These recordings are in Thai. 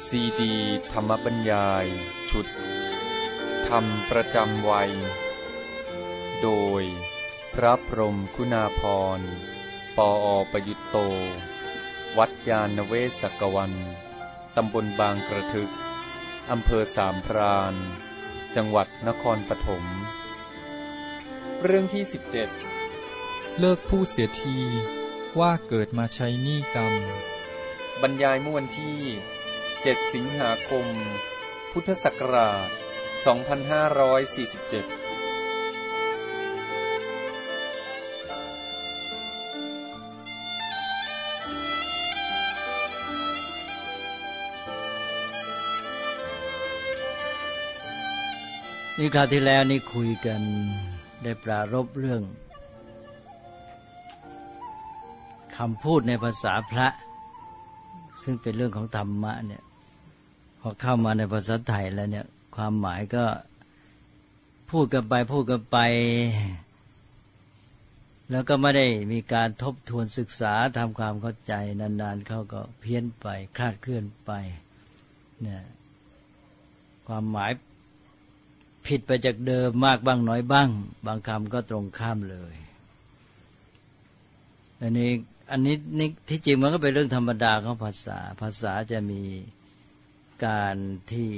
ซีดีธรรมบรรยายชุดธรรมประจำวัยโดยพระพรหมคุณาภรณ์ ปอ.ประยุตโตวัดยานเวศกวันตำบลบางกระทึกอำเภอสามพรานจังหวัดนครปฐมเรื่องที่17 เลิกพูดเสียทีว่าเกิดมาใช้หนี้กรรมบรรยายเมื่อวันที่7 สิงหาคม พุทธศักราช 2547 นี่คราวที่แล้วนี่คุยกันได้ปรารภเรื่องคำพูดในภาษาพระซึ่งเป็นเรื่องของธรรมะเนี่ยพอเข้ามาในภาษาไทยแล้วเนี่ยความหมายก็พูดกันไปแล้วก็ไม่ได้มีการทบทวนศึกษาทำความเข้าใจนานๆเขาก็เพี้ยนไปคลาดเคลื่อนไปเนี่ยความหมายผิดไปจากเดิมมากบ้างน้อยบ้างบางคำก็ตรงข้ามเลยอันนี้ที่จริงมันก็เป็นเรื่องธรรมดาของภาษาจะมีการที่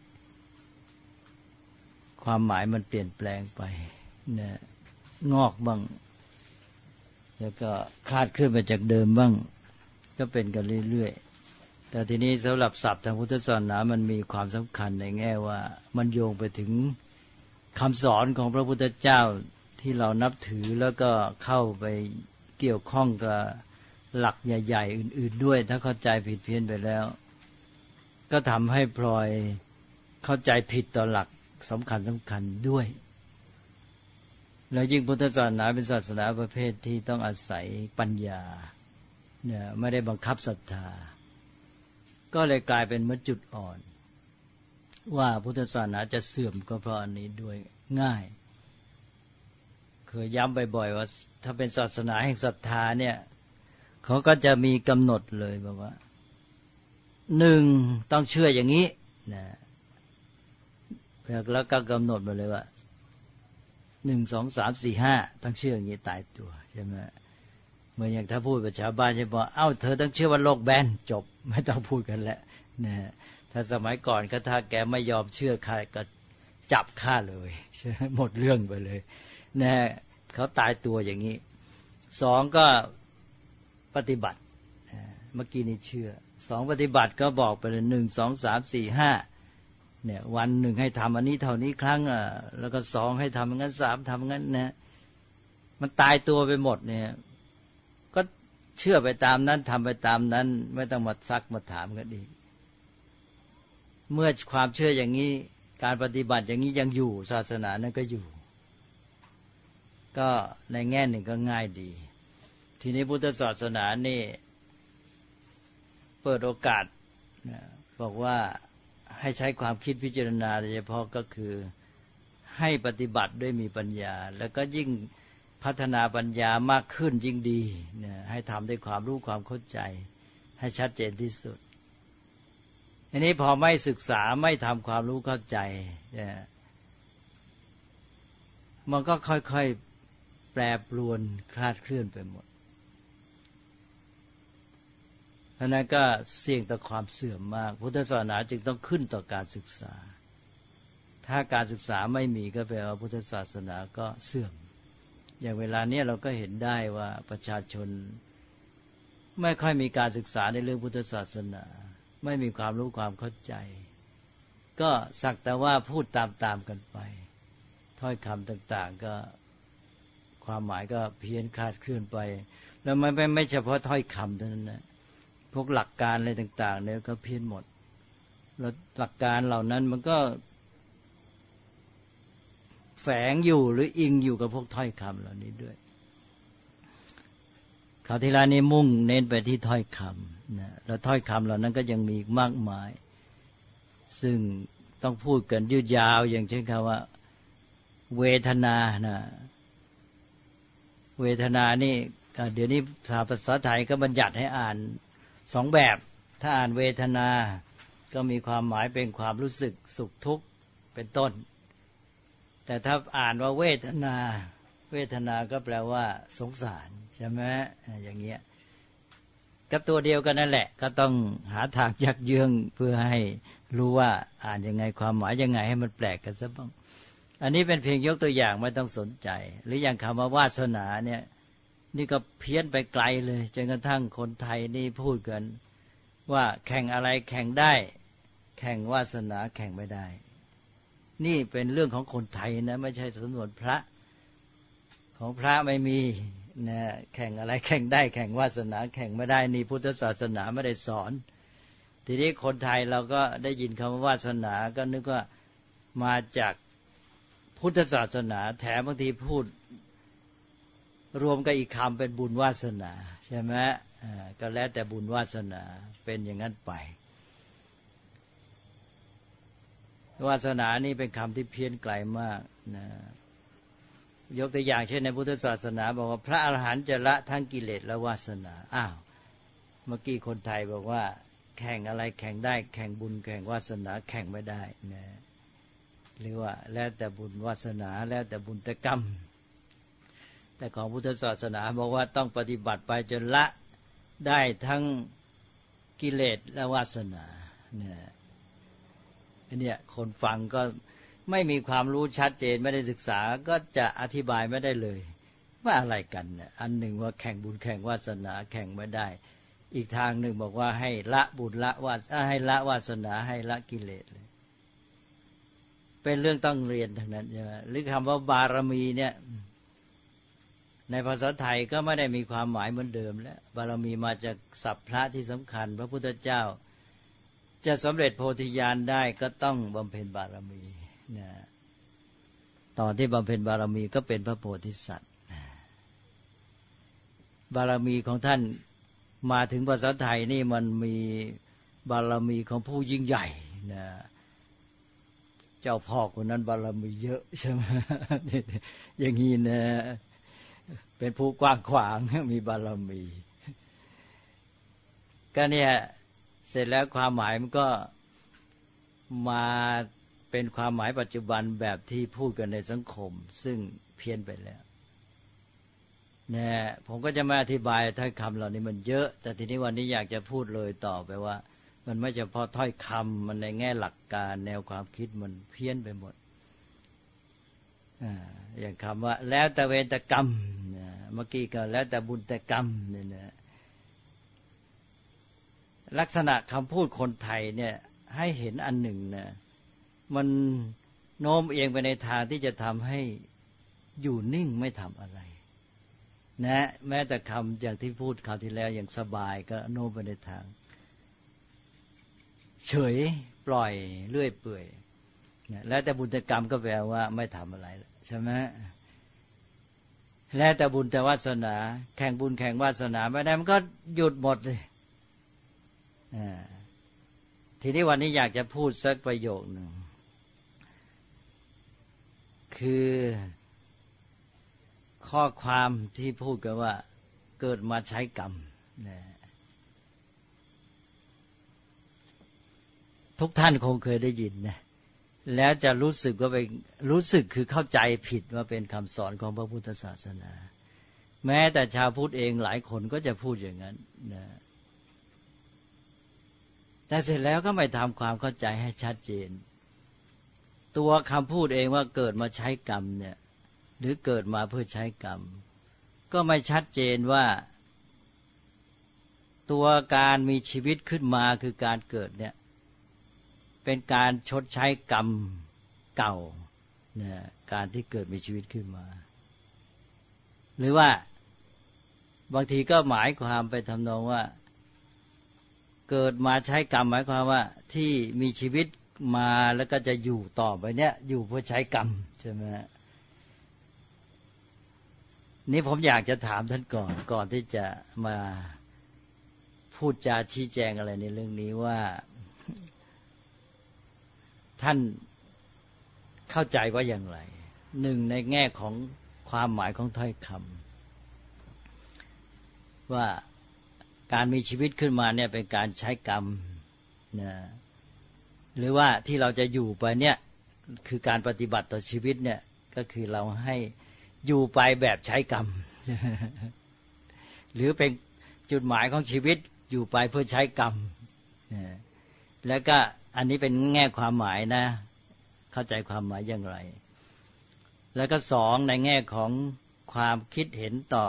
ความหมายมันเปลี่ยนแปลงไปเนี่ยงอกบ้างแล้วก็คลาดเคลื่อนไปจากเดิมบ้างก็เป็นกันเรื่อยๆแต่ทีนี้สำหรับศัพท์ทางพุทธศาสนามันมีความสำคัญในแง่ว่ามันโยงไปถึงคำสอนของพระพุทธเจ้าที่เรานับถือแล้วก็เข้าไปเกี่ยวข้องกับหลักใหญ่ๆอื่นๆด้วยถ้าเข้าใจผิดเพี้ยนไปแล้วก็ทำให้พลอยเข้าใจผิดต่อหลักสำคัญด้วยแล้วยิ่งพุทธศาสนาเป็นศาสนาประเภทที่ต้องอาศัยปัญญาเนี่ยไม่ได้บังคับศรัทธาก็เลยกลายเป็นมัจจุดอ่อนว่าพุทธศาสนาจะเสื่อมก็เพราะอันนี้ด้วยง่ายเคยย้ำบ่อยๆว่าถ้าเป็นศาสนาแห่งศรัทธาเนี่ยเขาก็จะมีกำหนดเลยบอกว่า1ต้องเชื่ออย่างนี้นะแล้วก็กำหนดมาเลยว่า1 2 3 4 5ต้องเชื่ออย่างนี้ตายตัวใช่ไหมเหมือนอย่างถ้าพูดกับชาวบ้านจะบอกเธอต้องเชื่อว่าโลกแบนจบไม่ต้องพูดกันแล้วนะถ้าสมัยก่อนก็ถ้าแกไม่ยอมเชื่อใครก็จับฆ่าเลยหมดเรื่องไปเลยนะเขาตายตัวอย่างนี้2ก็ปฏิบัติเมื่อกี้นี้เชื่อ2ปฏิบัติก็บอกไปเลย1 2 3 4 5เนี่ยวันหนึ่งให้ทำอันนี้เท่านี้ครั้งแล้วก็2ให้ทำอย่างนั้น3ทำอย่างนั้นนะมันตายตัวไปหมดเนี่ยก็เชื่อไปตามนั้นทำไปตามนั้นไม่ต้องมาซักมาถามกันอีกเมื่อความเชื่ออย่างนี้การปฏิบัติอย่างนี้ยังอยู่ศาสนานั้นก็อยู่ก็ในแง่หนึ่งก็ง่ายดีทีนี้พุทธศาสนานี่เปิดโอกาสบอกว่าให้ใช้ความคิดพิจารณาโดยเฉพาะก็คือให้ปฏิบัติด้วยมีปัญญาแล้วก็ยิ่งพัฒนาปัญญามากขึ้นยิ่งดีให้ทำด้วยความรู้ความเข้าใจให้ชัดเจนที่สุดอันนี้พอไม่ศึกษาไม่ทำความรู้เข้าใจมันก็ค่อยๆแปรปรวนคลาดเคลื่อนไปหมดเพราะนั้นก็เสี่ยงต่อความเสื่อมมากพุทธศาสนาจึงต้องขึ้นต่อการศึกษาถ้าการศึกษาไม่มีก็แปลว่าพุทธศาสนาก็เสื่อมอย่างเวลานี้เราก็เห็นได้ว่าประชาชนไม่ค่อยมีการศึกษาในเรื่องพุทธศาสนาไม่มีความรู้ความเข้าใจก็สักแต่ว่าพูดตามๆกันไปถ้อยคำต่างๆก็ความหมายก็เพี้ยนคลาดเคลื่อนไปแล้วไม่เฉพาะถ้อยคำเท่านั้นนะพวกหลักการอะไรต่างๆเนี่ยก็เพี้ยนหมดแล้วหลักการเหล่านั้นมันก็แฝงอยู่หรืออิงอยู่กับพวกถ้อยคำเหล่านี้ด้วยคราวที่แล้วนี้มุ่งเน้นไปที่ถ้อยคำนะแล้วถ้อยคำเหล่านั้นก็ยังมีอีกมากมายซึ่งต้องพูดกันยืดยาวอย่างเช่นคำว่าเวทนานะเวทนานี่เดี๋ยวนี้ภาษาไทยก็บัญญัติให้อ่าน2แบบถ้าอ่านเวทนาก็มีความหมายเป็นความรู้สึกสุขทุกข์เป็นต้นแต่ถ้าอ่านว่าเวทนาเวทนาก็แปลว่าสงสารใช่ไหมอย่างเงี้ยก็ตัวเดียวกันนั่นแหละก็ต้องหาทางยักเยื้องเพื่อให้รู้ว่าอ่านยังไงความหมายยังไงให้มันแปลกกันซะบ้างอันนี้เป็นเพียงยกตัวอย่างไม่ต้องสนใจหรืออย่างคำว่าวาสนาเนี่ยนี่ก็เพี้ยนไปไกลเลยจนกระทั่งคนไทยนี่พูดกันว่าแข่งอะไรแข่งได้แข่งวาสนาแข่งไม่ได้นี่เป็นเรื่องของคนไทยนะไม่ใช่สำนวนพระของพระไม่มีนะแข่งอะไรแข่งได้แข่งวาสนาแข่งไม่ได้นี่พุทธศาสนาไม่ได้สอนทีนี้คนไทยเราก็ได้ยินคำว่าวาสนาก็นึกว่ามาจากพุทธศาสนาแถมบางทีพูดรวมกับอีกคำเป็นบุญวาสนาใช่ไหมก็แล้วแต่บุญวาสนาเป็นอย่างนั้นไปวาสนานี่เป็นคำที่เพี้ยนไกลมากนะยกตัวอย่างเช่นในพุทธศาสนาบอกว่าพระอรหันต์จะละทั้งกิเลสและวาสนาอ้าวเมื่อกี้คนไทยบอกว่าแข่งอะไรแข่งได้แข่งบุญแข่งวาสนาแข่งไม่ได้นะหรือว่าแล้วแต่บุญวาสนาแล้วแต่บุญแต่กรรมแต่ของพุทธศาสนาบอกว่าต้องปฏิบัติไปจนละได้ทั้งกิเลสและวาสนาเนี่ยคนฟังก็ไม่มีความรู้ชัดเจนไม่ได้ศึกษาก็จะอธิบายไม่ได้เลยว่าอะไรกันเนี่ยอันหนึ่งว่าแข่งบุญแข่งวาสนาแข่งไม่ได้อีกทางหนึ่งบอกว่าให้ละบุญละวาสนาให้ละวาสนาให้ละกิเลสเลยเป็นเรื่องต้องเรียนทั้งนั้นใช่ไหมหรือคำว่าบารมีเนี่ยในภาษาไทยก็ไม่ได้มีความหมายเหมือนเดิมแล้วบารมีมาจากศัพท์พระที่สำคัญพระพุทธเจ้าจะสำเร็จโพธิญาณได้ก็ต้องบำเพ็ญบารมีนะตอนที่บำเพ็ญบารมีก็เป็นพระโพธิสัตว์บารมีของท่านมาถึงภาษาไทยนี่มันมีบารมีของผู้ยิ่งใหญ่นะเจ้าพ่อคนนั้นบารมีเยอะใช่ไหมอย่างนี้นะเป็นผู้กว้างขวางมีบารมีก็เนี่ยเสร็จแล้วความหมายมันก็มาเป็นความหมายปัจจุบันแบบที่พูดกันในสังคมซึ่งเพี้ยนไปแล้วเนี่ยผมก็จะไม่อธิบายถ้อยคำเหล่านี้มันเยอะแต่ทีนี้วันนี้อยากจะพูดเลยต่อไปว่ามันไม่เฉพาะถ้อยคำมันในแง่หลักการแนวความคิดมันเพี้ยนไปหมดอย่างคำว่าแล้วแต่เวรกรรมเมื่อกี้ก็แล้วแต่บุญแต่กรรมเนี่ยนะลักษณะคำพูดคนไทยเนี่ยให้เห็นอันหนึ่งนะมันโน้มเอียงไปในทางที่จะทำให้อยู่นิ่งไม่ทำอะไรนะแม้แต่คำอย่างที่พูดคราวที่แล้วอย่างสบายก็โน้มไปในทางเฉยปล่อยเลื่อยเปื่อยแล้วแต่บุญแต่กรรมก็แปลว่าไม่ทำอะไรใช่ไหมแล้วแต่บุญแต่วาสนาแข่งบุญแข่งวาสนาไม่ได้มันก็หยุดหมดเลยทีนี้วันนี้อยากจะพูดสักประโยคหนึ่งคือข้อความที่พูดกันว่าเกิดมาใช้กรรมทุกท่านคงเคยได้ยินนะแล้วจะรู้สึกว่าเป็นรู้สึกคือเข้าใจผิดว่าเป็นคำสอนของพระพุทธศาสนาแม้แต่ชาวพุทธเองหลายคนก็จะพูดอย่างนั้นนะแต่เสร็จแล้วก็ไม่ทำความเข้าใจให้ชัดเจนตัวคำพูดเองว่าเกิดมาใช้กรรมเนี่ยหรือเกิดมาเพื่อใช้กรรมก็ไม่ชัดเจนว่าตัวการมีชีวิตขึ้นมาคือการเกิดเนี่ยเป็นการชดใช้กรรมเก่าเนี่ยการที่เกิดมีชีวิตขึ้นมาหรือว่าบางทีก็หมายความไปทำนองว่าเกิดมาใช้กรรมหมายความว่าที่มีชีวิตมาแล้วก็จะอยู่ต่อไปเนี่ยอยู่เพื่อใช้กรรมใช่ไหมนี่ผมอยากจะถามท่านก่อนที่จะมาพูดจาชี้แจงอะไรในเรื่องนี้ว่าท่านเข้าใจว่าอย่างไรหนึ่งในแง่ของความหมายของถ้อยคำว่าการมีชีวิตขึ้นมาเนี่ยเป็นการใช้กรรมนะหรือว่าที่เราจะอยู่ไปเนี่ยคือการปฏิบัติต่อชีวิตเนี่ยก็คือเราให้อยู่ไปแบบใช้กรรม หรือเป็นจุดหมายของชีวิตอยู่ไปเพื่อใช้กรรมแล้วก็อันนี้เป็นแง่ความหมายนะเข้าใจความหมายอย่างไรแล้วก็สองในแง่ของความคิดเห็นต่อ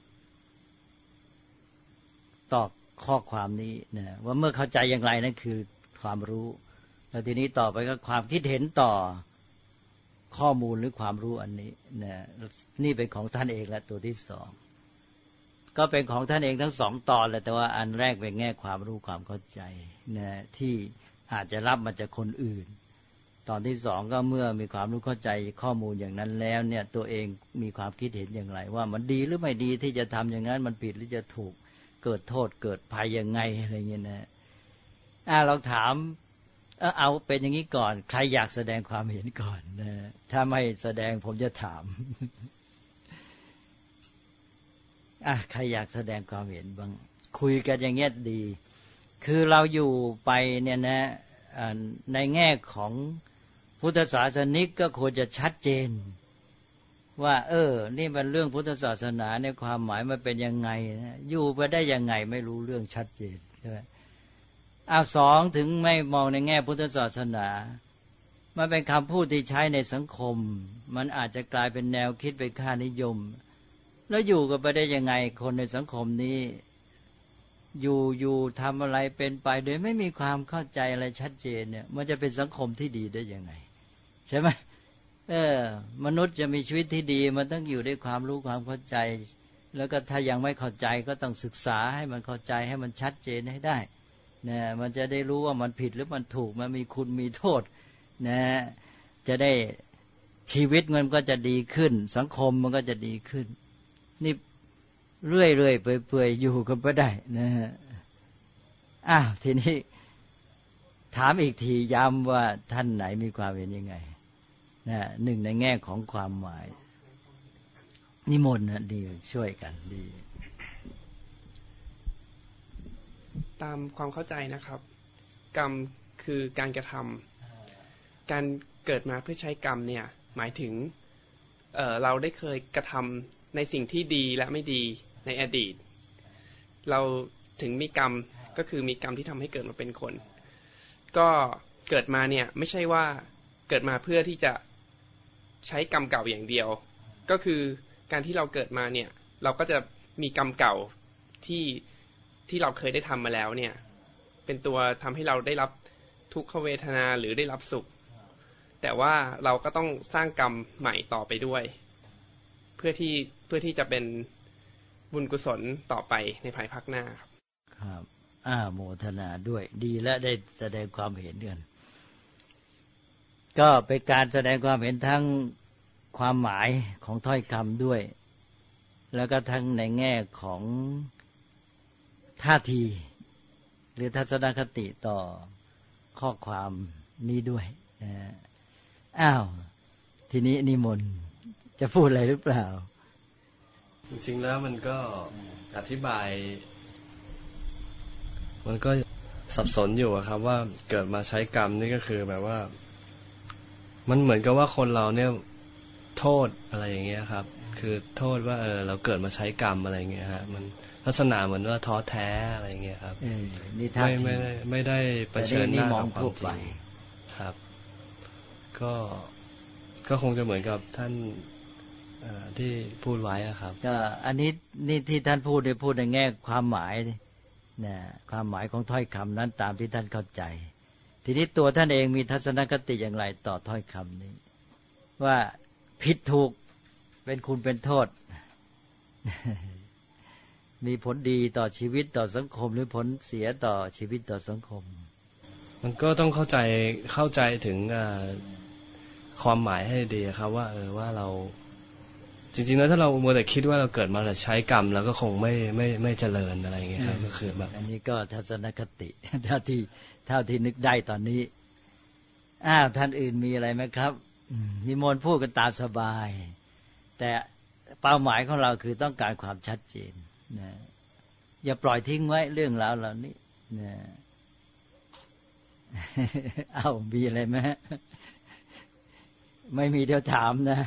ข้อความนี้นะว่าเมื่อเข้าใจอย่างไรนั่นคือความรู้แล้วทีนี้ต่อไปก็ความคิดเห็นต่อข้อมูลหรือความรู้อันนี้นะนี่เป็นของท่านเองและตัวที่สองก็เป็นของท่านเองทั้งสองตอนแหละแต่ว่าอันแรกเป็นแง่ความรู้ความเข้าใจนะที่อาจจะรับมาจากคนอื่นตอนที่สองก็เมื่อมีความรู้เข้าใจข้อมูลอย่างนั้นแล้วเนี่ยตัวเองมีความคิดเห็นอย่างไรว่ามันดีหรือไม่ดีที่จะทำอย่างนั้นมันผิดหรือจะถูกเกิดโทษเกิดภัยยังไงอะไรเงี้ยนะเราถามเอาเป็นอย่างนี้ก่อนใครอยากแสดงความเห็นก่อนนะถ้าไม่แสดงผมจะถาม ใครอยากแสดงความเห็นบ้างคุยกันอย่างเงี้ยดีคือเราอยู่ไปเนี่ยนะในแง่ของพุทธศาสนิกก็ควรจะชัดเจนว่านี่มันเรื่องพุทธศาสนาในความหมายมันเป็นยังไงนะอยู่ไปได้ยังไงไม่รู้เรื่องชัดเจนใช่ไหมสองถึงไม่มองในแง่พุทธศาสนามันเป็นคำพูดที่ใช้ในสังคมมันอาจจะกลายเป็นแนวคิดเป็นค่านิยมแล้วอยู่กันไปได้ยังไงคนในสังคมนี้อยู่ทำอะไรเป็นไปโดยไม่มีความเข้าใจอะไรชัดเจนเนี่ยมันจะเป็นสังคมที่ดีได้ยังไงใช่ไหมมนุษย์จะมีชีวิตที่ดีมันต้องอยู่ด้วยความรู้ความเข้าใจแล้วก็ถ้ายังไม่เข้าใจก็ต้องศึกษาให้มันเข้าใจให้มันชัดเจนให้ได้นะมันจะได้รู้ว่ามันผิดหรือมันถูกมันมีคุณมีโทษนะจะได้ชีวิตมันก็จะดีขึ้นสังคมมันก็จะดีขึ้นนี่เรื่อยๆเปื่อยๆอยู่กันไปได้นะฮะทีนี้ถามอีกทีย้ำว่าท่านไหนมีความเห็นยังไงนะหนึ่งในแง่ของความหมายนิมนต์นะดีช่วยกันดีตามความเข้าใจนะครับกรรมคือการกระทำการเกิดมาเพื่อใช้กรรมเนี่ยหมายถึงเราได้เคยกระทำในสิ่งที่ดีและไม่ดีในอดีตเราถึงมีกรรมก็คือมีกรรมที่ทำให้เกิดมาเป็นคนก็เกิดมาเนี่ยไม่ใช่ว่าเกิดมาเพื่อที่จะใช้กรรมเก่าอย่างเดียวก็คือการที่เราเกิดมาเนี่ยเราก็จะมีกรรมเก่าที่เราเคยได้ทำมาแล้วเนี่ยเป็นตัวทำให้เราได้รับทุกขเวทนาหรือได้รับสุขแต่ว่าเราก็ต้องสร้างกรรมใหม่ต่อไปด้วยเพื่อที่จะเป็นบุญกุศลต่อไปในภายภาคหน้าครับโมทนาด้วยดีและได้แสดงความเห็นกันก็เป็นการแสดงความเห็นทั้งความหมายของถ้อยคำด้วยแล้วก็ทั้งในแง่ของท่าทีหรือทัศนคติต่อข้อความนี้ด้วยทีนี้นิมนต์จะพูดอะไรหรือเปล่าจริงๆแล้วมันก็อธิบายมันก็สับสนอยู่ครับว่าเกิดมาใช้กรรมนี่ก็คือแบบว่ามันเหมือนกับว่าคนเราเนี่ยโทษอะไรอย่างเงี้ยครับคือโทษว่าเราเกิดมาใช้กรรมอะไรอย่างเงี้ยฮะมันลักษณะเหมือนว่าท้อแท้อะไรอย่างเงี้ยครับไม่ได้เผชิญหน้ากับความจริงครับก็คงจะเหมือนกับท่านที่พูดไว้ครับก็อันนี้นี่ที่ท่านพูดในแง่ความหมายนะความหมายของถ้อยคำนั้นตามที่ท่านเข้าใจทีนี้ตัวท่านเองมีทัศนคติอย่างไรต่อถ้อยคำนี้ว่าผิดถูกเป็นคุณเป็นโทษ มีผลดีต่อชีวิตต่อสังคมหรือผลเสียต่อชีวิตต่อสังคมมันก็ต้องเข้าใจถึงความหมายให้ดีครับว่าเราจริงๆแล้วถ้าเรามัวแต่คิดว่าเราเกิดมาแต่ใช้กรรมแล้วก็คงไม่เจริญอะไรอย่างเงี้ยครับก็คือแบบอันนี้ก็ทัศนคติเท่าที่นึกได้ตอนนี้ท่านอื่นมีอะไรไหมครับนิมนต์พูดกันตามสบายแต่เป้าหมายของเราคือต้องการความชัดเจนนะอย่าปล่อยทิ้งไว้เรื่องราวเหล่านี้นะเอ้ามีอะไรไหมไม่มีเดี๋ยวถามนะ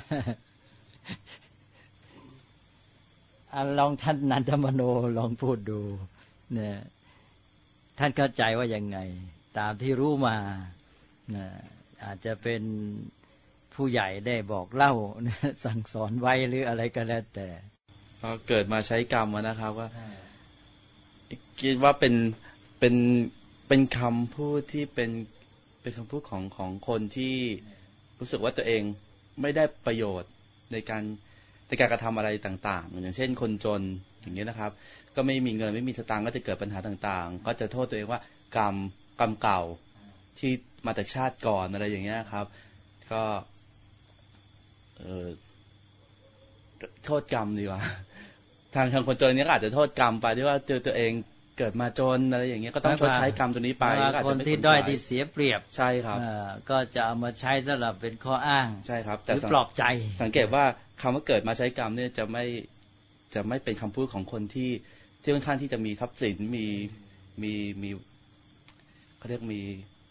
ลองท่านนันทมโนลองพูดดูเนี่ยท่านเข้าใจว่ายังไงตามที่รู้มาอาจจะเป็นผู้ใหญ่ได้บอกเล่าสั่งสอนไว้หรืออะไรก็แล้วแต่พอเกิดมาใช้กรรมนะครับว่าคิดว่าเป็นคำพูดที่เป็นคำพูดของคนที่รู้สึกว่าตัวเองไม่ได้ประโยชน์ในการกระทำอะไรต่างๆอย่างเช่นคนจนอย่างนี้นะครับก็ไม่มีเงินไม่มีสตางค์ก็จะเกิดปัญหาต่างๆก็จะโทษตัวเองว่ากรรมเก่าที่มาจากชาติก่อนอะไรอย่างเงี้ยครับก็โทษกรรมดีกว่าทางคนจนนี้ก็อาจจะโทษกรรมไปที่ว่าตัวเองเกิดมาจนอะไรอย่างเงี้ยก็ต้องชดใช้กรรมตัวนี้ไปคนที่ด้อยที่เสียเปรียบใช่ครับก็จะเอามาใช้สำหรับเป็นข้ออ้างใช่ครับแต่ปลอบใจสังเกตว่าคำว่าเกิดมาใช้กรรมเนี่ยจะไม่เป็นคำพูดของคนที่ค่อนข้างที่จะมีทรัพย์สินมีเขาเรียกมี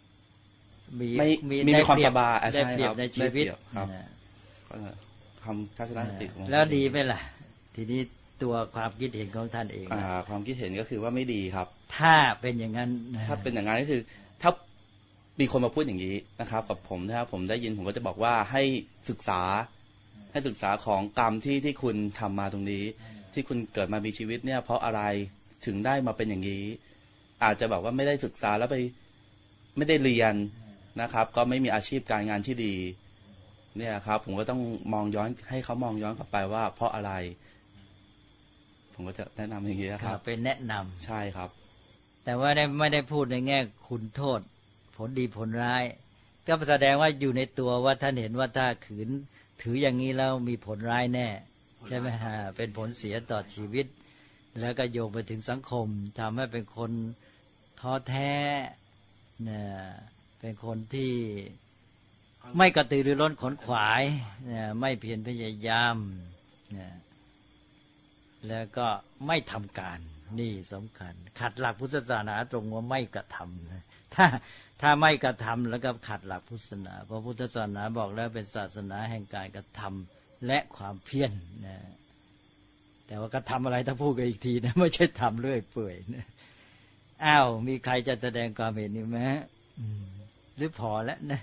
ความสบายได้เปรียบในชีวิตครับคำทัศนคติของแล้วดีไหมล่ะทีนี้ตัวความคิดเห็นของท่านเองความคิดเห็นก็คือว่าไม่ดีครับถ้าเป็นอย่างนั้นถ้าเป็นอย่างนั้นก็คือถ้ามีคนมาพูดอย่างนี้นะครับกับผมนะครับผมได้ยินผมก็จะบอกว่าให้ศึกษาของกรรมที่คุณทำมาตรงนี้ที่คุณเกิดมามีชีวิตเนี่ยเพราะอะไรถึงได้มาเป็นอย่างนี้อาจจะบอกว่าไม่ได้ศึกษาแล้วไปไม่ได้เรียนนะครับก็ไม่มีอาชีพการงานที่ดีเนี่ยครับผมก็ต้องมองย้อนให้เขามองย้อนกลับไปว่าเพราะอะไรผมก็จะแนะนำอย่างนี้ครับเป็นแนะนำใช่ครับแต่ว่าไม่ได้พูดในแง่คุณโทษผลดีผลร้ายก็แสดงว่าอยู่ในตัวว่าท่านเห็นว่าถ้าขืนถืออย่างนี้แล้วมีผลร้ายแน่ใช่ไหมฮะเป็นผลเสียต่อชีวิตแล้วก็โยงไปถึงสังคมทำให้เป็นคนท้อแท้เนี่ยเป็นคนที่ไม่กระตือรือร้นขนขวายเนี่ยไม่เพียรพยายามเนี่ยแล้วก็ไม่ทำการนี่สำคัญขัดหลักพุทธศาสนาตรงว่าไม่กระทำนะถ้าไม่กระทำแล้วก็ขัดหลักพุทธศาสนาเพราะพุทธศาสนาบอกแล้วเป็นศาสนาแห่งการกระทำและความเพียรนะแต่ว่ากระทำอะไรถ้าพูดกันอีกทีนะไม่ใช่ทำเรื่อยเปื่อยนะอ้าวมีใครจะแสดงความเห็นอีกไหมหรือพอแล้วนะ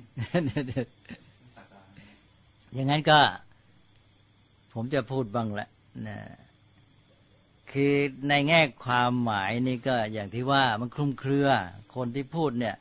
อย่างนั้นก็ผมจะพูดบ้างแหละนะคือในแง่ความหมายนี่ก็อย่างที่ว่ามันคลุมเครือคนที่พูดเนี่ย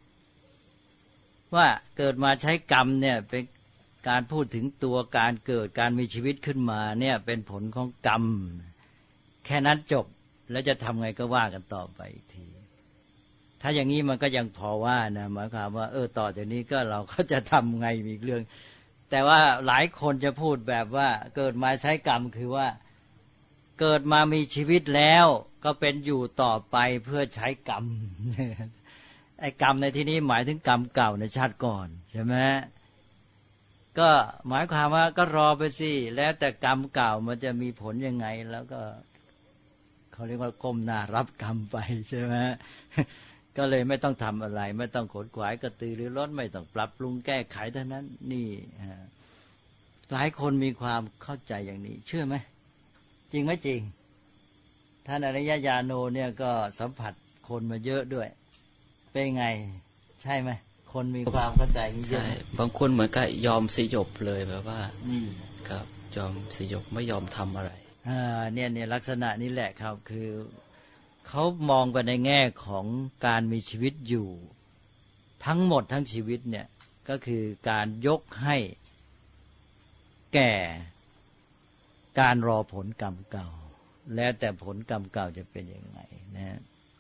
ว่าเกิดมาใช้กรรมเนี่ยเป็นการพูดถึงตัวการเกิดการมีชีวิตขึ้นมาเนี่ยเป็นผลของกรรมแค่นั้นจบแล้วจะทำไงก็ว่ากันต่อไปอีกทีถ้าอย่างนี้มันก็ยังพอว่านะหมายความว่าต่อจากนี้ก็เราก็จะทำไงมีเรื่องแต่ว่าหลายคนจะพูดแบบว่าเกิดมาใช้กรรมคือว่าเกิดมามีชีวิตแล้วก็เป็นอยู่ต่อไปเพื่อใช้กรรมไอ้กรรมในที่นี้หมายถึงกรรมเก่าในชาติก่อนใช่ไหมก็หมายความว่าก็รอไปสิแล้วแต่กรรมเก่ามันจะมีผลยังไงแล้วก็เขาเรียกว่าก้มหน้ารับกรรมไปใช่ไหมก็เลยไม่ต้องทำอะไรไม่ต้องขนขวายกระตือรือร้นไม่ต้องปรับปรุงแก้ไขเท่านั้นนี่หลายคนมีความเข้าใจอย่างนี้เชื่อไหมจริงไหมจริงท่านอริยญาโนเนี่ยก็สัมผัสคนมาเยอะด้วยเป็นไงใช่ไหมคนมีความเข้าใจเยอะใช่บางคนเหมือนกับยอมสยบเลยแบบว่าครับยอมสยบไม่ยอมทำอะไรเนี่ยลักษณะนี้แหละครับคือเขามองไปในแง่ของการมีชีวิตอยู่ทั้งหมดทั้งชีวิตเนี่ยก็คือการยกให้แก่การรอผลกรรมเก่าแล้วแต่ผลกรรมเก่าจะเป็นยังไงนะ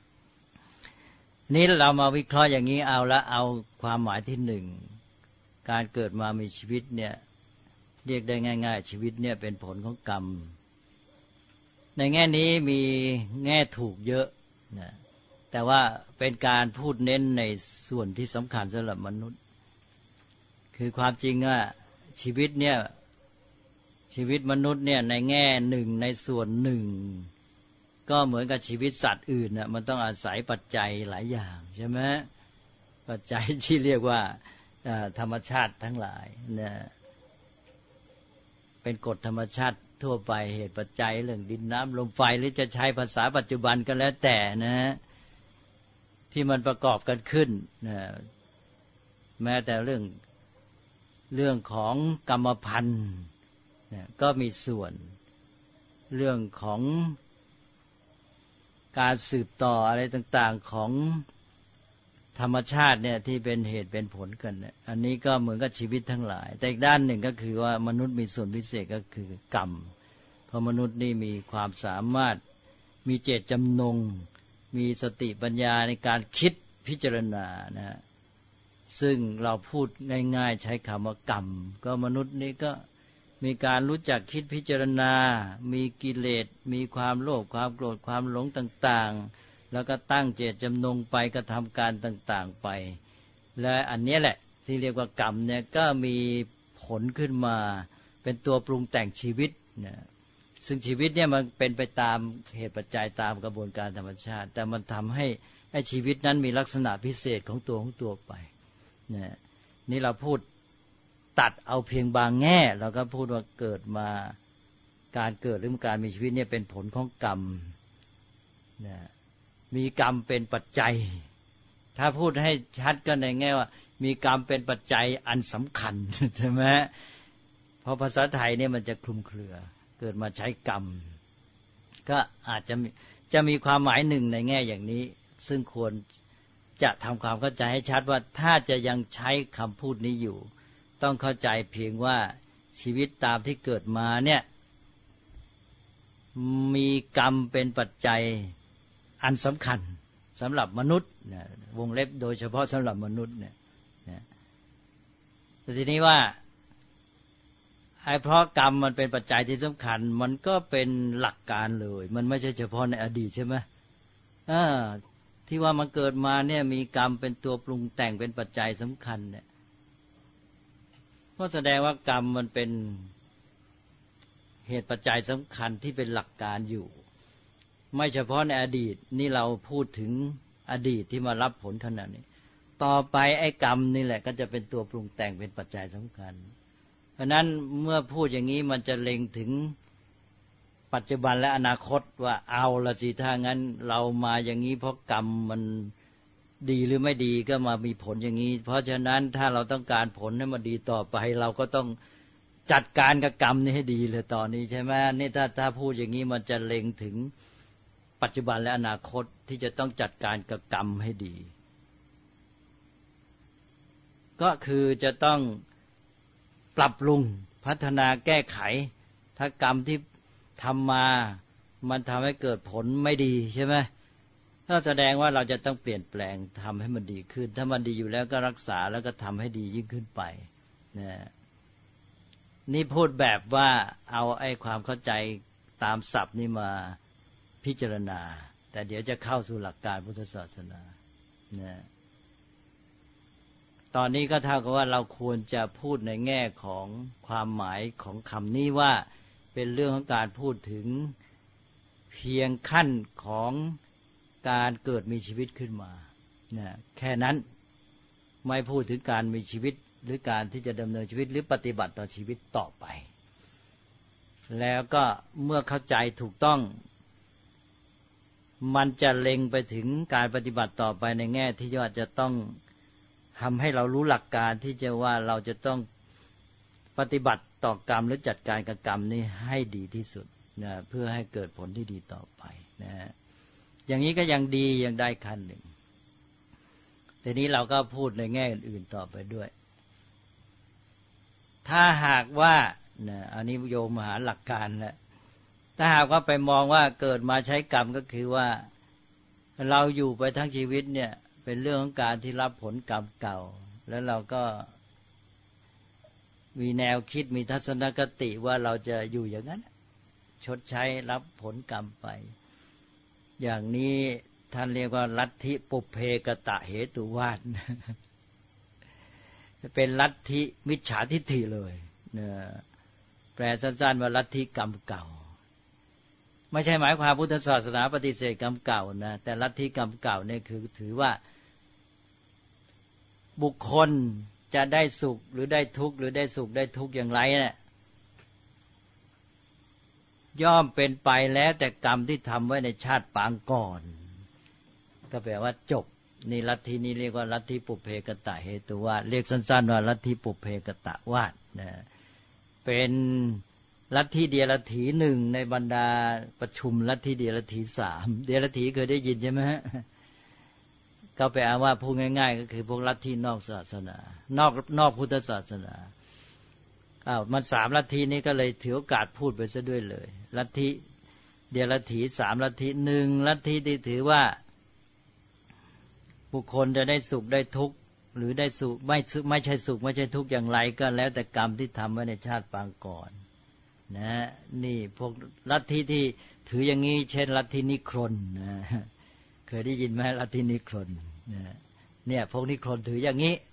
นี่เรามาวิเคราะห์อย่างนี้เอาความหมายที่หนึ่งการเกิดมามีชีวิตเนี่ยเรียกได้ง่ายๆชีวิตเนี่ยเป็นผลของกรรมในแง่นี้มีแง่ถูกเยอะนะแต่ว่าเป็นการพูดเน้นในส่วนที่สำคัญสำหรับมนุษย์คือความจริงว่าชีวิตเนี่ยชีวิตมนุษย์เนี่ยในแง่หนึ่งในส่วนหนึ่งก็เหมือนกับชีวิตสัตว์อื่นน่ะมันต้องอาศัยปัจจัยหลายอย่างใช่ไหมปัจจัยที่เรียกว่าธรรมชาติทั้งหลายนะเป็นกฎธรรมชาติทั่วไปเหตุปัจจัยเรื่องดินน้ำลมไฟหรือจะใช้ภาษาปัจจุบันก็แล้วแต่นะที่มันประกอบกันขึ้นนะแม้แต่เรื่องของกรรมพันธุ์นะก็มีส่วนเรื่องของการสืบต่ออะไรต่างๆของธรรมชาติเนี่ยที่เป็นเหตุเป็นผลกันเนี่ยอันนี้ก็เหมือนกับชีวิตทั้งหลายแต่อีกด้านหนึ่งก็คือว่ามนุษย์มีส่วนพิเศษก็คือกรรมเพราะมนุษย์นี่มีความสามารถมีเจตจำนงมีสติปัญญาในการคิดพิจารณานะซึ่งเราพูดง่ายๆใช้คำว่ากรรมก็มนุษย์นี่ก็มีการรู้จักคิดพิจารณามีกิเลสมีความโลภความโกรธความหลงต่างๆแล้วก็ตั้งเจตจำนงไปกระทำการต่างๆไปและอันนี้แหละที่เรียกว่ากรรมเนี่ยก็มีผลขึ้นมาเป็นตัวปรุงแต่งชีวิตนะซึ่งชีวิตเนี่ยมันเป็นไปตามเหตุปัจจัยตามกระบวนการธรรมชาติแต่มันทำให้ชีวิตนั้นมีลักษณะพิเศษของตัวไปนะนี่เราพูดตัดเอาเพียงบางแง่เราก็พูดว่าเกิดมาการเกิดหรือการมีชีวิตเนี่ยเป็นผลของกรรมนะมีกรรมเป็นปัจจัยถ้าพูดให้ชัดก็ในแง่ว่ามีกรรมเป็นปัจจัยอันสำคัญใช่ไหมเพราะภาษาไทยเนี่ยมันจะคลุมเครือเกิดมาใช้กรรมก็อาจจะมีความหมายหนึ่งในแง่อย่างนี้ซึ่งควรจะทำความเข้าใจให้ชัดว่าถ้าจะยังใช้คำพูดนี้อยู่ต้องเข้าใจเพียงว่าชีวิตตามที่เกิดมาเนี่ยมีกรรมเป็นปัจจัยอันสำคัญสำหรับมนุษย์นะวงเล็บโดยเฉพาะสำหรับมนุษย์เนี่ยนะแต่ทีนี้ว่าเพราะกรรมมันเป็นปัจจัยที่สำคัญมันก็เป็นหลักการเลยมันไม่ใช่เฉพาะในอดีตใช่ไหมที่ว่ามันเกิดมาเนี่ยมีกรรมเป็นตัวปรุงแต่งเป็นปัจจัยสำคัญเนี่ยก็แสดงว่ากรรมมันเป็นเหตุปัจจัยสำคัญที่เป็นหลักการอยู่ไม่เฉพาะในอดีตนี่เราพูดถึงอดีตที่มารับผลขนาดนี้ต่อไปไอ้กรรมนี่แหละก็จะเป็นตัวปรุงแต่งเป็นปัจจัยสำคัญเพราะนั้นเมื่อพูดอย่างนี้มันจะเล็งถึงปัจจุบันและอนาคตว่าเอาละสิถ้างั้นเรามาอย่างนี้เพราะกรรมมันดีหรือไม่ดีก็มามีผลอย่างนี้เพราะฉะนั้นถ้าเราต้องการผลให้มันดีต่อไปเราก็ต้องจัดการกับกรรมนี้ให้ดีเลยตอนนี้ใช่ไหมนี่ถ้าพูดอย่างนี้มันจะเล็งถึงปัจจุบันและอนาคตที่จะต้องจัดการกับกรรมให้ดีก็คือจะต้องปรับปรุงพัฒนาแก้ไขถ้ากรรมที่ทำมามันทำให้เกิดผลไม่ดีใช่ไหมก็แสดงว่าเราจะต้องเปลี่ยนแปลงทำให้มันดีขึ้นถ้ามันดีอยู่แล้วก็รักษาแล้วก็ทำให้ดียิ่งขึ้นไปนะนี่พูดแบบว่าเอาไอ้ความเข้าใจตามศัพท์นี่มาพิจารณาแต่เดี๋ยวจะเข้าสู่หลักการพุทธศาสนานะตอนนี้ก็เท่ากับว่าเราควรจะพูดในแง่ของความหมายของคำนี้ว่าเป็นเรื่องของการพูดถึงเพียงขั้นของการเกิดมีชีวิตขึ้นมานะแค่นั้นไม่พูดถึงการมีชีวิตหรือการที่จะดำเนินชีวิตหรือปฏิบัติต่อชีวิตต่อไปแล้วก็เมื่อเข้าใจถูกต้องมันจะเล็งไปถึงการปฏิบัติต่อไปในแง่ที่ว่าจะต้องทำให้เรารู้หลักการที่จะว่าเราจะต้องปฏิบัติต่อกรรมหรือจัดการกับกรรมนี้ให้ดีที่สุดนะเพื่อให้เกิดผลที่ดีต่อไปนะอย่างนี้ก็ยังดียังได้ขั้นหนึ่งทีนี้เราก็พูดในแง่อื่นๆต่อไปด้วยถ้าหากว่านะอันนี้โยมหาหลักการแล้วถ้าหากว่าไปมองว่าเกิดมาใช้กรรมก็คือว่าเราอยู่ไปทั้งชีวิตเนี่ยเป็นเรื่องของการที่รับผลกรรมเก่าแล้วเราก็มีแนวคิดมีทัศนคติว่าเราจะอยู่อย่างนั้นชดใช้รับผลกรรมไปอย่างนี้ท่านเรียกว่าลัทธิปุพเพกตะเหตุวาทเป็นลัทธิมิจฉาทิฏฐิเลยแปลสั้นๆว่าลัทธิกรรมเก่าไม่ใช่หมายความพุทธศาสนาปฏิเสธกรรมเก่านะแต่ลัทธิกรรมเก่าเนี่ยคือถือว่าบุคคลจะได้สุขหรือได้ทุกข์หรือได้สุขได้ทุกข์อย่างไรเนี่ยย่อมเป็นไปแล้วแต่กรรมที่ทำไว้ในชาติปางก่อนก็แปลว่าจบนี่ลัทธินี้เรียกว่าลัทธิปุพเพกตเหตุวาทเรียกสั้นๆว่าลัทธิปุพเพกตวาทนะเป็นลัทธิเดียรถีหนึ่งในบรรดาประชุมลัทธิเดียรถีสามเดียรถีเคยได้ยินใช่ไหมฮะก็แปลว่าพูดง่ายๆก็คือพวกลัทธินอกศาสนานอกพุทธศาสนามันสามลัทธินี้ก็เลยถือโอกาสพูดไปซะด้วยเลยลัทธิเดียรถีสามลัทธิหนึ่งลัทธิที่ถือว่าบุคคลจะได้สุขได้ทุกข์หรือได้สุขไม่ใช่สุขไม่ใช่ทุกข์อย่างไรก็แล้วแต่กรรมที่ทำไว้ในชาติปางก่อนนะนี่พวกลัทธิที่ถืออย่างนี้เช่นลัทธินิครนนะเคยได้ยินไหมลัทธินิครนนะเนี่ยพวกนิครนถืออย่างนี้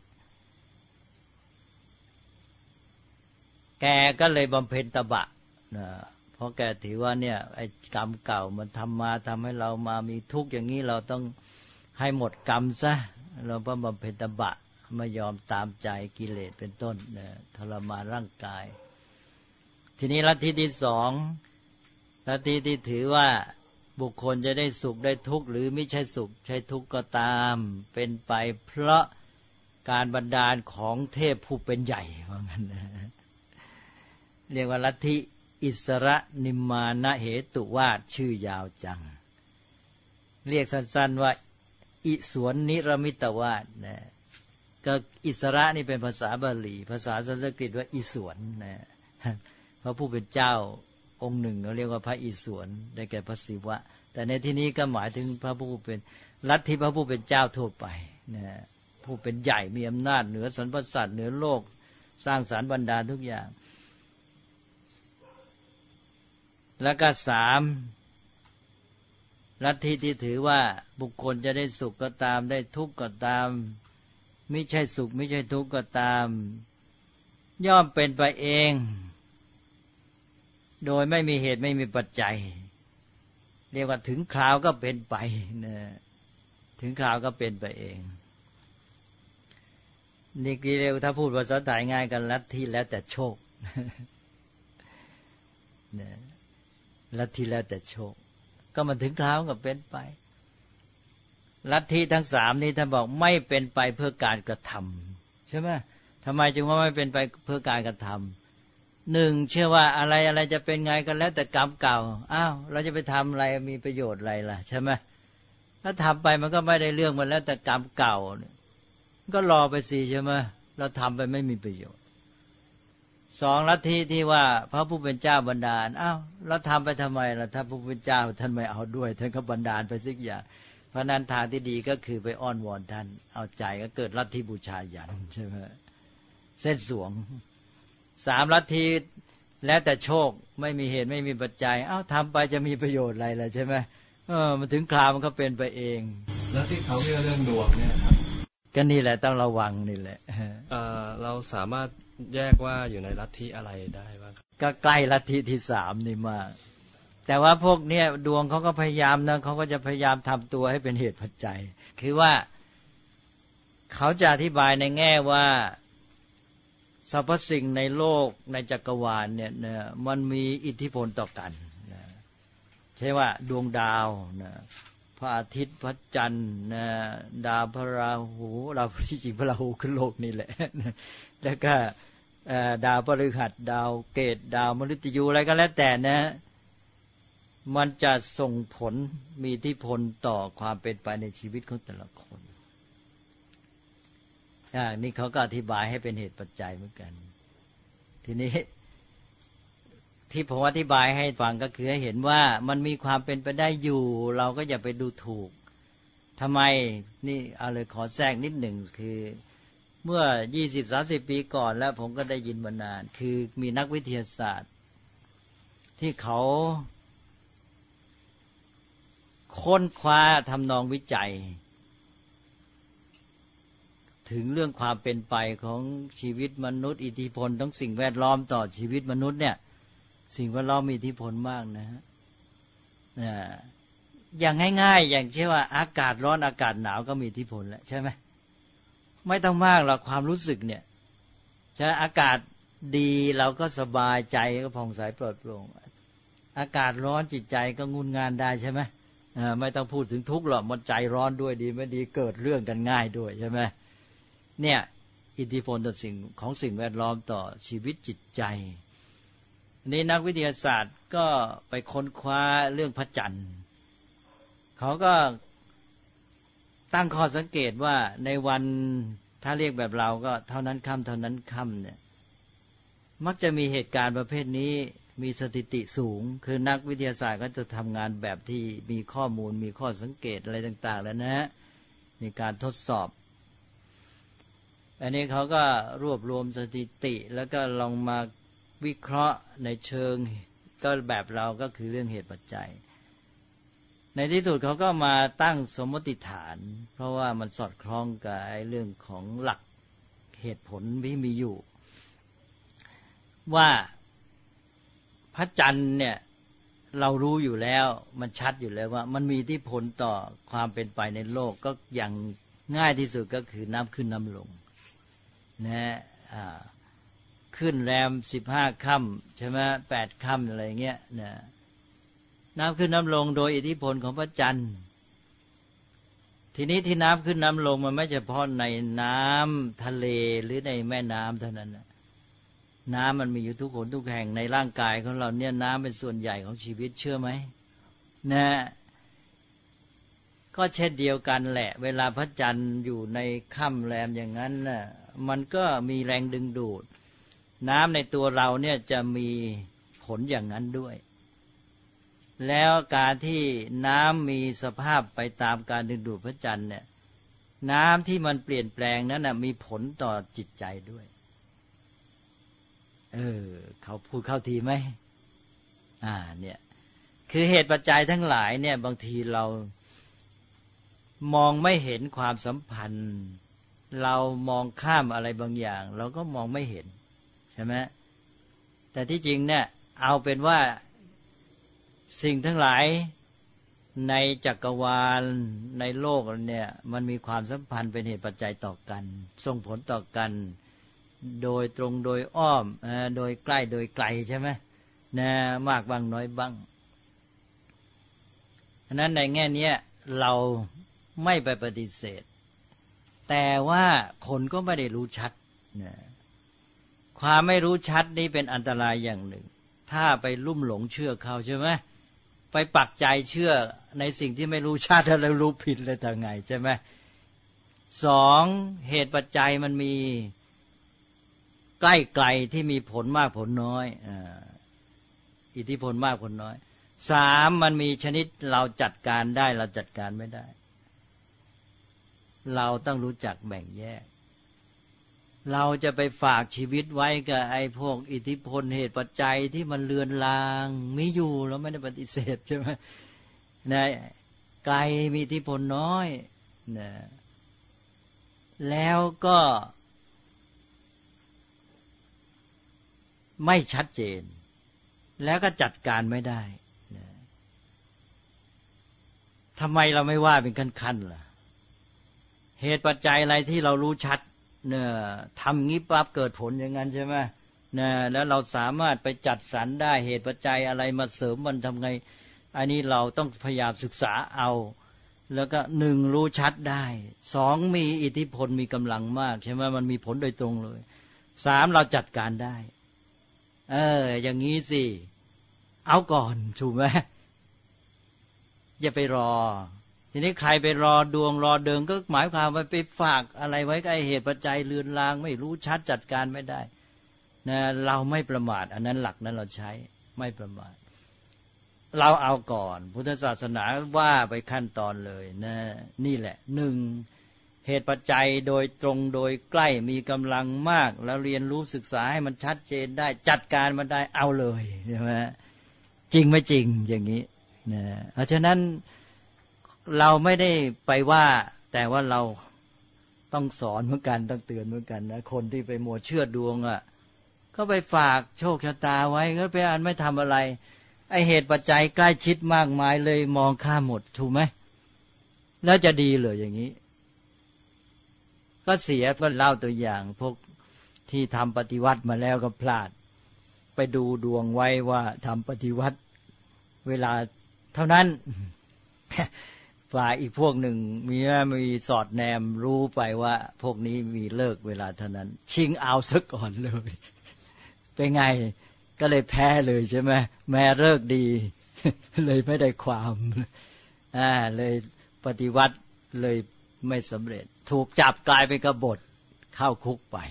แกก็เลยบำเพ็ญตบะนะเพราะแกถือว่าเนี่ยไอ้กรรมเก่ามันทำให้เรามามีทุกข์อย่างนี้เราต้องให้หมดกรรมซะเราก็บำเพ็ญตบะไม่ยอมตามใจกิเลสเป็นต้นนะทรมานร่างกายทีนี้ลัทธิที่สองลัทธิที่ถือว่าบุคคลจะได้สุขได้ทุกข์หรือไม่ใช่สุขใช่ทุกข์ก็ตามเป็นไปเพราะการบันดาลของเทพผู้เป็นใหญ่ว่างั้นนะเรียกว่าลัทธิอิสระนิมมานะเหตุวาทชื่อยาวจังเรียกสั้นๆว่าอิสวนนิรมิตวาทนะก็อิสระนี่เป็นภาษาบาลีภาษาสันสกฤตว่าอิสวนนะพระผู้เป็นเจ้าองค์หนึ่งเขาเรียกว่าพระอิศวรได้แก่พระศิวะแต่ในที่นี้ก็หมายถึงพระผู้เป็นลัทธิพระผู้เป็นเจ้าทั่วไปนะผู้เป็นใหญ่มีอำนาจเหนือสรรพสัตว์เหนือโลกสร้างสรรค์บรรดาทุกอย่างแล้วก็สามลัทธิที่ถือว่าบุคคลจะได้สุขก็ตามได้ทุกข์ก็ตามไม่ใช่สุขไม่ใช่ทุกข์ก็ตามย่อมเป็นไปเองโดยไม่มีเหตุไม่มีปัจจัยเรียกว่าถึงคราวก็เป็นไปนะถึงคราวก็เป็นไปเองนี่กี่เรียกถ้าพูดภาษาไทยง่ายกันลัทธิแล้วแต่โชคนะลัทธิแล้วแต่โชคก็มันถึงคราวก็เป็นไปลัทธิทั้งสามนี้ท่านบอกไม่เป็นไปเพื่อการกระทำใช่ไหมทำไมจึงว่าไม่เป็นไปเพื่อการกระทำหนึ่งเชื่อว่าอะไรจะเป็นไงกันแล้วแต่กรรมเก่าอ้าวเราจะไปทำอะไรมีประโยชน์อะไรล่ะใช่ไหมถ้าทำไปมันก็ไม่ได้เรื่องมันแล้วแต่กรรมเก่าก็รอไปสิใช่ไหมเราทำไปไม่มีประโยชน์สองลัทธิที่ว่าพระผู้เป็นเจ้าบันดาลอ้าวเราทำไปทำไมล่ะถ้าพระผู้เป็นเจ้าท่านไม่เอาด้วยท่านก็บันดาลไปสักอย่างเพราะนั้นทางที่ดีก็คือไปอ้อนวอนท่านเอาใจก็เกิดลัทธิบูชายันใช่ไหมเส้นสวงสามลัทธิแล้วแต่โชคไม่มีเหตุไม่มีปัจจัยอ้าวทำไปจะมีประโยชน์อะไรล่ะใช่ไหมมันถึงคราวมันก็เป็นไปเองแล้วที่เขาเรียกเรื่องดวงเนี่ยครับก็นี่แหละต้องระวังนี่แหละเราสามารถแยกว่าอยู่ในลัทธิอะไรได้บ้างก็ใกล้ลัทธิที่สามนี่มากแต่ว่าพวกเนี้ยดวงเขาก็พยายามนะเขาก็จะพยายามทำตัวให้เป็นเหตุปัจจัยคือว่าเขาจะอธิบายในแง่ว่าสรรพสิ่งในโลกในจักรวาลเนี่ยมันมีอิทธิพลต่อกันนะใช่ว่าดวงดาวนะพระอาทิตย์พระจันทร์นะดาวพระราหูเราที่จริงพระราหูคือโลกนี่แหละแล้วก็ดาวพฤหัสดาวเกตดาวมฤตยูอะไรก็แล้วแต่นะมันจะส่งผลมีอิทธิพลต่อความเป็นไปในชีวิตของแต่ละคนนี่เขาก็อธิบายให้เป็นเหตุปัจจัยเหมือนกันทีนี้ที่ผมอธิบายให้ฟังก็คือให้เห็นว่ามันมีความเป็นไปได้อยู่เราก็อย่าไปดูถูกทำไมนี่เอาเลยขอแทรกนิดหนึ่งคือเมื่อ 20-30 ปีก่อนแล้วผมก็ได้ยินมานานคือมีนักวิทยาศาสตร์ที่เขาค้นคว้าทำนองวิจัยถึงเรื่องความเป็นไปของชีวิตมนุษย์อิทธิพลทั้งสิ่งแวดล้อมต่อชีวิตมนุษย์เนี่ยสิ่งแวดล้อมมีอิทธิพลมากนะฮะอย่างง่ายๆอย่างเช่นว่าอากาศร้อนอากาศหนาวก็มีอิทธิพลแหละใช่ไหมไม่ต้องมากหรอกความรู้สึกเนี่ยใช่อากาศดีเราก็สบายใจก็ผ่องใสปลอดโปร่งอากาศร้อนจิตใจก็งุนงานได้ใช่ไหมไม่ต้องพูดถึงทุกข์หรอกมันใจร้อนด้วยดีไม่ดีเกิดเรื่องกันง่ายด้วยใช่ไหมเนี่ยอิทธิพลต่อสิ่งแวดล้อมต่อชีวิตจิตใจนี่นักวิทยาศาสตร์ก็ไปค้นคว้าเรื่องพระจันทร์เขาก็ตั้งข้อสังเกตว่าในวันถ้าเรียกแบบเราก็เท่านั้นค่ำเท่านั้นค่ำเนี่ยมักจะมีเหตุการณ์ประเภทนี้มีสถิติสูงคือนักวิทยาศาสตร์ก็จะทำงานแบบที่มีข้อมูลมีข้อสังเกตอะไรต่างๆแล้วนะฮะในการทดสอบอันนี้เขาก็รวบรวมสถิติแล้วก็ลองมาวิเคราะห์ในเชิงก็แบบเราก็คือเรื่องเหตุปัจจัยในที่สุดเขาก็มาตั้งสมมติฐานเพราะว่ามันสอดคล้องกับเรื่องของหลักเหตุผลที่มีอยู่ว่าพระจันทร์เนี่ยเรารู้อยู่แล้วมันชัดอยู่แล้วว่ามันมีอิทธิพลต่อความเป็นไปในโลกก็อย่างง่ายที่สุดก็คือน้ำขึ้นน้ำลงนะขึ้นแรม15 ค่ำใช่ไหม8 ค่ำอะไรเงี้ยนะน้ำขึ้นน้ำลงโดยอิทธิพลของพระจันทร์ทีนี้ที่น้ำขึ้นน้ำลงมันไม่เฉพาะในน้ำทะเลหรือในแม่น้ำเท่านั้นน้ำมันมีอยู่ทุกคนทุกแห่งในร่างกายของเราเนี่ยน้ำเป็นส่วนใหญ่ของชีวิตเชื่อไหมนะก็เช่นเดียวกันแหละเวลาพระจันทร์อยู่ในค่ำแรมอย่างนั้นน่ะมันก็มีแรงดึงดูดน้ำในตัวเราเนี่ยจะมีผลอย่างนั้นด้วยแล้วการที่น้ำมีสภาพไปตามการดึงดูดพระจันทร์เนี่ยน้ำที่มันเปลี่ยนแปลงนั้นน่ะมีผลต่อจิตใจด้วยเขาพูดเข้าทีไหมเนี่ยคือเหตุปัจจัยทั้งหลายเนี่ยบางทีเรามองไม่เห็นความสัมพันธ์เรามองข้ามอะไรบางอย่างเราก็มองไม่เห็นใช่ไหมแต่ที่จริงเนี่ยเอาเป็นว่าสิ่งทั้งหลายในจักรวาลในโลกเนี่ยมันมีความสัมพันธ์เป็นเหตุปัจจัยต่อกันส่งผลต่อกันโดยตรงโดยอ้อมโดยใกล้โดยไกลใช่ไหมนะมากบ้างน้อยบ้างฉะนั้นในแง่นี้เราไม่ไปปฏิเสธแต่ว่าคนก็ไม่ได้รู้ชัดนะความไม่รู้ชัดนี้เป็นอันตรายอย่างหนึ่งถ้าไปลุ่มหลงเชื่อเขาใช่ไหมไปปักใจเชื่อในสิ่งที่ไม่รู้ชัดแล้วรู้ผิดเลยทำไงใช่ไหมสองเหตุปัจจัยมันมีใกล้ไกลที่มีผลมากผลน้อยอิทธิพลมากผลน้อยสามมันมีชนิดเราจัดการได้เราจัดการไม่ได้เราต้องรู้จักแบ่งแยกเราจะไปฝากชีวิตไว้กับไอ้พวกอิทธิพลเหตุปัจจัยที่มันเลือนลางมีอยู่เราไม่ได้ปฏิเสธใช่ไหมนะไกลมีอิทธิพลน้อยนะแล้วก็ไม่ชัดเจนแล้วก็จัดการไม่ได้นะทำไมเราไม่ว่าเป็นขั้นๆล่ะเหตุปัจจัยอะไรที่เรารู้ชัดเนี่ยทำงี้ปั๊บเกิดผลอย่างนั้นใช่ไหมเนี่ยแล้วเราสามารถไปจัดสรรได้เหตุปัจจัยอะไรมาเสริมมันทำไงอันนี้เราต้องพยายามศึกษาเอาแล้วก็หนึ่งรู้ชัดได้สองมีอิทธิพลมีกำลังมากใช่ไหมมันมีผลโดยตรงเลยสามเราจัดการได้อย่างนี้สิเอาก่อนถูกไหมอย่าไปรอทีนี้ใครไปรอดวงรอเดิงก็หมายความว่าไปฝากอะไรไว้กับเหตุปัจจัยเลือนลางไม่รู้ชัดจัดการไม่ได้นะเราไม่ประมาทอันนั้นหลักนั้นเราใช้ไม่ประมาทเราเอาก่อนพุทธศาสนาว่าไปขั้นตอนเลยนะนี่แหละหนึ่งเหตุปัจจัยโดยตรงโดยใกล้มีกำลังมากแล้วเรียนรู้ศึกษาให้มันชัดเจนได้จัดการมันได้เอาเลยใช่ไหมจริงไม่จริงอย่างนี้นะเพราะฉะนั้นเราไม่ได้ไปว่าแต่ว่าเราต้องสอนเหมือนกันต้องเตือนเหมือนกันนะคนที่ไปมัวเชื่อดวงก็ไปฝากโชคชะตาไว้ก็ไปอ่านไม่ทำอะไรไอเหตุปัจจัยใกล้ชิดมากมายเลยมองข้ามหมดถูกไหมแล้วจะดีเหรออย่างนี้ก็ก็เสียก็เล่าตัวอย่างพวกที่ทำปฏิวัติมาแล้วก็พลาดไปดูดวงไว้ว่าทำปฏิวัติเวลาเท่านั้น ฝ่ายอีกพวกหนึ่งมีสอดแนมรู้ไปว่าพวกนี้มีเลิกเวลาเท่านั้นชิงเอาซะก่อนเลย เป็นไงก็เลยแพ้เลยใช่ไหมแม้เลิกดี เลยไม่ได้ความเลยปฏิวัติเลยไม่สำเร็จถูกจับกลายเป็นกบฏเข้าคุกไป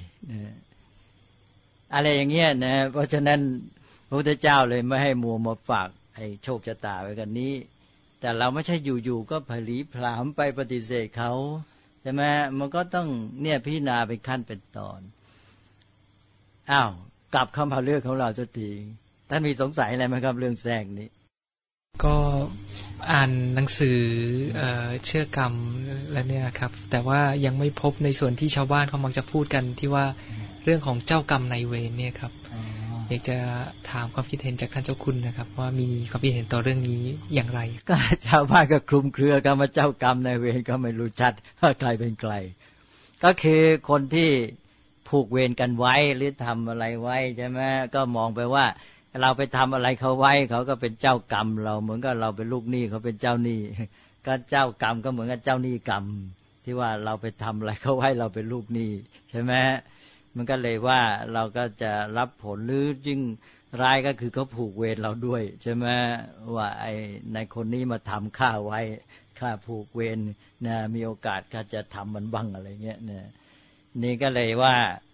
อะไรอย่างเงี้ยนะเพราะฉะนั้นพระพุทธเจ้าเลยไม่ให้มัวมาฝากไอ้โชคชะตาไว้กันนี้แต่เราไม่ใช่อยู่ๆก็ผลีผลามไปปฏิเสธเขาใช่ไหมมันก็ต้องเนี่ยพิจารณาเป็นขั้นเป็นตอนอ้าวกลับเข้ามาเรื่องของเราสักทีท่านมีสงสัยอะไรไหมครับเรื่องแทรกนี้ก็อ่านหนังสือเชื่อกรรมแล้วเนี่ยครับแต่ว่ายังไม่พบในส่วนที่ชาวบ้านเขามักจะพูดกันที่ว่าเรื่องของเจ้ากรรมนายเวรเนี่ยครับอยากจะถามความคิดเห็นจากท่านเจ้าคุณนะครับว่ามีความคิดเห็นต่อเรื่องนี้อย่างไรก็ชาวบ้านก็คลุมเครือกันมาเจ้ากรรมนายเวรก็ไม่รู้ชัดว่าใครเป็นใครก็คือคนที่ผูกเวรกันไว้หรือทำอะไรไว้ใช่ไหมก็มองไปว่าเราไปทำอะไรเขาไว้เขาก็เป็นเจ้ากรรมเราเหมือนกับเราเป็นลูกหนี้เขาเป็นเจ้าหนี้ก็เจ้ากรรมก็เหมือนกับเจ้าหนี้กรรมที่ว่าเราไปทำอะไรเขาไว้เราเป็นลูกหนี้ใช่ไหมมันก็เลยว่าเราก็จะรับผลหรือยิ่งร้ายก็คือเขาผูกเวรเราด้วยใช่ไหมว่าไอ้ในคนนี้มาทำข้าไว้ข้าผูกเวรนะมีโอกาสก็จะทำมันบ้างอะไรเงี้ยเนี่ยนี่ก็เลยว่า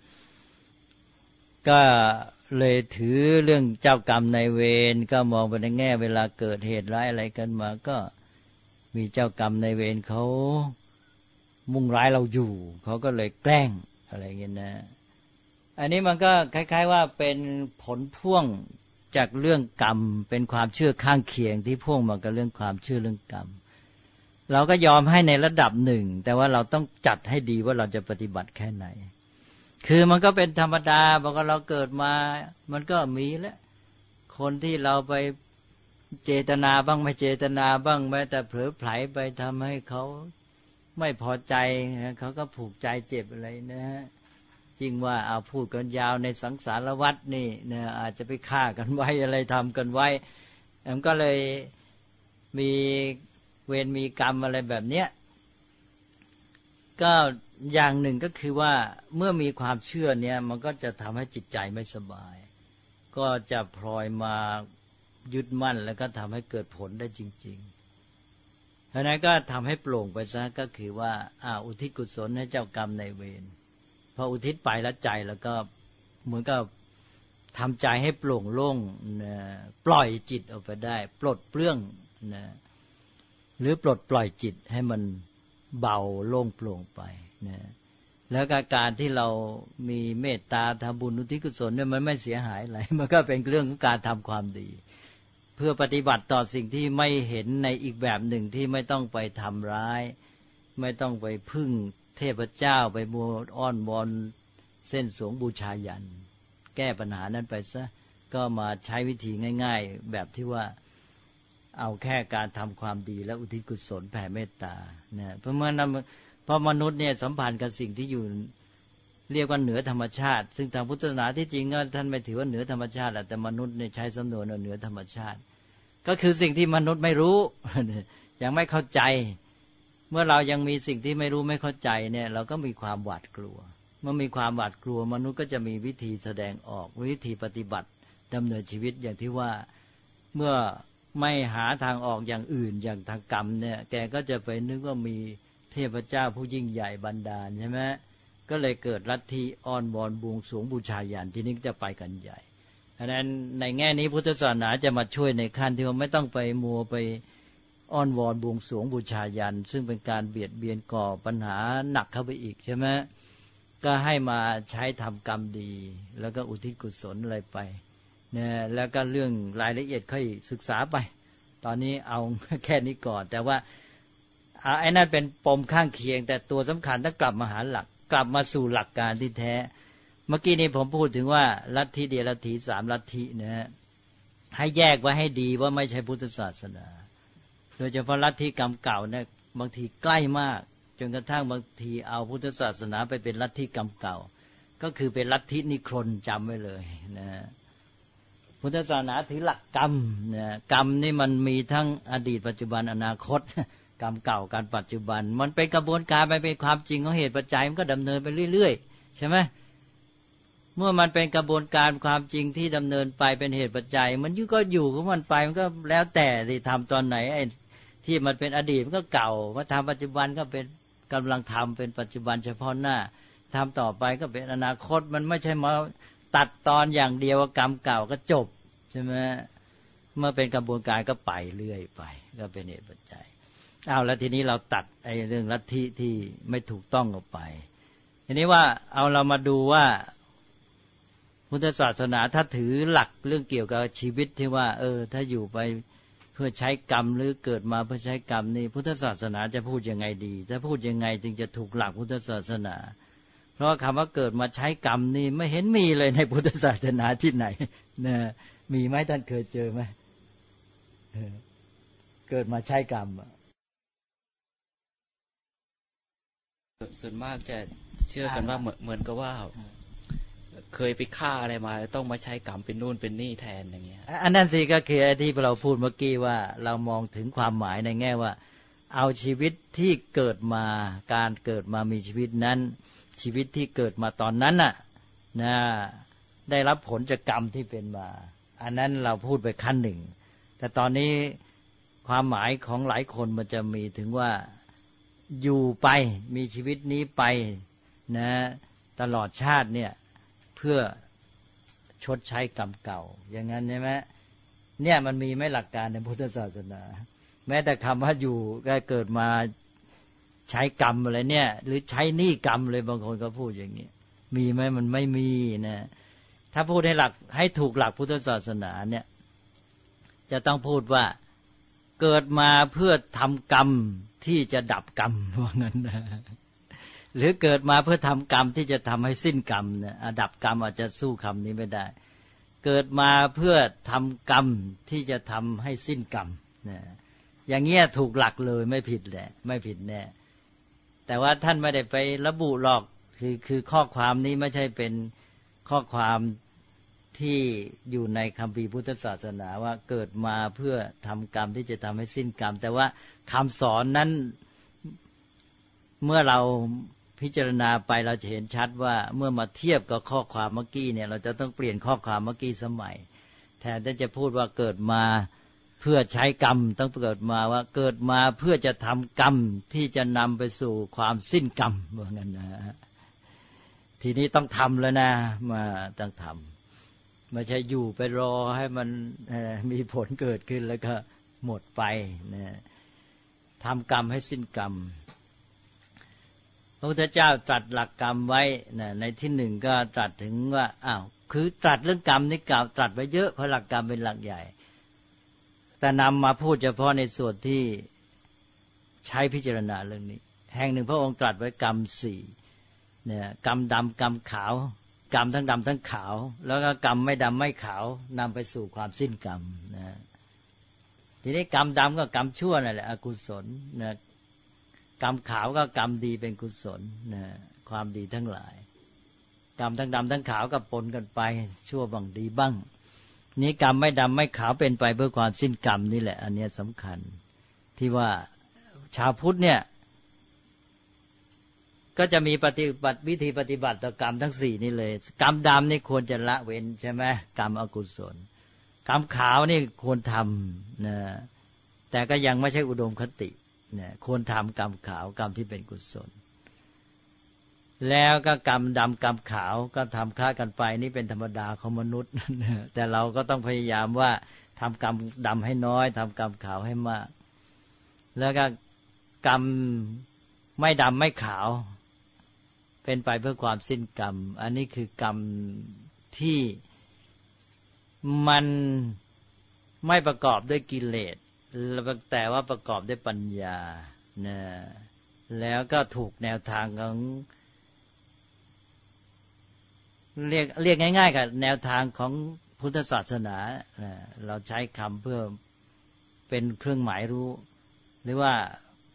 ก็เลยถือเรื่องเจ้ากรรมนายเวรก็มองไปในแง่เวลาเกิดเหตุร้ายอะไรกันมาก็มีเจ้ากรรมนายเวรเขามุ่งร้ายเราอยู่เขาก็เลยแกล้งอะไรเงี้ยนะอันนี้มันก็คล้ายๆว่าเป็นผลพ่วงจากเรื่องกรรมเป็นความเชื่อข้างเคียงที่พ่วงมากับเรื่องความเชื่อเรื่องกรรมเราก็ยอมให้ในระดับหนึ่งแต่ว่าเราต้องจัดให้ดีว่าเราจะปฏิบัติแค่ไหนคือมันก็เป็นธรรมดาบอกว่าเราเกิดมามันก็มีแล้วคนที่เราไปเจตนาบ้างไม่เจตนาบ้างแม้แต่เผลอไผลไปทำให้เขาไม่พอใจเขาก็ผูกใจเจ็บอะไรนะฮะจริงว่าเอาพูดกันยาวในสังสารวัฏนี่นะอาจจะไปฆ่ากันไว้อะไรทำกันไว้มันก็เลยมีเวรมีกรรมอะไรแบบเนี้ยก็อย่างหนึ่งก็คือว่าเมื่อมีความเชื่อเนี่ยมันก็จะทำให้จิตใจไม่สบายก็จะพลอยมายึดมั่นแล้วก็ทำให้เกิดผลได้จริงๆเพราะนั้นก็ทำให้โปร่งไปซะก็คือว่าอุทิศกุศลให้เจ้ากรรมนายเวรพออุทิศไปแล้วใจแล้วก็เหมือนกับทำใจให้โปร่งโล่งนะปล่อยจิตออกไปได้ปลดเปลื้องนะหรือปลดปล่อยจิตให้มันเบาโล่งโปร่งไปนะแล้วการที่เรามีเมตตาทำบุญอุทิศกุศลเนี่ยมันไม่เสียหายอะไรมันก็เป็นเรื่องของการทำความดีเพื่อปฏิบัติต่อสิ่งที่ไม่เห็นในอีกแบบหนึ่งที่ไม่ต้องไปทำร้ายไม่ต้องไปพึ่งเทพเจ้าไปมัวอ้อนวอนเส้นสวงบูชายันแก้ปัญหานั้นไปซะก็มาใช้วิธีง่ายๆแบบที่ว่าเอาแค่การทำความดีและอุทิศกุศลแผ่เมตตาเนี่ยเพราะมนุษย์เนี่ยสัมพันธ์กับสิ่งที่อยู่เรียกว่าเหนือธรรมชาติซึ่งทางพุทธศาสนาที่จริงก็ท่านไม่ถือว่าเหนือธรรมชาติแต่มนุษย์เนี่ยใช้สำนวนว่าเหนือธรรมชาติก็คือสิ่งที่มนุษย์ไม่รู้ยังไม่เข้าใจเมื่อเรายังมีสิ่งที่ไม่รู้ไม่เข้าใจเนี่ยเราก็มีความหวาดกลัวเมื่อมีความหวาดกลัวมนุษย์ก็จะมีวิธีแสดงออกวิธีปฏิบัติดำเนินชีวิตอย่างที่ว่าเมื่อไม่หาทางออกอย่างอื่นอย่างทางกรรมเนี่ยแกก็จะไปนึกว่ามีเทพเจ้าผู้ยิ่งใหญ่บันดาลใช่ไหมก็เลยเกิดลัทธิอ้อนวอนบวงสรวงบูชายันที่นี้จะไปกันใหญ่ดังนั้นในแง่นี้พุทธศาสนาจะมาช่วยในขั้นที่ว่าไม่ต้องไปมัวไปอ้อนวอนบวงสรวงบูชายันซึ่งเป็นการเบียดเบียนก่อปัญหาหนักเข้าไปอีกใช่ไหมก็ให้มาใช้ทำกรรมดีแล้วก็อุทิศกุศลอะไรไปเนี่ยแล้วก็เรื่องรายละเอียดค่อยศึกษาไปตอนนี้เอาแค่นี้ก่อนแต่ว่าไอ้นั่นเป็นปมข้างเคียงแต่ตัวสำคัญต้องกลับมาหาหลักกลับมาสู่หลักการที่แท้เมื่อกี้นี้ผมพูดถึงว่าลัทธิเดียลัทธิ3ลัทธินะฮะให้แยกไว้ให้ดีว่าไม่ใช่พุทธศาสนาโดยเฉพาะลัทธิกรรมเก่าเนี่ยบางทีใกล้มากจนกระทั่งบางทีเอาพุทธศาสนาไปเป็นลัทธิกรรมเก่าก็คือเป็นลัทธินิครนจำไว้เลยนะพุทธศาสนาถือหลักกรรมนะกรรมนี่มันมีทั้งอดีตปัจจุบันอนาคตกรรมเก่าการปัจจุบันมันเป็นกระบวนการไปเป็นความจริงของเหตุปัจจัยมันก็ดำเนินไปเรื่อยๆใช่ไหมเมื่อมันเป็นกระบวนการความจริงที่ดำเนินไปเป็นเหตุปัจจัยมันก็อยู่ของมันไปมันก็แล้วแต่ที่ทำตอนไหนไอ้ที่มันเป็นอดีตมันก็เก่ามาทำปัจจุบันก็เป็นกำลังทำเป็นปัจจุบันเฉพาะหน้าทำต่อไปก็เป็นอนาคตมันไม่ใช่มาตัดตอนอย่างเดียวกรรมเก่าก็จบใช่ไหมเมื่อเป็นกระบวนการก็ไปเรื่อยไปก็เป็นเหตุปัจจัยเอาแล้วทีนี้เราตัดไอ้เรื่องลัทธิที่ไม่ถูกต้องออกไปทีนี้ว่าเอาเรามาดูว่าพุทธศาสนาถ้าถือหลักเรื่องเกี่ยวกับชีวิตที่ว่าถ้าอยู่ไปเพื่อใช้กรรมหรือเกิดมาเพื่อใช้กรรมนี่พุทธศาสนาจะพูดยังไงดีถ้าพูดยังไงจึงจะถูกหลักพุทธศาสนาเพราะคำว่าเกิดมาใช้กรรมนี่ไม่เห็นมีเลยในพุทธศาสนาที่ไหนนะมีไหมท่านเคยเจอไหมเกิดมาใช้กรรมส่วนมากจะเชื่อกันว่าเหมือนกับว่าเคยไปฆ่าอะไรมาต้องมาใช้กรรมเป็นนู่นเป็นนี่แทนอย่างเงี้ยอันนั้นสิก็คือไอ้ที่เราพูดเมื่อกี้ว่าเรามองถึงความหมายในแง่ว่าเอาชีวิตที่เกิดมาการเกิดมามีชีวิตนั้นชีวิตที่เกิดมาตอนนั้นน่ะนะได้รับผลจากกรรมที่เป็นมาอันนั้นเราพูดไปขั้นหนึ่งแต่ตอนนี้ความหมายของหลายคนมันจะมีถึงว่าอยู่ไปมีชีวิตนี้ไปนะตลอดชาติเนี่ยเพื่อชดใช้กรรมเก่าอย่างนั้นใช่ไหมเนี่ยมันมีไม่หลักการในพุทธศาสนาแม้แต่คำว่าอยู่ก็เกิดมาใช้กรรมอะไรเนี่ยหรือใช้หนี้กรรมเลยบางคนก็พูดอย่างนี้มีไหมมันไม่มีนะถ้าพูดให้หลักให้ถูกหลักพุทธศาสนาเนี่ยจะต้องพูดว่าเกิดมาเพื่อทำกรรมที่จะดับกรรมว่างั้นนะหรือเกิดมาเพื่อทำกรรมที่จะทำให้สิ้นกรรมเนี่ยดับกรรมอาจจะสู้คำนี้ไม่ได้เกิดมาเพื่อทำกรรมที่จะทำให้สิ้นกรรมนะอย่างเงี้ยถูกหลักเลยไม่ผิดแหละไม่ผิดแน่แต่ว่าท่านไม่ได้ไประบุหรอกคือข้อความนี้ไม่ใช่เป็นข้อความที่อยู่ในคัมภีร์พุทธศาสนาว่าเกิดมาเพื่อทำกรรมที่จะทำให้สิ้นกรรมแต่ว่าคำสอนนั้นเมื่อเราพิจารณาไปเราจะเห็นชัดว่าเมื่อมาเทียบกับข้อความเมื่อกี้เนี่ยเราจะต้องเปลี่ยนข้อความเมื่อกี้สมัยแทนที่จะพูดว่าเกิดมาเพื่อใช้กรรมต้องเกิดมาว่าเกิดมาเพื่อจะทำกรรมที่จะนำไปสู่ความสิ้นกรรมว่างั้นนะทีนี้ต้องทำแล้วนะมาต้องทำไม่ใช่อยู่ไปรอให้มันมีผลเกิดขึ้นแล้วก็หมดไปนะทำกรรมให้สิ้นกรรมพระพุทธเจ้าตรัสหลักกรรมไว้นะในที่หนึ่งก็ตรัสถึงว่าคือตรัสเรื่องกรรมนี่กล่าวตรัสไว้เยอะเพราะหลักกรรมเป็นหลักใหญ่แต่นำมาพูดเฉพาะในส่วนที่ใช้พิจารณาเรื่องนี้แห่งหนึ่งพระองค์ตรัสไว้กรรมสี่เนี่ยกรรมดำกรรมขาวกรรมทั้งดำทั้งขาวแล้วก็กรรมไม่ดำไม่ขาวนำไปสู่ความสิ้นกรรมนะทีนี้กรรมดำก็กรรมชั่วนั่นแหละอกุศลนะกรรมขาวก็กรรมดีเป็นกุศลนะความดีทั้งหลายกรรมทั้งดำทั้งขาวก็ปนกันไปชั่วบ้างดีบ้างนี้กรรมไม่ดำไม่ขาวเป็นไปเพื่อความสิ้นกรรมนี่แหละอันนี้สำคัญที่ว่าชาวพุทธเนี่ยก็จะมีปฏิบัติวิธีปฏิบัติต่อกรรมทั้งสี่นี่เลยกรรมดำนี่ควรจะละเว้นใช่ไหมกรรมอกุศลกรรมขาวนี่ควรทำนะแต่ก็ยังไม่ใช่อุดมคตินะควรทำกรรมขาวกรรมที่เป็นกุศลแล้วก็กรรมดำกรรมขาวก็ทำคล้ากันไปนี่เป็นธรรมดาของมนุษย์แต่เราก็ต้องพยายามว่าทำกรรมดำให้น้อยทำกรรมขาวให้มากแล้วก็กรรมไม่ดำไม่ขาวเป็นไปเพื่อความสิ้นกรรมอันนี้คือกรรมที่มันไม่ประกอบด้วยกิเลสแต่ว่าประกอบด้วยปัญญานะแล้วก็ถูกแนวทางของเรียกง่ายๆกับแนวทางของพุทธศาสนาเราใช้คำเพื่อเป็นเครื่องหมายรู้หรือว่า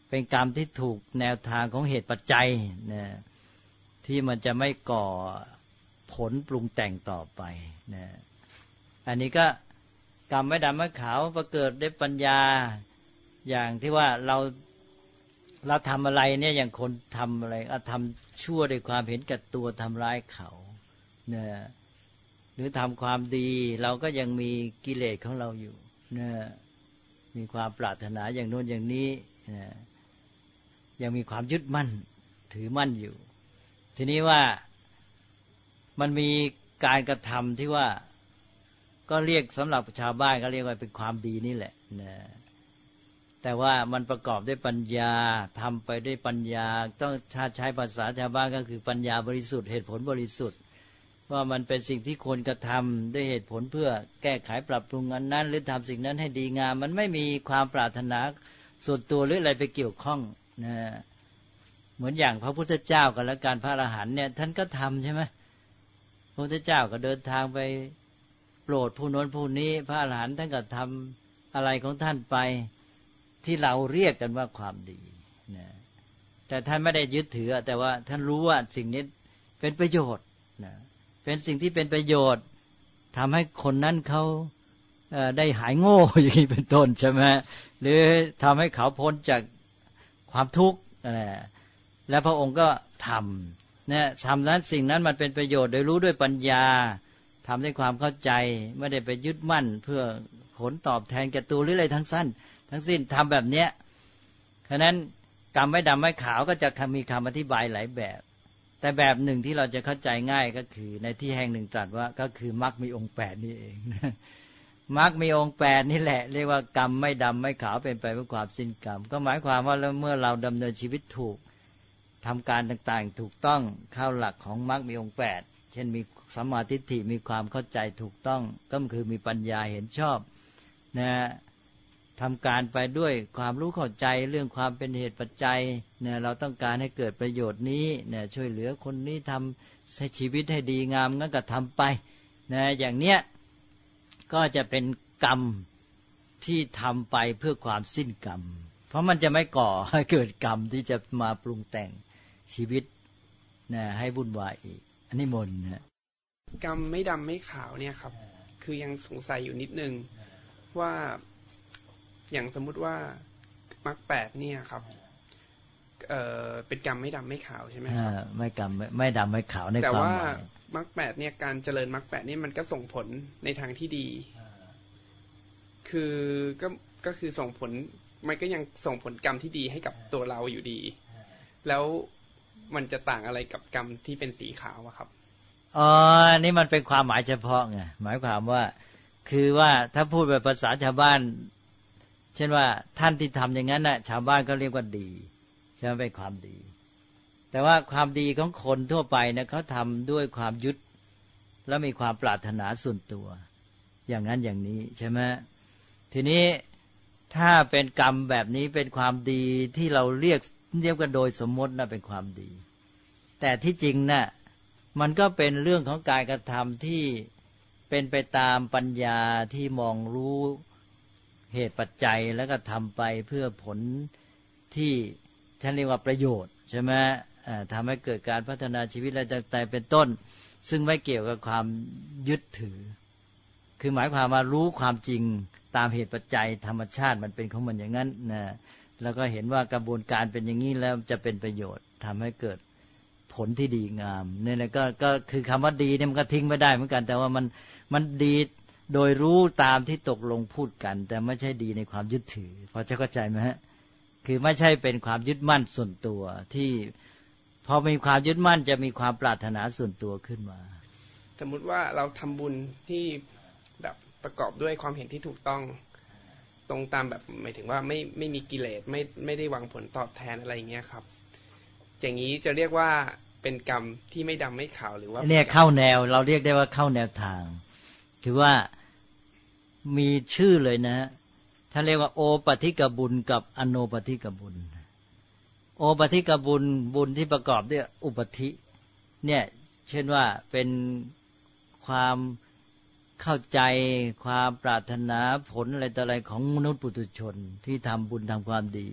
เป็นกรรมที่ถูกแนวทางของเหตุปัจจัยนะที่มันจะไม่ก่อผลปรุงแต่งต่อไปนะอันนี้ก็กรรมไม่ดำไม่ขาวประเกิดด้วยปัญญาอย่างที่ว่าเราทำอะไรเนี่ยอย่างคนทำอะไรทำชั่วด้วยความเห็นแก่ตัวทำร้ายเขาเนี่ยหรือทำความดีเราก็ยังมีกิเลสของเราอยู่เนี่ยมีความปรารถนาอย่างโน้นอย่างนี้เนี่ยยังมีความยึดมั่นถือมั่นอยู่ทีนี้ว่ามันมีการกระทำที่ว่าก็เรียกสำหรับชาวบ้านก็เรียกว่าเป็นความดีนี่แหละนะแต่ว่ามันประกอบด้วยปัญญาทำไปด้วยปัญญาต้องถ้าใช้ภาษาชาวบ้านก็คือปัญญาบริสุทธิ์เหตุผลบริสุทธิ์ว่ามันเป็นสิ่งที่ควรกระทำด้วยเหตุผลเพื่อแก้ไขปรับปรุงอันนั้นหรือทำสิ่งนั้นให้ดีงามมันไม่มีความปรารถนาส่วนตัวหรืออะไรไปเกี่ยวข้องนะเหมือนอย่างพระพุทธเจ้ากันแล้วการพระอรหันต์เนี่ยท่านก็ทำใช่ไหมพระพุทธเจ้าก็เดินทางไปโปรดผู้โน้นผู้นี้พระอรหันต์ท่านก็ทำอะไรของท่านไปที่เราเรียกกันว่าความดีนะแต่ท่านไม่ได้ยึดถือแต่ว่าท่านรู้ว่าสิ่งนี้เป็นประโยชน์นะเป็นสิ่งที่เป็นประโยชน์ทำให้คนนั้นเขาได้หายโง่อย่างนี้เป็นต้นใช่ไหมหรือทำให้เขาพ้นจากความทุกข์และพระองค์ก็ทำเนี่ยทำนั้นสิ่งนั้นมันเป็นประโยชน์โดยรู้ด้วยปัญญาทำด้วยความเข้าใจไม่ได้ไปยึดมั่นเพื่อผลตอบแทนแก่ตัวหรืออะไรทั้งสิ้นทำแบบเนี้ยฉะนั้นกรรมไม่ดำไม่ขาวก็จะมีคำอธิบายหลายแบบแต่แบบหนึ่งที่เราจะเข้าใจง่ายก็คือในที่แห่งหนึ่งตรัสว่าก็คือมรรคมีองค์8นี่เองมรรคมีองค์8นี่แหละเรียกว่ากรรมไม่ดำไม่ขาวเป็นไปเพื่อความสิ้นกรรมก็หมายความว่าเมื่อเราดำเนินชีวิตถูกทำการต่างๆถูกต้องเข้าหลักของมรรคมีองค์8เช่นมีสัมมาทิฏฐิมีความเข้าใจถูกต้องก็คือมีปัญญาเห็นชอบนะทำการไปด้วยความรู้เข้าใจเรื่องความเป็นเหตุปัจจัยเนี่ยเราต้องการให้เกิดประโยชน์นี้เนี่ยช่วยเหลือคนนี้ทำให้ชีวิตให้ดีงามงั้นก็ทำไปนะอย่างเนี้ยก็จะเป็นกรรมที่ทำไปเพื่อความสิ้นกรรมเพราะมันจะไม่ก่อให้เกิดกรรมที่จะมาปรุงแต่งชีวิตนะให้วุ่นวายอีกอันนี้มนนะกรรมไม่ดำไม่ขาวเนี่ยครับคือยังสงสัยอยู่นิดนึงว่าอย่างสมมุติว่ามรรค8เนี่ยครับเป็นกรรมไม่ดำไม่ขาวใช่ไหมครับไม่กรรมไม่ดำไม่ขาวในความหมายแต่ว่ามรรค8เนี่ยการเจริญมรรค8นี่มันก็ส่งผลในทางที่ดีคือก็คือส่งผลมันก็ยังส่งผลกรรมที่ดีให้กับตัวเราอยู่ดีแล้วมันจะต่างอะไรกับกรรมที่เป็นสีขาวอะครับนี่มันเป็นความหมายเฉพาะไงหมายความว่าคือว่าถ้าพูดแบบภาษาชาวบ้านเช่นว่าท่านที่ทำอย่างนั้นน่ะชาวบ้านก็เรียกว่าดีใช่ไหมเป็นความดีแต่ว่าความดีของคนทั่วไปเนี่ยเขาทำด้วยความยึดแล้วมีความปรารถนาส่วนตัวอย่างนั้นอย่างนี้ใช่ไหมทีนี้ถ้าเป็นกรรมแบบนี้เป็นความดีที่เราเรียกกันโดยสมมติน่ะเป็นความดีแต่ที่จริงน่ะมันก็เป็นเรื่องของการกระทำที่เป็นไปตามปัญญาที่มองรู้เหตุปัจจัยแล้วก็ทำไปเพื่อผลที่ท่านเรียกว่าประโยชน์ใช่ไหมทำให้เกิดการพัฒนาชีวิตอะไรต่างๆเป็นต้นซึ่งไม่เกี่ยวกับความยึดถือคือหมายความว่ารู้ความจริงตามเหตุปัจจัยธรรมชาติมันเป็นของมันอย่างนั้นนะแล้วก็เห็นว่ากระบวนการเป็นอย่างนี้แล้วจะเป็นประโยชน์ทำให้เกิดผลที่ดีงามเนี่ยนะก็คือคำว่าดีเนี่ยมันก็ทิ้งไม่ได้เหมือนกันแต่ว่ามันดีโดยรู้ตามที่ตกลงพูดกันแต่ไม่ใช่ดีในความยึดถือพอจะเข้าใจไหมฮะคือไม่ใช่เป็นความยึดมั่นส่วนตัวที่พอมีความยึดมั่นจะมีความปรารถนาส่วนตัวขึ้นมาสมมุติว่าเราทำบุญที่แบบประกอบด้วยความเห็นที่ถูกต้องตรงตามแบบหมายถึงว่าไม่มีกิเลสไม่ได้หวังผลตอบแทนอะไรอย่างเงี้ยครับอย่างนี้จะเรียกว่าเป็นกรรมที่ไม่ดำไม่ขาวหรือว่าเนี่ยเข้าแนวเราเรียกได้ว่าเข้าแนวทางคือว่ามีชื่อเลยนะท่านเรียกว่าโอปฏิกบุญกับอโนปฏิกบุญโอปฏิกบุญบุญที่ประกอบด้วยอุปธิเนี่ยเช่นว่าเป็นความเข้าใจความปรารถนาผลอะไรต่ออะไรของมนุษย์ปุถุชนที่ทำบุญทำความดี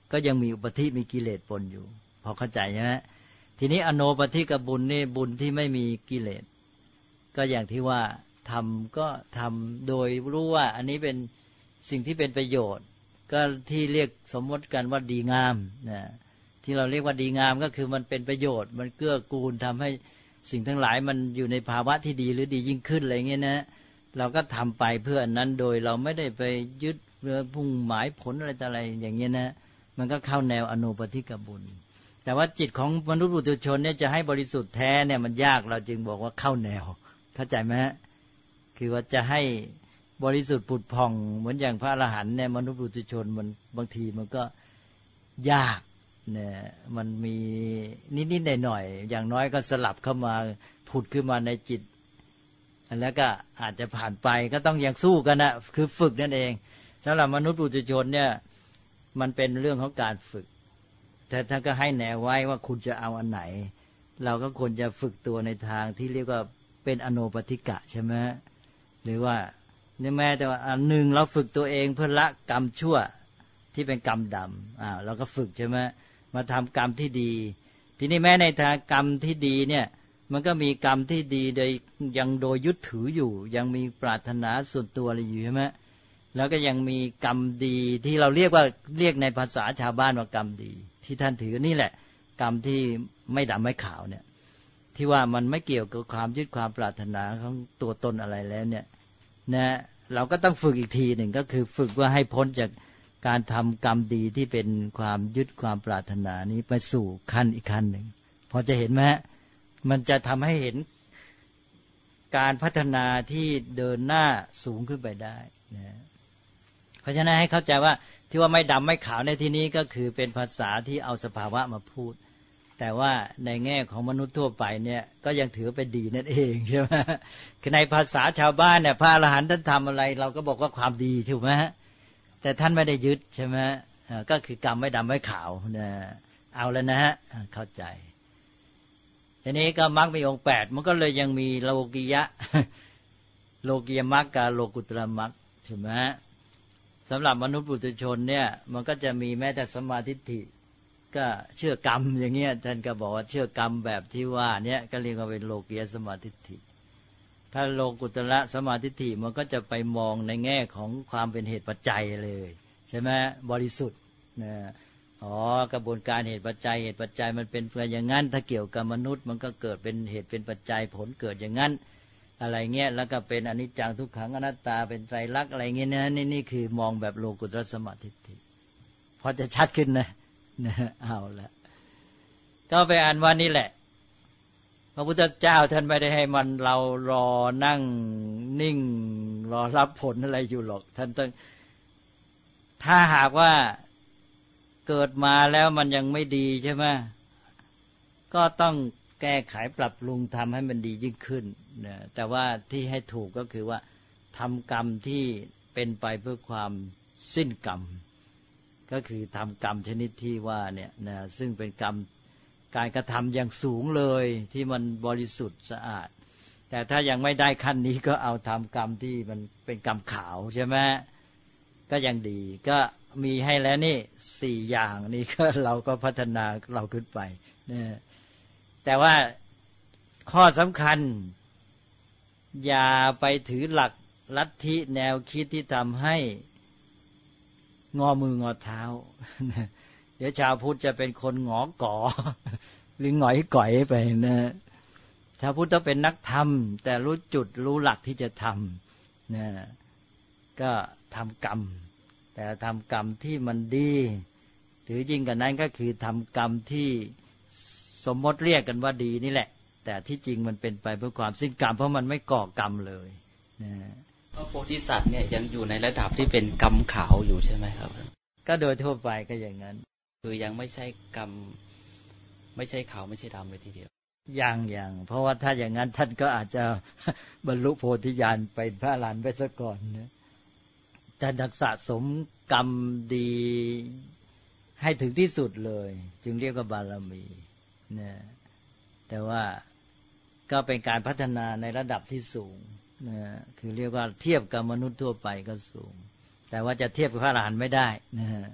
ก็ยังมีอุปธิมีกิเลสปนอยู่พอเข้าใจใช่ไหมทีนี้อโนปธิกบุญนี่บุญที่ไม่มีกิเลสก็อย่างที่ว่าทำก็ทำโดยรู้ว่าอันนี้เป็นสิ่งที่เป็นประโยชน์ก็ที่เรียกสมมติกันว่าดีงามนะที่เราเรียกว่าดีงามก็คือมันเป็นประโยชน์มันเกื้อกูลทำให้สิ่งทั้งหลายมันอยู่ในภาวะที่ดีหรือดียิ่งขึ้นอะไรเงี้ยนะเราก็ทำไปเพื่ออันนั้นโดยเราไม่ได้ไปยึดเรือพุ่งหมายผลอะไรต่ออะไรอย่างเงี้ยนะมันก็เข้าแนวอโนปธิกบุญแต่ว่าจิตของมนุษย์ปุถุชนเนี่ยจะให้บริสุทธิ์แท้เนี่ยมันยากเราจึงบอกว่าเข้าแนวเข้าใจไหมฮะคือว่าจะให้บริสุทธิ์ผุดผ่องเหมือนอย่างพระอรหันต์เนี่ยมนุษย์ปุถุชนมันบางทีมันก็ยากเนี่ยมันมีนิดๆหน่อยๆอย่างน้อยก็สลับเข้ามาผุดขึ้นมาในจิตแล้วก็อาจจะผ่านไปก็ต้องยังสู้กันนะคือฝึกนั่นเองสำหรับมนุษย์ปุถุชนเนี่ยมันเป็นเรื่องของการฝึกแต่ท่านก็ให้แนวไว้ว่าคุณจะเอาอันไหนเราก็ควรจะฝึกตัวในทางที่เรียกว่าเป็นอโนปธิกะใช่ไหมหรือว่าในแม้แต่ว่าอันหนึ่งเราฝึกตัวเองเพื่อละกรรมชั่วที่เป็นกรรมดำเราก็ฝึกใช่ไหมมาทำกรรมที่ดีทีนี้แม้ในทางกรรมที่ดีเนี่ยมันก็มีกรรมที่ดีโดยยังโดยยึดถืออยู่ยังมีปรารถนาส่วนตัวอะไรอยู่ใช่ไหมแล้วก็ยังมีกรรมดีที่เราเรียกในภาษาชาวบ้านว่ากรรมดีที่ท่านถือนี่แหละกรรมที่ไม่ดำไม่ขาวเนี่ยที่ว่ามันไม่เกี่ยวกับความยึดความปรารถนาของตัวตนอะไรแล้วเนี่ยนะเราก็ต้องฝึกอีกทีหนึ่งก็คือฝึกว่าให้พ้นจากการทำกรรมดีที่เป็นความยึดความปรารถนานี้ไปสู่ขั้นอีกขั้นหนึ่งพอจะเห็นไหมมันจะทำให้เห็นการพัฒนาที่เดินหน้าสูงขึ้นไปได้นะเพราะฉะนั้นให้เข้าใจว่าที่ว่าไม่ดำไม่ขาวในที่นี้ก็คือเป็นภาษาที่เอาสภาวะมาพูดแต่ว่าในแง่ของมนุษย์ทั่วไปเนี่ยก็ยังถือเป็นดีนั่นเองใช่ไหมคือในภาษาชาวบ้านเนี่ยพระอรหันต์ท่านทำอะไรเราก็บอกว่าความดีถูกไหมแต่ท่านไม่ได้ยึดใช่ไหมก็คือกรรมไม่ดำไม่ขาวนะเอาแล้วนะฮะเข้าใจทีนี้ก็มรรคมีองค์8มันก็เลยยังมีโลกิยะโลกิยมรรคกับโลกุตระมรรคใช่ไหมสำหรับมนุษย์ปุถุชนเนี่ยมันก็จะมีแม้แต่สัมมาทิฏฐิก็เชื่อกรรมอย่างเงี้ยท่านก็บอกว่าเชื่อกรรมแบบที่ว่าเนี่ยก็เรียกว่าเป็นโลกิยสัมมาทิฏฐิถ้าโลกุตระสัมมาทิฏฐิมันก็จะไปมองในแง่ของความเป็นเหตุปัจจัยเลยใช่ไหมบริสุทธิ์นะกระบวนการเหตุปัจจัยมันเป็นเพื่ออย่างนั้นถ้าเกี่ยวกับมนุษย์มันก็เกิดเป็นเหตุเป็นปัจจัยผลเกิดอย่างนั้นอะไรเงี้ยแล้วก็เป็นอนิจจังทุกขังอนัตตาเป็นไตรลักษณ์อะไรเงี้ยนะนี่คือมองแบบโลกุตระสัมมาทิฏฐิพอจะชัดขึ้นนะเอาละก็ไปอ่านว่านี่แหละพระพุทธเจ้าท่านไม่ได้ให้มันเรารอนั่งนิ่งรอรับผลอะไรอยู่หรอกท่านต้องถ้าหากว่าเกิดมาแล้วมันยังไม่ดีใช่ไหมก็ต้องแก้ไขปรับปรุงทำให้มันดียิ่งขึ้นนะแต่ว่าที่ให้ถูกก็คือว่าทำกรรมที่เป็นไปเพื่อความสิ้นกรรมก็คือทำกรรมชนิดที่ว่าเนี่ยนะซึ่งเป็นกรรมการกระทำอย่างสูงเลยที่มันบริสุทธิ์สะอาดแต่ถ้ายังไม่ได้ขั้นนี้ก็เอาทำกรรมที่มันเป็นกรรมขาวใช่ไหมก็ยังดีก็มีให้แล้วนี่4อย่างนี่ก็เราก็พัฒนาเราขึ้นไปนะแต่ว่าข้อสำคัญอย่าไปถือหลักลัทธิแนวคิดที่ทำให้งอมืองอเท้าเดี๋ยวชาวพุทธจะเป็นคนหงอก่อหรือหงอยก่อยไปนะชาวพุทธต้องเป็นนักธรรมแต่รู้จุดรู้หลักที่จะทำนะก็ทำกรรมแต่ทำกรรมที่มันดีหรือยิ่งกว่านั้นก็คือทำกรรมที่สมมติเรียกกันว่าดีนี่แหละแต่ที่จริงมันเป็นไปเพื่อความสิ้นกรรมเพราะมันไม่ก่อกรรมเลยนะก็โพธิสัตว์เนี่ยยังอยู่ในระดับที่เป็นกรรมขาวอยู่ใช่ไหมครับก็โดยทั่วไปก็อย่างนั้นคือยังไม่ใช่กรรมไม่ใช่ขาวไม่ใช่ดำเลยทีเดียวอย่างเพราะว่าถ้าอย่างนั้นท่านก็อาจจะบรรลุโพธิญาณเป็นพระอรหันต์ไปซะก่อนนะท่านสะสมกรรมดีให้ถึงที่สุดเลยจึงเรียกว่าบารมีนะแต่ว่าก็เป็นการพัฒนาในระดับที่สูงนะคือเรียกว่าเทียบกับมนุษย์ทั่วไปก็สูงแต่ว่าจะเทียบกับพระอรหันต์ไม่ได้นะแต่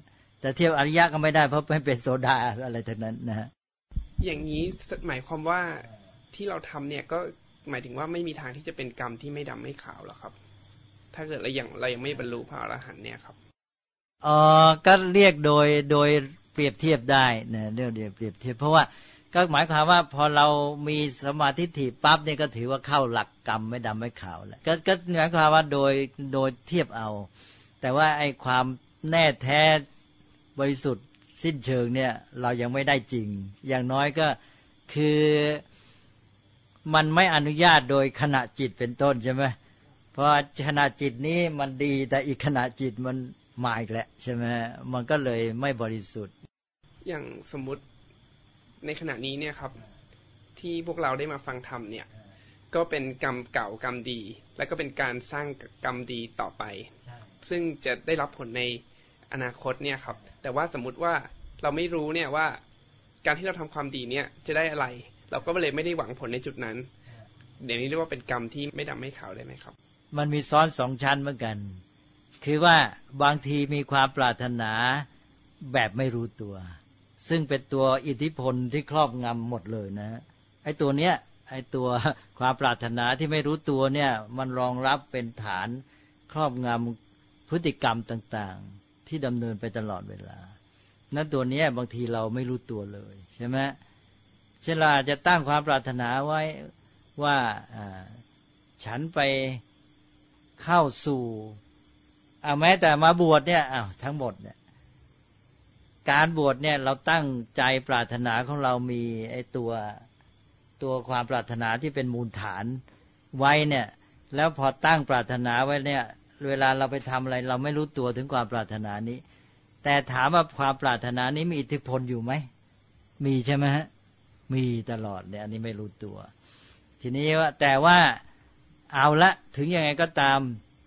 แต่เทียบอริยะก็ไม่ได้เพราะไม่เป็นโสดาอะไรทั้งนั้นนะฮะอย่างนี้หมายความว่าที่เราทำเนี่ยก็หมายถึงว่าไม่มีทางที่จะเป็นกรรมที่ไม่ดำไม่ขาวหรอครับถ้าเกิดเรายังไม่บรรลุพระอรหันต์เนี่ยครับก็เรียกโดยเปรียบเทียบได้นะเรียกเปรียบเทียบเพราะว่าก็หมายความว่าพอเรามีสมาธิถี่ปั๊บเนี่ยก็ถือว่าเข้าหลักกรรมไม่ดำไม่ขาวแล้วก็หมายความว่าโดยเทียบเอาแต่ว่าไอ้ความแน่แท้บริสุทธิ์สิ้นเชิงเนี่ยเรายังไม่ได้จริงอย่างน้อยก็คือมันไม่อนุญาตโดยขณะจิตเป็นต้นใช่ไหมเพราะขณะจิตนี้มันดีแต่อีกขณะจิตมันมาอีกแล้วใช่ไหมมันก็เลยไม่บริสุทธิ์อย่างสมมุติในขณะนี้เนี่ยครับที่พวกเราได้มาฟังธรรมเนี่ยก็เป็นกรรมเก่ากรรมดีและก็เป็นการสร้างกรรมดีต่อไปซึ่งจะได้รับผลในอนาคตเนี่ยครับแต่ว่าสมมุติว่าเราไม่รู้เนี่ยว่าการที่เราทำความดีเนี่ยจะได้อะไรเราก็เลยไม่ได้หวังผลในจุดนั้นเดี๋ยวนี้เรียกว่าเป็นกรรมที่ไม่ดำไม่ขาวได้ไหมครับมันมีซ้อนสองชั้นเหมือนกันคือว่าบางทีมีความปรารถนาแบบไม่รู้ตัวซึ่งเป็นตัวอิทธิพลที่ครอบงำหมดเลยนะไอ้ตัวเนี้ยไอ้ตัวความปรารถนาที่ไม่รู้ตัวเนี่ยมันรองรับเป็นฐานครอบงำพฤติกรรมต่างๆที่ดำเนินไปตลอดเวลานั้นตัวเนี้ยบางทีเราไม่รู้ตัวเลยใช่ไหมเช่นเราจะตั้งความปรารถนาไว้ว่าฉันไปเข้าสู่แม้แต่มาบวชเนี่ยทั้งหมดเนี่ยการบวชเนี่ยเราตั้งใจปรารถนาของเรามีไอ้ตัวความปรารถนาที่เป็นมูลฐานไว้เนี่ยแล้วพอตั้งปรารถนาไว้เนี่ยเวลาเราไปทำอะไรเราไม่รู้ตัวถึงความปรารถนานี้แต่ถามว่าความปรารถนานี้มีอิทธิพลอยู่ไหมมีใช่ไหมฮะมีตลอดเนี่ยอันนี้ไม่รู้ตัวทีนี้ว่าแต่ว่าเอาละถึงยังไงก็ตาม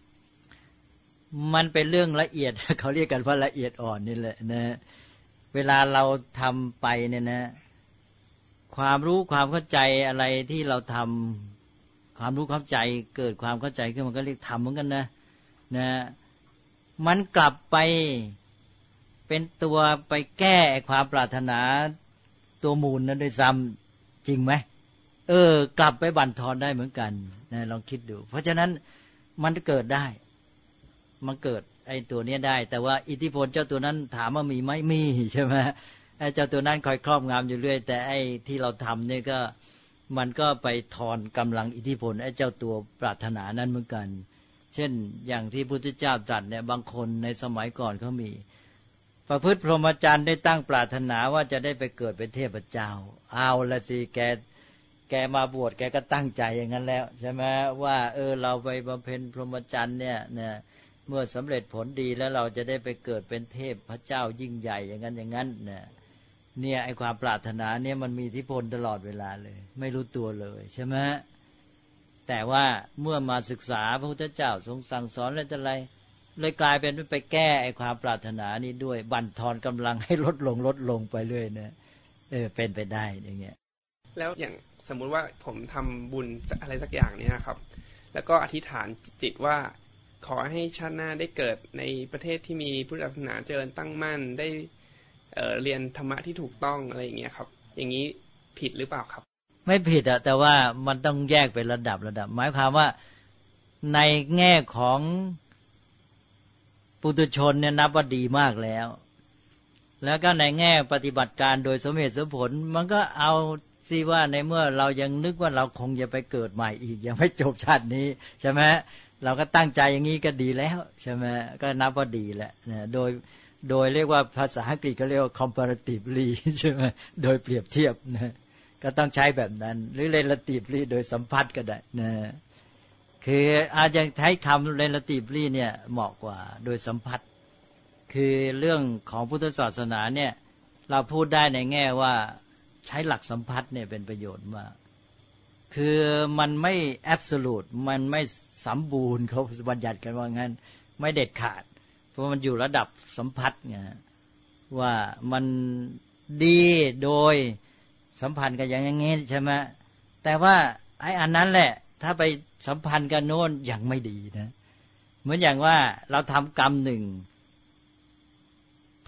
มันเป็นเรื่องละเอียดเขาเรียกกันว่าละเอียดอ่อนนี่แหละนะเวลาเราทำไปเนี่ยนะความรู้ความเข้าใจอะไรที่เราทำความรู้เข้าใจเกิดความเข้าใจขึ้นมันก็เรียกทำเหมือนกันนะมันกลับไปเป็นตัวไปแก้ความปรารถนาตัวมูลนั้นด้วยซ้ำจริงไหมกลับไปบั่นทอนได้เหมือนกันนะลองคิดดูเพราะฉะนั้นมันเกิดได้มันเกิดไอ้ตัวนี้ได้แต่ว่าอิทธิพลเจ้าตัวนั้นถามว่ามีไหมมีใช่ไหมไอ้เจ้าตัวนั้นคอยครอบงำอยู่เรื่อยแต่ไอ้ที่เราทำเนี่ยก็มันก็ไปทอนกำลังอิทธิพลไอ้เจ้าตัวปรารถนานั้นเหมือนกันเช่นอย่างที่พระพุทธเจ้าตรัสเนี่ยบางคนในสมัยก่อนเขามีประพฤติพรหมจรรย์ได้ตั้งปรารถนาว่าจะได้ไปเกิดเป็นเทพเจ้าเอาละสิแกมาบวชแกก็ตั้งใจอย่างนั้นแล้วใช่ไหมว่าเราไปบำเพ็ญพรหมจรรย์เนี่ยเมื่อสำเร็จผลดีแล้วเราจะได้ไปเกิดเป็นเทพพระเจ้ายิ่งใหญ่อย่างนั้นอย่างนั้นเนี่ยไอ้ความปรารถนาเนี่ยมันมีอิทธิพลตลอดเวลาเลยไม่รู้ตัวเลยใช่ไหมแต่ว่าเมื่อมาศึกษาพระพุทธเจ้าทรงสั่งสอนอะไรเลยกลายเป็นไปแก้ไอ้ความปรารถนานี้ด้วยบั่นทอนกำลังให้ลดลงไปเรื่อยนะเป็นไปได้อย่างเงี้ยแล้วอย่างสมมุติว่าผมทำบุญอะไรสักอย่างเนี่ยครับแล้วก็อธิษฐานจิตว่าขอให้ชาติหน้าได้เกิดในประเทศที่มีพุทธศาสนาเจริญตั้งมั่นได้เรียนธรรมะที่ถูกต้องอะไรอย่างเงี้ยครับอย่างนี้ผิดหรือเปล่าครับไม่ผิดแต่ว่ามันต้องแยกเป็นระดับหมายความว่าในแง่ของปุถุชนเนี่ยนับว่าดีมากแล้วก็ในแง่ปฏิบัติการโดยสมเหตุสมผลมันก็เอาสิว่าในเมื่อเรายังนึกว่าเราคงจะไปเกิดใหม่อีกยังไม่จบชาตินี้ใช่ไหมเราก็ตั้งใจอย่างนี้ก็ดีแล้วใช่ไหมก็นับว่าดีแล้วนะโดยเรียกว่าภาษาอังกฤษเขาเรียกว่า comparatively ใช่ไหมโดยเปรียบเทียบนะก็ต้องใช้แบบนั้นหรือ relatively โดยสัมพัทธ์ก็ได้นะคืออาจจะใช้คำ relatively เนี่ยเหมาะกว่าโดยสัมพัทธ์คือเรื่องของพุทธศาสนาเนี่ยเราพูดได้ในแง่ว่าใช้หลักสัมพัทธ์เนี่ยเป็นประโยชน์มากคือมันไม่ absolute มันไม่สมบูรณ์เขาบัญญัติกันว่างั้นไม่เด็ดขาดเพราะมันอยู่ระดับสัมพัทธ์ไงว่ามันดีโดยสัมพันธ์กันอย่างงี้ใช่ไหมแต่ว่าไอ้อันนั้นแหละถ้าไปสัมพันธ์กันโน้นยังไม่ดีนะเหมือนอย่างว่าเราทำกรรมหนึ่ง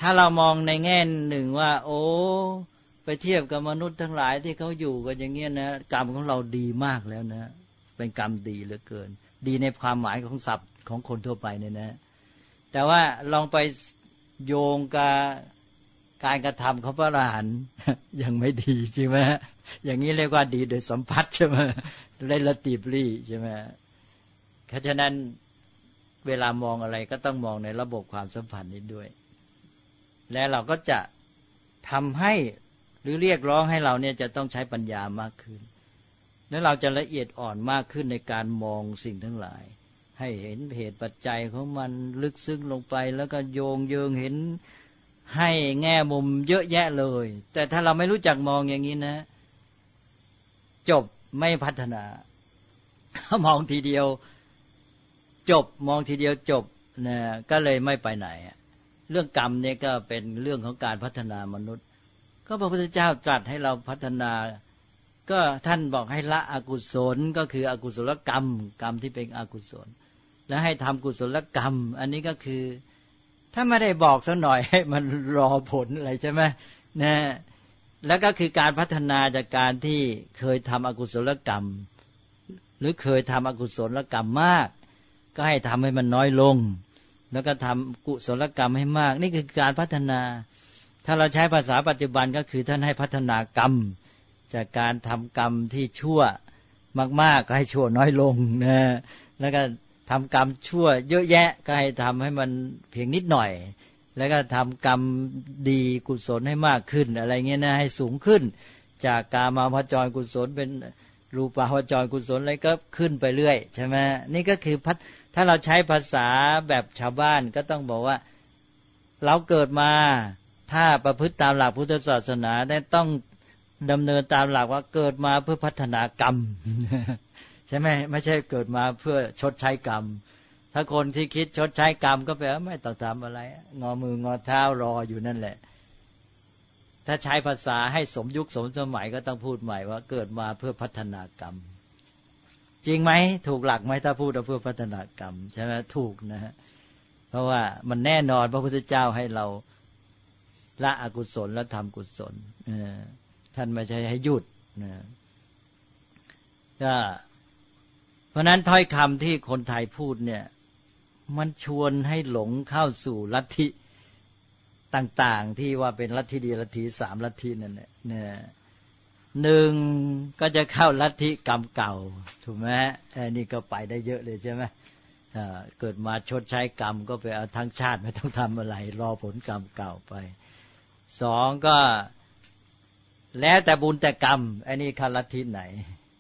ถ้าเรามองในแง่หนึ่งว่าโอ้ไปเทียบกับมนุษย์ทั้งหลายที่เขาอยู่กันอย่างเงี้ยนะกรรมของเราดีมากแล้วนะเป็นกรรมดีเหลือเกินดีในความหมายของศัพท์ของคนทั่วไปเนี่ยนะแต่ว่าลองไปโยงกับการกระทำของพระอรหันต์ยังไม่ดีจริงไหมอย่างนี้เรียกว่าดีโดยสัมผัสใช่ไหมrelatively ใช่ไหมเพราะฉะนั้นเวลามองอะไรก็ต้องมองในระบบความสัมพันธ์นี้ด้วยและเราก็จะทำให้หรือเรียกร้องให้เราเนี่ยจะต้องใช้ปัญญามากขึ้นแล้วเราจะละเอียดอ่อนมากขึ้นในการมองสิ่งทั้งหลายให้เห็นเหตุปัจจัยของมันลึกซึ้งลงไปแล้วก็โยงเยิงเห็นให้แง่มุมเยอะแยะเลยแต่ถ้าเราไม่รู้จักมองอย่างนี้นะจบไม่พัฒนามองทีเดียวจบมองทีเดียวจบนะก็เลยไม่ไปไหนเรื่องกรรมเนี่ยก็เป็นเรื่องของการพัฒนามนุษย์ก็พระพุทธเจ้าตรัสให้เราพัฒนาก็ท่านบอกให้ละอกุศลก็คืออกุศลกรรมกรรมที่เป็นอกุศลและให้ทำกุศลกรรมอันนี้ก็คือถ้าไม่ได้บอกสักหน่อยให้มันรอผลอะไรใช่ไหมนะแล้วก็คือการพัฒนาจากการที่เคยทำอกุศลกรรมหรือเคยทำอกุศลกรรมมากก็ให้ทำให้มันน้อยลงแล้วก็ทำกุศลกรรมให้มากนี่คือการพัฒนาถ้าเราใช้ภาษาปัจจุบันก็คือท่านให้พัฒนากรรมจากการทำกรรมที่ชั่วมากๆก็ให้ชั่วน้อยลงนะแล้วก็ทำกรรมชั่วเยอะแยะก็ให้ทำให้มันเพียงนิดหน่อยแล้วก็ทำกรรมดีกุศลให้มากขึ้นอะไรเงี้ยนะให้สูงขึ้นจากกามาวจรกุศลเป็นรูปาวจรกุศลอะไรก็ขึ้นไปเรื่อยใช่ไหมนี่ก็คือถ้าเราใช้ภาษาแบบชาวบ้านก็ต้องบอกว่าเราเกิดมาถ้าประพฤติตามหลักพุทธศาสนาได้ต้องดำเนินตามหลักว่าเกิดมาเพื่อพัฒนากรรม ใช่ไหมไม่ใช่เกิดมาเพื่อชดใช้กรรมถ้าคนที่คิดชดใช้กรรมก็แปลว่าไม่ต้องทำอะไรงอมืองอเท้ารออยู่นั่นแหละถ้าใช้ภาษาให้สมยุคสมสมัยก็ต้องพูดใหม่ว่าเกิดมาเพื่อพัฒนากรรมจริงไหมถูกหลักไหมถ้าพูดเพื่อพัฒนากรรมใช่ไหมถูกนะฮะเพราะว่ามันแน่นอนพระพุทธเจ้าให้เราละอกุศลและทำกุศลท่านไม่ใช่ให้หยุดนะก็เพราะนั้นถ้อยคำที่คนไทยพูดเนี่ยมันชวนให้หลงเข้าสู่ลัทธิต่างๆที่ว่าเป็นลัทธิเดียวลัทธิสามลัทธินั่นแหละเนี่ยหนึ่งก็จะเข้าลัทธิกรรมเก่าถูกไหมนี่ก็ไปได้เยอะเลยใช่ไหมเกิดมาชดใช้กรรมก็ไปเอาทั้งชาติไม่ต้องทำอะไรรอผลกรรมเก่าไปสองก็แล้วแต่บุญแต่กรรมอันนี้เข้าลัทธิไหน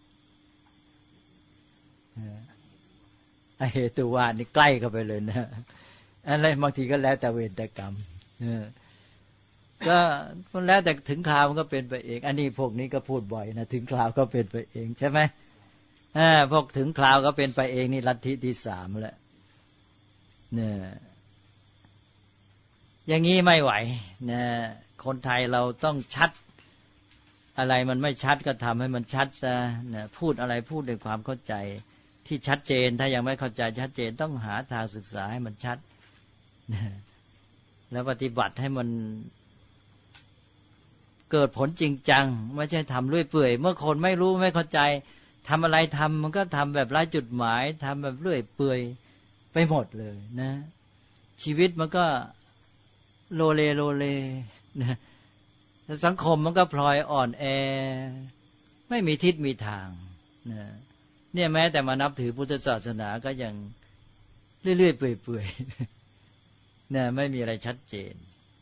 เหตุว่านี่ใกล้เข้าไปเลยนะอะไรบางทีก็แล้วแต่เวรแต่กรรมก็แล้วแต่ถึงคราวมันก็เป็นไปเองอันนี้พวกนี้ก็พูดบ่อยนะถึงคราวก็เป็นไปเองใช่ไหมพวกถึงคราวก็เป็นไปเองนี่ลัทธิที่สามแล้วเนี่ยอย่างนี้ไม่ไหวนะคนไทยเราต้องชัดอะไรมันไม่ชัดก็ทำให้มันชัดซะนะพูดอะไรพูดด้วยความเข้าใจที่ชัดเจนถ้ายังไม่เข้าใจชัดเจนต้องหาทางศึกษาให้มันชัดนะแล้วปฏิบัติให้มันเกิดผลจริงจังไม่ใช่ทำเรื่อยเปื่อยเมื่อคนไม่รู้ไม่เข้าใจทำอะไรทำมันก็ทำแบบไร้จุดหมายทำแบบเรื่อยเปื่อยไปหมดเลยนะชีวิตมันก็โลเลนะสังคมมันก็พลอยอ่อนแอไม่มีทิศมีทางนะเนี่ยแม้แต่มานับถือพุทธศาสนาก็ยังเรื่อยๆเปื่อยๆนะไม่มีอะไรชัดเจน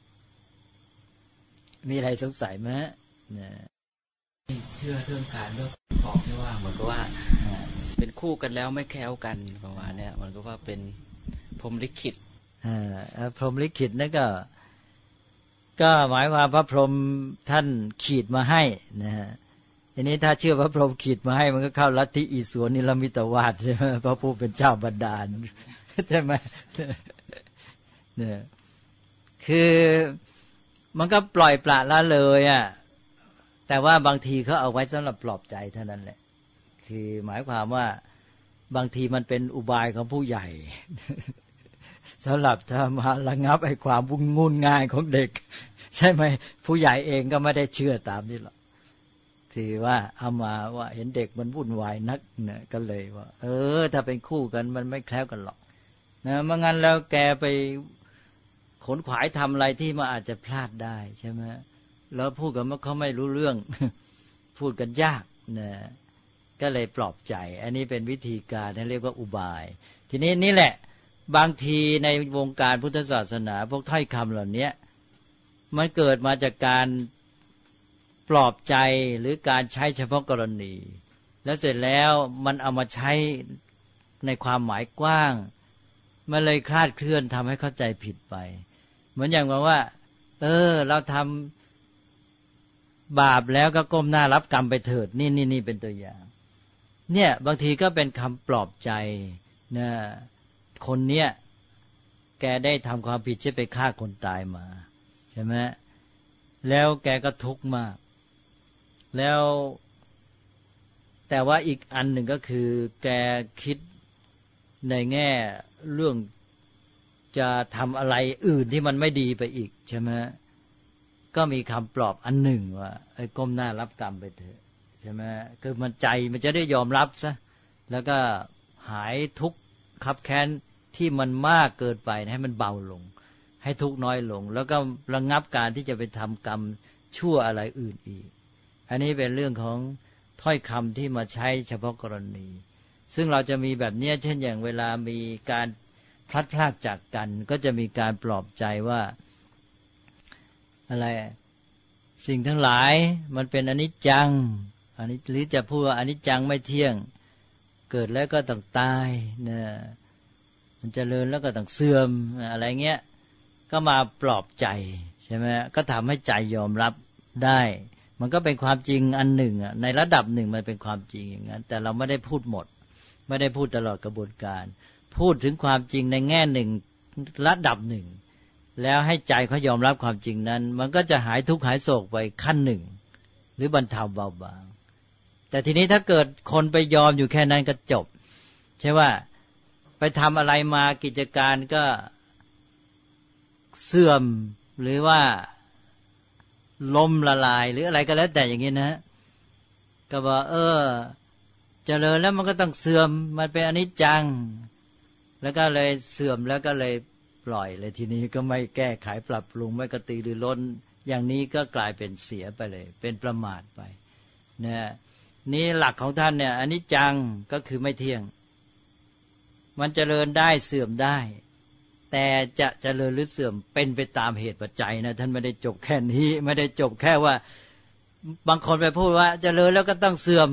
มีอะไรสงสัยไหมนะเชื่อเรื่องการเลือกของที่ว่าเหมือนกับว่าเป็นคู่กันแล้วไม่แคล้วกันประมาณนี้มันก็ว่าเป็นพรหมลิขิตพรหมลิขิตนั่นก็หมายความพระพรหมท่านขีดมาให้นะฮะทีนี้ถ้าเชื่อพระพรหมขีดมาให้มันก็เข้าลัทธิอิศวรนิรมิตวาทใช่ไหมพระผู้เป็นเจ้าบันดาลใช่ไหมเนี่ยคือมันก็ปล่อยปละละเลยอ่ะแต่ว่าบางทีเขาเอาไว้สำหรับปลอบใจเท่านั้นแหละคือหมายความว่าบางทีมันเป็นอุบายของผู้ใหญ่สำหรับถ้ามาระงับไอ้ความวุ่นงุ่นง่ายของเด็กใช่ไหมผู้ใหญ่เองก็ไม่ได้เชื่อตามนี้หรอกถือว่าเอามาว่าเห็นเด็กมันวุ่นวายนักเนี่ยก็เลยว่าถ้าเป็นคู่กันมันไม่แคล้วกันหรอกนะไม่งั้นแล้วแกไปขนขวายทำอะไรที่มันอาจจะพลาดได้ใช่ไหมแล้วพูดกันว่าเขาไม่รู้เรื่อง พูดกันยากนะก็เลยปลอบใจอันนี้เป็นวิธีการที่เรียกว่าอุบายทีนี้นี่แหละบางทีในวงการพุทธศาสนาพวกถ้อยคำเหล่านี้มันเกิดมาจากการปลอบใจหรือการใช้เฉพาะกรณีแล้วเสร็จแล้วมันเอามาใช้ในความหมายกว้างมันเลยคลาดเคลื่อนทำให้เข้าใจผิดไปเหมือนอย่างว่าเราทำบาปแล้วก็ก้มหน้ารับกรรมไปเถิดนี่เป็นตัวอย่างเนี่ยบางทีก็เป็นคำปลอบใจนะคนเนี้ยแกได้ทำความผิดใช่ไปฆ่าคนตายมาใช่ไหมแล้วแกก็ทุกข์มากแล้วแต่ว่าอีกอันหนึ่งก็คือแกคิดในแง่เรื่องจะทำอะไรอื่นที่มันไม่ดีไปอีกใช่ไหมก็มีคำปลอบอันหนึ่งว่าก้มหน้ารับกรรมไปเถอะใช่ไหมคือมันใจมันจะได้ยอมรับซะแล้วก็หายทุกข์คับแค้นที่มันมากเกินไปให้มันเบาลงให้ทุกข์น้อยลงแล้วก็ระงับการที่จะไปทำกรรมชั่วอะไรอื่นอีกอันนี้เป็นเรื่องของถ้อยคำที่มาใช้เฉพาะกรณีซึ่งเราจะมีแบบนี้เช่นอย่างเวลามีการพลัดพรากจากกันก็จะมีการปลอบใจว่าอะไรสิ่งทั้งหลายมันเป็นอนิจจังอันนี้หรือจะพูดว่าอนิจจังไม่เที่ยงเกิดแล้วก็ต้องตายเนี่ยมันเจริญแล้วก็ต้องเสื่อมอะไรเงี้ยก็มาปลอบใจใช่ไหมก็ทำให้ใจยอมรับได้มันก็เป็นความจริงอันหนึ่งในระดับหนึ่งมันเป็นความจริงอย่างนั้นแต่เราไม่ได้พูดหมดไม่ได้พูดตลอดกระบวนการพูดถึงความจริงในแง่หนึ่งระดับหนึ่งแล้วให้ใจเขายอมรับความจริงนั้นมันก็จะหายทุกข์หายโศกไปขั้นหนึ่งหรือบรรเทาเบาบางแต่ทีนี้ถ้าเกิดคนไปยอมอยู่แค่นั้นก็จบใช่ว่าไปทำอะไรมากิจการก็เสื่อมหรือว่าล้มละลายหรืออะไรก็แล้วแต่อย่างนี้นะก็บอกเจริญแล้วมันก็ต้องเสื่อมมันเป็นอนิจจังแล้วก็เลยเสื่อมแล้วก็เลยปล่อยเลยทีนี้ก็ไม่แก้ไขปรับปรุงไม่กระตือรือร้นอย่างนี้ก็กลายเป็นเสียไปเลยเป็นประมาทไปนะนี่หลักของท่านเนี่ยอนิจจังก็คือไม่เที่ยงมันเจริญได้เสื่อมได้แต่จะเจริญหรือเสื่อมเป็นไปตามเหตุปัจจัยนะท่านไม่ได้จบแค่นี้ไม่ได้จบแค่ว่าบางคนไปพูดว่าเจริญแล้วก็ต้องเสื่อม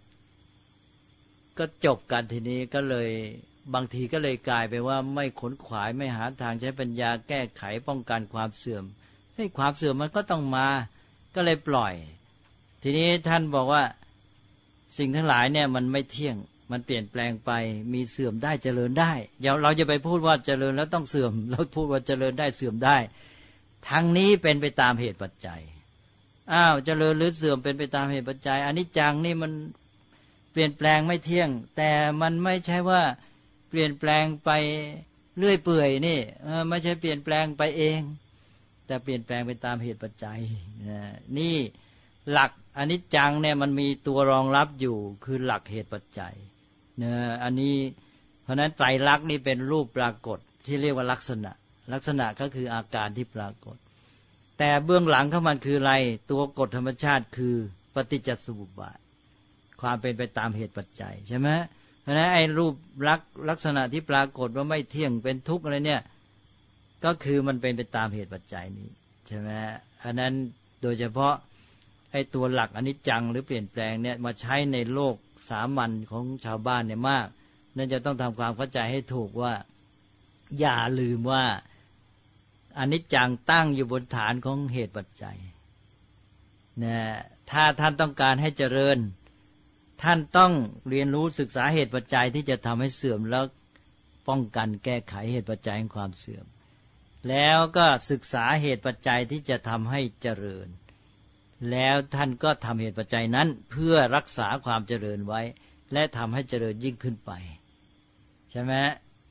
ก็จบกันทีนี้ก็เลยบางทีก็เลยกลายไปว่าไม่ขนขวายไม่หาทางใช้ปัญญาแก้ไขป้องกันความเสื่อมให้ความเสื่อมมันก็ต้องมาก็เลยปล่อยทีนี้ท่านบอกว่าสิ่งทั้งหลายเนี่ยมันไม่เที่ยงมันเปลี่ยนแปลงไปมีเสื่อมได้เจริญได้เราจะไปพูดว่าเจริญแล้วต้องเสื่อมเราพูดว่าเจริญได้เสื่อมได้ทั้งนี้เป็นไปตามเหตุปัจจัยเจริญหรือเสื่อมเป็นไปตามเหตุปัจจัยอนิจจังนี่มันเปลี่ยนแปลงไม่เที่ยงแต่มันไม่ใช่ว่าเปลี่ยนแปลงไปเรื่อยเปื่อยนี่ไม่ใช่เปลี่ยนแปลงไปเองแต่เปลี่ยนแปลงไปตามเหตุปัจจัยนี่หลักอนิจจังเนี่ยมันมีตัวรองรับอยู่คือหลักเหตุปัจจัยอันนี้เพราะนั้นไตรลักษณ์นี่เป็นรูปปรากฏที่เรียกว่าลักษณะก็คืออาการที่ปรากฏแต่เบื้องหลังของมันคืออะไรตัวกฎธรรมชาติคือปฏิจจสมุปบาทความเป็นไปตามเหตุปัจจัยใช่ไหมเพราะฉะนั้นไอ้รูปลักษณะที่ปรากฏว่าไม่เที่ยงเป็นทุกข์อะไรเนี่ยก็คือมันเป็นไปตามเหตุปัจจัยนี้ใช่ไหมอันนั้นโดยเฉพาะไอ้ตัวหลักอนิจจังหรือเปลี่ยนแปลงเนี่ยมาใช้ในโลกสามัญของชาวบ้านเนี่ยมากนั่นจะต้องทำความเข้าใจให้ถูกว่าอย่าลืมว่าอนิจจังตั้งอยู่บนฐานของเหตุปัจจัยนะถ้าท่านต้องการให้เจริญท่านต้องเรียนรู้ศึกษาเหตุปัจจัยที่จะทำให้เสื่อมแล้วป้องกันแก้ไขเหตุปัจจัยของความเสื่อมแล้วก็ศึกษาเหตุปัจจัยที่จะทำให้เจริญแล้วท่านก็ทำเหตุปัจจัยนั้นเพื่อรักษาความเจริญไว้และทำให้เจริญยิ่งขึ้นไปใช่ไหม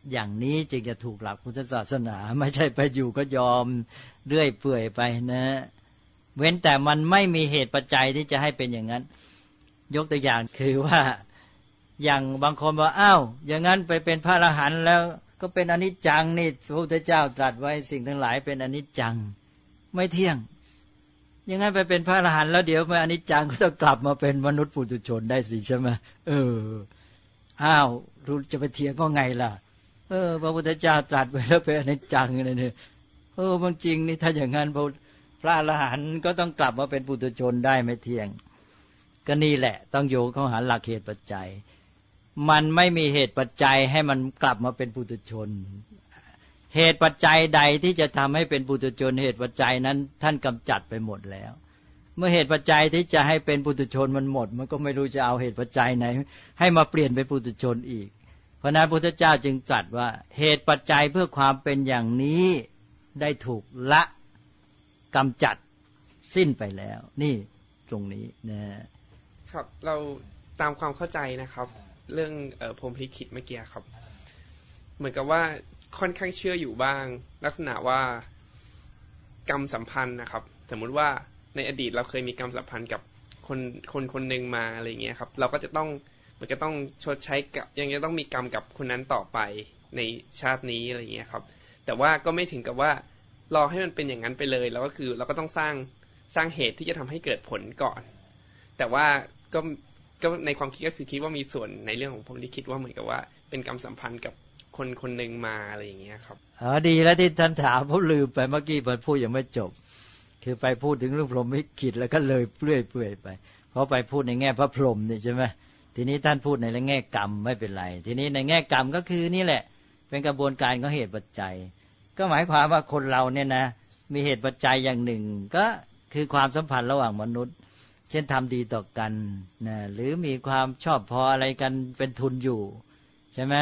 อย่างนี้จึงจะถูกหลักพุทธศาสนาไม่ใช่ไปอยู่ก็ยอมเรื่อยเปื่อยไปนะเว้นแต่มันไม่มีเหตุปัจจัยที่จะให้เป็นอย่างนั้นยกตัวอย่างคือว่าอย่างบางคนบอกอ้าวอย่างนั้นไปเป็นพระอรหันต์แล้วก็เป็นอนิจจังนี่พระพุทธเจ้าตรัสไว้สิ่งทั้งหลายเป็นอนิจจังไม่เที่ยงอย่างนั้นไปเป็นพระอรหันต์แล้วเดี๋ยวมาอนิจจังก็ต้องกลับมาเป็นมนุษย์ปุถุชนได้สิใช่ไหมอ้าวรู้จะไปเถียงก็ไงล่ะพระพุทธเจ้าตรัสไว้แล้วเป็นอนิจจังเนี่ยมันจริงนี่ถ้าอย่างนั้นพระอรหันต์ก็ต้องกลับมาเป็นปุถุชนได้ไม่เที่ยงก็นี่แหละต้องโยงเข้าหาหลักเหตุปัจจัยมันไม่มีเหตุปัจจัยให้มันกลับมาเป็นปุถุชนเหตุปัจจัยใดที่จะทำให้เป็นปุถุชนเหตุปัจจัยนั้นท่านกำจัดไปหมดแล้วเมื่อเหตุปัจจัยที่จะให้เป็นปุถุชนมันหมดมันก็ไม่รู้จะเอาเหตุปัจจัยไหนให้มาเปลี่ยนเป็นปุถุชนอีกเพราะนั้นพระพุทธเจ้าจึงตรัสว่าเหตุปัจจัยเพื่อความเป็นอย่างนี้ได้ถูกละกำจัดสิ้นไปแล้วนี่ตรงนี้นะครับเราตามความเข้าใจนะครับเรื่องพรหมลิขิตเมื่อกี้ครับเหมือนกับว่าค่อนข้างเชื่ออยู่บ้างลักษณะว่ากรรมสัมพันธ์นะครับสมมุติว่าในอดีตเราเคยมีกรรมสัมพันธ์กับคนหนึ่งมาอะไรเงี้ยครับเราก็จะต้องมันก็ต้องชดใช้กับยังจะต้องมีกรรมกับคนนั้นต่อไปในชาตินี้อะไรเงี้ยครับแต่ว่าก็ไม่ถึงกับว่ารอให้มันเป็นอย่างนั้นไปเลยแล้วก็คือเราก็ต้องสร้างเหตุที่จะทำให้เกิดผลก่อนแต่ว่าก็ในความคิดก็คือคิดว่ามีส่วนในเรื่องของผมที่คิดว่าเหมือนกับว่าเป็นกรรมสัมพันธ์กับคนหนึ่งมาอะไรอย่างเงี้ยครับดีแล้วที่ท่านถามผมลืมไปเมื่อกี้ผมพูดยังไม่จบคือไปพูดถึงเรื่องพรหมลิขิตแล้วก็เลยเปลื่อยไปเพราะไปพูดในแง่พระพรหมนี่ใช่ไหมทีนี้ท่านพูดในแง่กรรมไม่เป็นไรทีนี้ในแง่กรรมก็คือนี่แหละเป็นกระบวนการของเหตุปัจจัยก็หมายความว่าคนเราเนี่ยนะมีเหตุปัจจัยอย่างหนึ่งก็คือความสัมพันธ์ระหว่างมนุษย์เช่นทำดีต่อกันนะหรือมีความชอบพออะไรกันเป็นทุนอยู่ใช่ไหม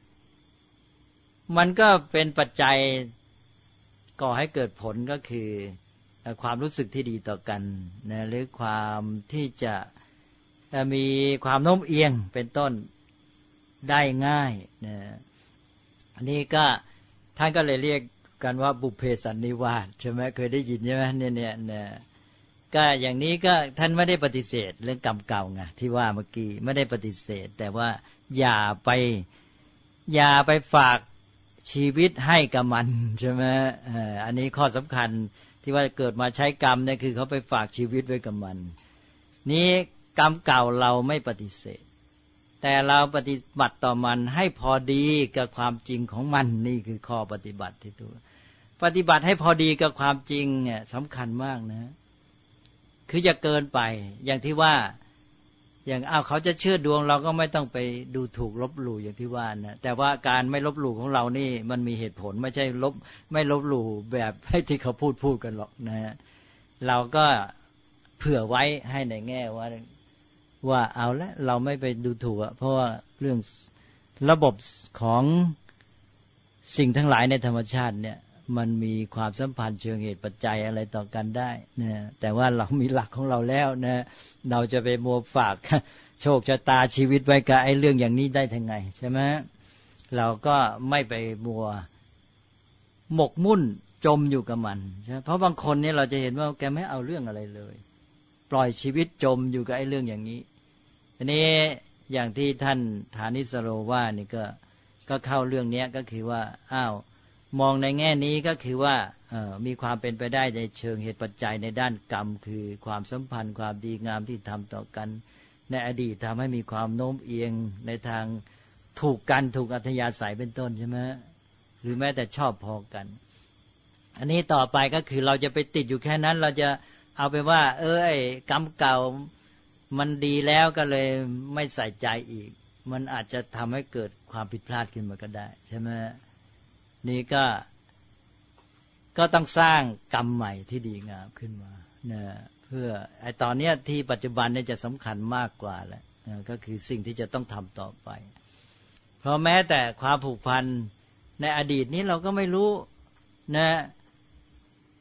มันก็เป็นปัจจัยก่อให้เกิดผลก็คือความรู้สึกที่ดีต่อกันนะหรือความที่จะมีความโน้มเอียงเป็นต้นได้ง่ายนะอันนี้ก็ท่านก็เลยเรียกกันว่าบุพเพสันนิวาสใช่ไหมเคยได้ยินใช่ไหมเนี่ยก็อย่างนี้ก็ท่านไม่ได้ปฏิเสธเรื่องกรรมเก่าไงที่ว่าเมื่อกี้ไม่ได้ปฏิเสธแต่ว่าอย่าไปฝากชีวิตให้กับมันใช่ไหมอันนี้ข้อสำคัญที่ว่าเกิดมาใช้กรรมเนี่ยคือเขาไปฝากชีวิตไว้กับมันนี้กรรมเก่าเราไม่ปฏิเสธแต่เราปฏิบัติต่อมันให้พอดีกับความจริงของมันนี่คือข้อปฏิบัติที่ตัวปฏิบัติให้พอดีกับความจริงเนี่ยสำคัญมากนะคือจะเกินไปอย่างที่ว่าอย่างเขาจะเชื่อดวงเราก็ไม่ต้องไปดูถูกลบหลู่อย่างที่ว่านะแต่ว่าการไม่ลบหลู่ของเรานี่มันมีเหตุผลไม่ใช่ไม่ลบหลู่แบบให้ที่เขาพูดกันหรอกนะเราก็เผื่อไว้ให้ในแง่ว่าเอาละเราไม่ไปดูถูกเพราะว่าเรื่องระบบของสิ่งทั้งหลายในธรรมชาติเนี่ยมันมีความสัมพันธ์เชิงเหตุปัจจัยอะไรต่อกันได้นะแต่ว่าเรามีหลักของเราแล้วนะเราจะไปมัวฝากโชคชะตาชีวิตไว้กับไอ้เรื่องอย่างนี้ได้ทั้งไงใช่ไหมเราก็ไม่ไปมัวหมกมุ่นจมอยู่กับมันใช่เพราะบางคนเนี่ยเราจะเห็นว่าแกไม่เอาเรื่องอะไรเลยปล่อยชีวิตจมอยู่กับไอ้เรื่องอย่างนี้อันนี้อย่างที่ท่านฐานิสโรว่านี่ก็เข้าเรื่องนี้ก็คือว่ามองในแง่นี้ก็คือว่ามีความเป็นไปได้ในเชิงเหตุปัจจัยในด้านกรรมคือความสัมพันธ์ความดีงามที่ทำต่อกันในอดีตทำให้มีความโน้มเอียงในทางถูกกันถูกอัธยาศัยเป็นต้นใช่ไหมหรือแม้แต่ชอบพอกันอันนี้ต่อไปก็คือเราจะไปติดอยู่แค่นั้นเราจะเอาไปว่าไอ้กรรมเก่ามันดีแล้วก็เลยไม่ใส่ใจอีกมันอาจจะทำให้เกิดความผิดพลาดขึ้นมาก็ได้ใช่ไหมนี่ก็ต้องสร้างกรรมใหม่ที่ดีงามขึ้นมานะเพื่อไอ้ตอนนี้ที่ปัจจุบันนี่จะสำคัญมากกว่าแหละก็คือสิ่งที่จะต้องทำต่อไปเพราะแม้แต่ความผูกพันในอดีตนี้เราก็ไม่รู้นะ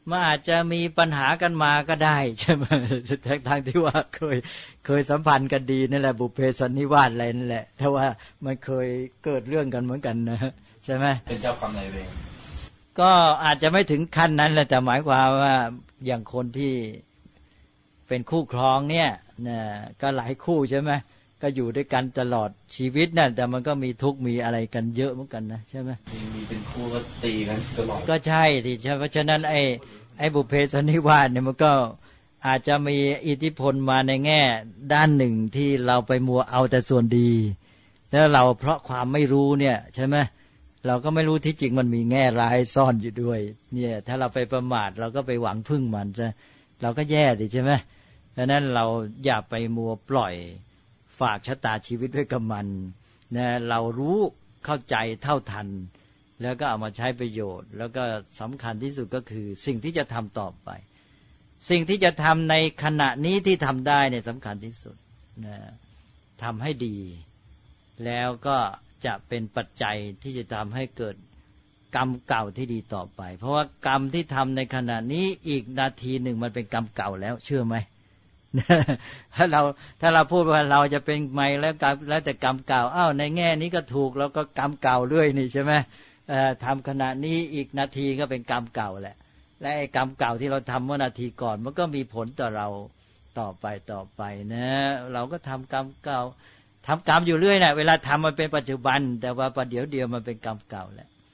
มันอาจจะมีปัญหากันมาก็ได้ใช่ไหมทางที่ว่าเคยสัมพันธ์กันดีนั่นแหละบุพเพสันนิวาสอะไรนั่นแหละแต่ว่ามันเคยเกิดเรื่องกันเหมือนกันนะใช่ไหมเป็นเจ้ากรรมนายเวรก็อาจจะไม่ถึงขั้นนั้นแหละแต่หมายความว่าอย่างคนที่เป็นคู่ครองเนี่ยนะก็หลายคู่ใช่ไหมก็อยู่ด้วยกันตลอดชีวิตนั่นแต่มันก็มีทุกข์มีอะไรกันเยอะเหมือนกันนะใช่ไหมมีเป็นคู่ก็ตีกันตลอดก็ใช่สิใช่เพราะฉะนั้นไอ้บุพเพสันนิวาสเนี่ยมันก็อาจจะมีอิทธิพลมาในแง่ด้านหนึ่งที่เราไปมัวเอาแต่ส่วนดีแล้วเราเพราะความไม่รู้เนี่ยใช่ไหมเราก็ไม่รู้ที่จริงมันมีแง่ร้ายซ่อนอยู่ด้วยเนี่ยถ้าเราไปประมาทเราก็ไปหวังพึ่งมันซะเราก็แย่สิใช่ไหมดังนั้นเราอย่าไปมัวปล่อยฝากชะตาชีวิตไว้กับมันนะเรารู้เข้าใจเท่าทันแล้วก็เอามาใช้ประโยชน์แล้วก็สำคัญที่สุดก็คือสิ่งที่จะทำต่อไปสิ่งที่จะทำในขณะนี้ที่ทำได้เนี่ยสำคัญที่สุดนะทำให้ดีแล้วก็จะเป็นปัจจัยที่จะทำให้เกิดกรรมเก่าที่ดีต่อไปเพราะว่ากรรมที่ทำในขณะนี้อีกนาทีหนึ่งมันเป็นกรรมเก่าแล้วเชื่อไหม ถ้าเราพูดว่าเราจะเป็นใหม่แล้วแต่กรรมเก่าอ้าวในแง่นี้ก็ถูกแล้วก็กรรมเก่าเรื่อยนี่ใช่ไหมทำขณะนี้อีกนาทีก็เป็นกรรมเก่าแหละและไอ้กรรมเก่าที่เราทำเมื่อนาทีก่อนมันก็มีผลต่อเราต่อไปนะเราก็ทำกรรมเก่าทำกรรมอยู่เรื่อยนะเวลาทำมันเป็นปัจจุบันแต่ว่าประเดี๋ยวเดียวมันเป็นกรรมเก่า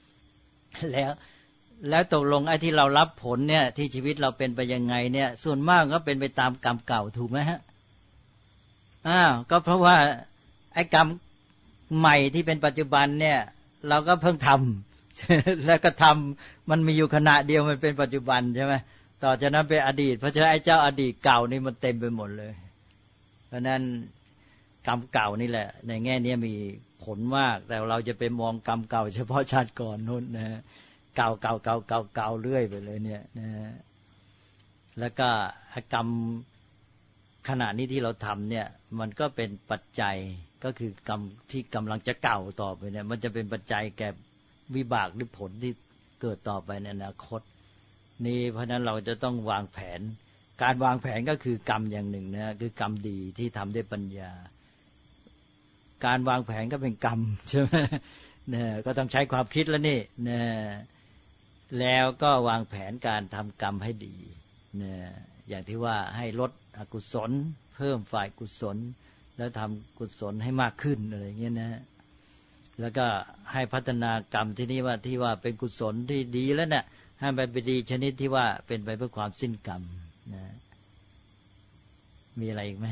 แล้วตกลงไอ้ที่เรารับผลเนี่ยที่ชีวิตเราเป็นไปยังไงเนี่ยส่วนมากก็เป็นไปตามกรรมเก่าถูกไหมฮะก็เพราะว่าไอ้กรรมใหม่ที่เป็นปัจจุบันเนี่ยเราก็เพิ่งทำ แล้วก็ทำมันมีอยู่ขณะเดียวมันเป็นปัจจุบันใช่ไหมต่อจากนั้นเป็นอดีตเพราะฉะนั้นไอ้เจ้าอดีตเก่านี่มันเต็มไปหมดเลยเพราะนั้นกรรมเก่านี่แหละในแง่นี้มีผลมากแต่เราจะไปมองกรรมเก่าเฉพาะชาติก่อนนู่นนะเก่าเรื่อยไปเลยเนี่ยนะแล้วก็กรรมขณะนี้ที่เราทำเนี่ยมันก็เป็นปัจจัยก็คือกรรมที่กำลังจะเก่าต่อไปเนี่ยมันจะเป็นปัจจัยแก่วิบากหรือผลที่เกิดต่อไปในอนาคตนี่เพราะนั้นเราจะต้องวางแผนการวางแผนก็คือกรรมอย่างหนึ่งนะคือกรรมดีที่ทำด้วยปัญญาการวางแผนก็เป็นกรรมใช่ไหมเนี่ยก็ต้องใช้ความคิดแล้วนี่เนี่ยแล้วก็วางแผนการทำกรรมให้ดีเนี่ยอย่างที่ว่าให้ลดอกุศลเพิ่มฝ่ายกุศลแล้วทำกุศลให้มากขึ้นอะไรเงี้ยนะแล้วก็ให้พัฒนากรรมที่ว่าเป็นกุศลที่ดีแล้วเนี่ยให้ไปเป็นดีชนิดที่ว่าเป็นไปเพื่อความสิ้นกรรมนะมีอะไรอีกไหม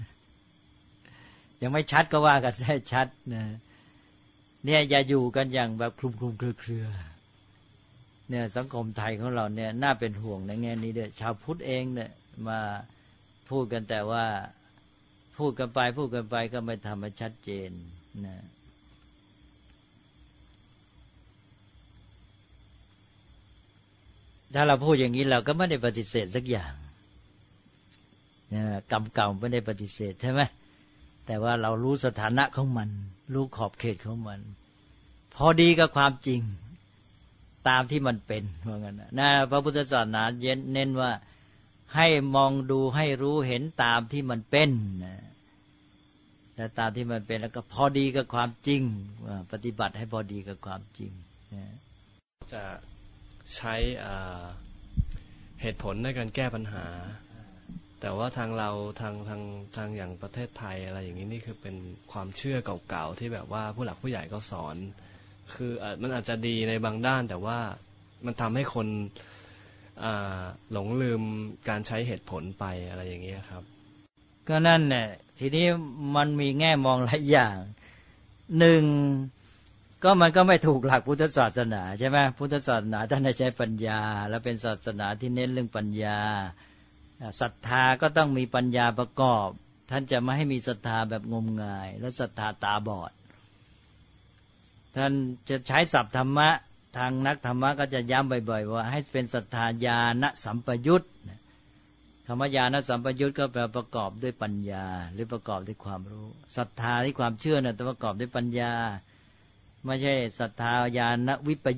ยังไม่ชัดก็ว่ากันให้ชัดนะเนี่ยอย่าอยู่กันอย่างแบบคลุมเครือเนี่ยสังคมไทยของเราเนี่ยน่าเป็นห่วงในแง่นี้ด้วยชาวพุทธเองเนี่ยมาพูดกันแต่ว่าพูดกันไปก็ไม่ทำให้ชัดเจนนะถ้าเราพูดอย่างนี้เราก็ไม่ได้ปฏิเสธสักอย่างกรรมเก่าไม่ได้ปฏิเสธใช่ไหมแต่ว่าเรารู้สถานะของมันรู้ขอบเขตของมันพอดีกับความจริงตามที่มันเป็นว่างั้นนะพระพุทธศาสนาเน้นว่าให้มองดูให้รู้เห็นตามที่มันเป็นนะแต่ตามที่มันเป็นแล้วก็พอดีกับความจริงปฏิบัติให้พอดีกับความจริงนะจะใช้เหตุผลในการแก้ปัญหาแต่ว่าทางเราทางอย่างประเทศไทยอะไรอย่างนี้นี่คือเป็นความเชื่อเก่าๆที่แบบว่าผู้หลักผู้ใหญ่ก็สอนคือมันอาจจะดีในบางด้านแต่ว่ามันทำให้คนหลงลืมการใช้เหตุผลไปอะไรอย่างนี้ครับก็นั่นแหละทีนี้มันมีแง่มองหลายอย่างหนึ่งก็มันก็ไม่ถูกหลักพุทธศาสนาใช่ไหมพุทธศาสนาท่านให้ใช้ปัญญาและเป็นศาสนาที่เน้นเรื่องปัญญาศรัทธาก็ต้องมีปัญญาประกอบท่านจะไม่ให้มีศรัทธาแบบงมงายและศรัทธาตาบอดท่านจะใช้ศัพท์ธรรมะทางนักธรรมะก็จะย้ำบ่อยๆว่าให้เป็นศรัทธาญาณสัมปยุตคำว่าญาณสัมปยุตก็แปลประกอบด้วยปัญญาหรือประกอบด้วยความรู้ศรัทธาที่ความเชื่อเนี่ยต้องประกอบด้วยปัญญาไม่ใช่ศรัทธาญาณวิปยุต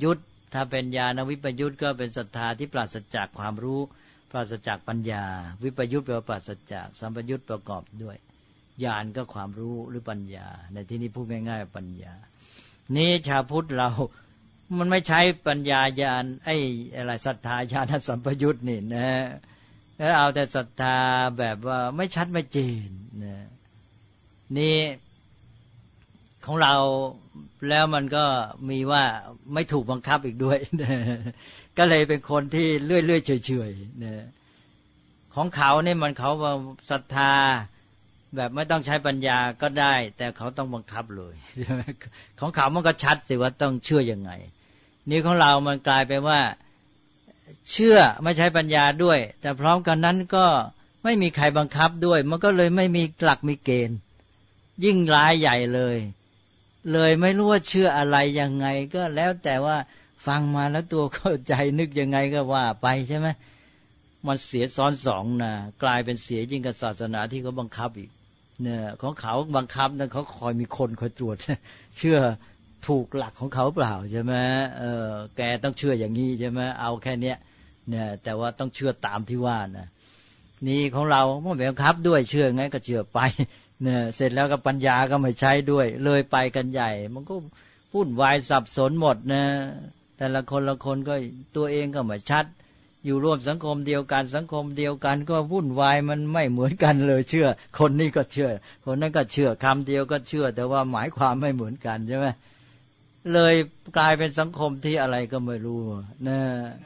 ถ้าเป็นญาณวิปยุตก็เป็นศรัทธาที่ปราศจากความรู้ปราศจากปัญญาวิปยุตแปลว่าปราศจากสัมปยุตประกอบด้วยญาณก็ความรู้หรือปัญญาในที่นี้พูดง่ายๆปัญญานี้ชาวพุทธเรามันไม่ใช้ปัญญาญาณอะไรศรัทธาญาณสัมปยุตนี่นะแล้วเอาแต่ศรัทธาแบบว่าไม่ชัดไม่เจนนะนี่ของเราแล้วมันก็มีว่าไม่ถูกบังคับอีกด้วยนะก็เลยเป็นคนที่เลื่อยๆเฉยๆนะของเขาเนี่ยมันเขาว่าศรัทธาแบบไม่ต้องใช้ปัญญาก็ได้แต่เขาต้องบังคับเลยของเขามันก็ชัดสิว่าต้องเชื่อยังไงนี่ของเรามันกลายเป็นว่าเชื่อไม่ใช้ปัญญาด้วยแต่พร้อมกันนั้นก็ไม่มีใครบังคับด้วยมันก็เลยไม่มีหลักมีเกณฑ์ยิ่งร้ายใหญ่เลยไม่รู้ว่าเชื่ออะไรยังไงก็แล้วแต่ว่าฟังมาแล้วตัวเข้าใจนึกยังไงก็ว่าไปใช่ไหมมันเสียซ้อนสองนะกลายเป็นเสียยิ่งกับศาสนาที่เขาบังคับอีกเนี่ยของเขาบังคับนั้นเขาคอยมีคนคอยตรวจเชื่อถูกหลักของเขาเปล่าใช่ไหมแกต้องเชื่ออย่างนี้ใช่ไหมเอาแค่เนี้ยเนี่ยแต่ว่าต้องเชื่อตามที่ว่านะนี่ของเราไม่บังคับด้วยเชื่อไงก็เชื่อไปเนี่ยเสร็จแล้วก็ปัญญาก็ไม่ใช้ด้วยเลยไปกันใหญ่มันก็วุ่นวายสับสนหมดนะแต่ละคนก็ตัวเองก็ไม่ชัดอยู่ร่วมสังคมเดียวกันสังคมเดียวกันก็วุ่นวายมันไม่เหมือนกันเลยเชื่อคนนี้ก็เชื่อคนนั้นก็เชื่อคำเดียวก็เชื่อแต่ว่าหมายความไม่เหมือนกันใช่ไหมเลยกลายเป็นสังคมที่อะไรก็ไม่รู้นะ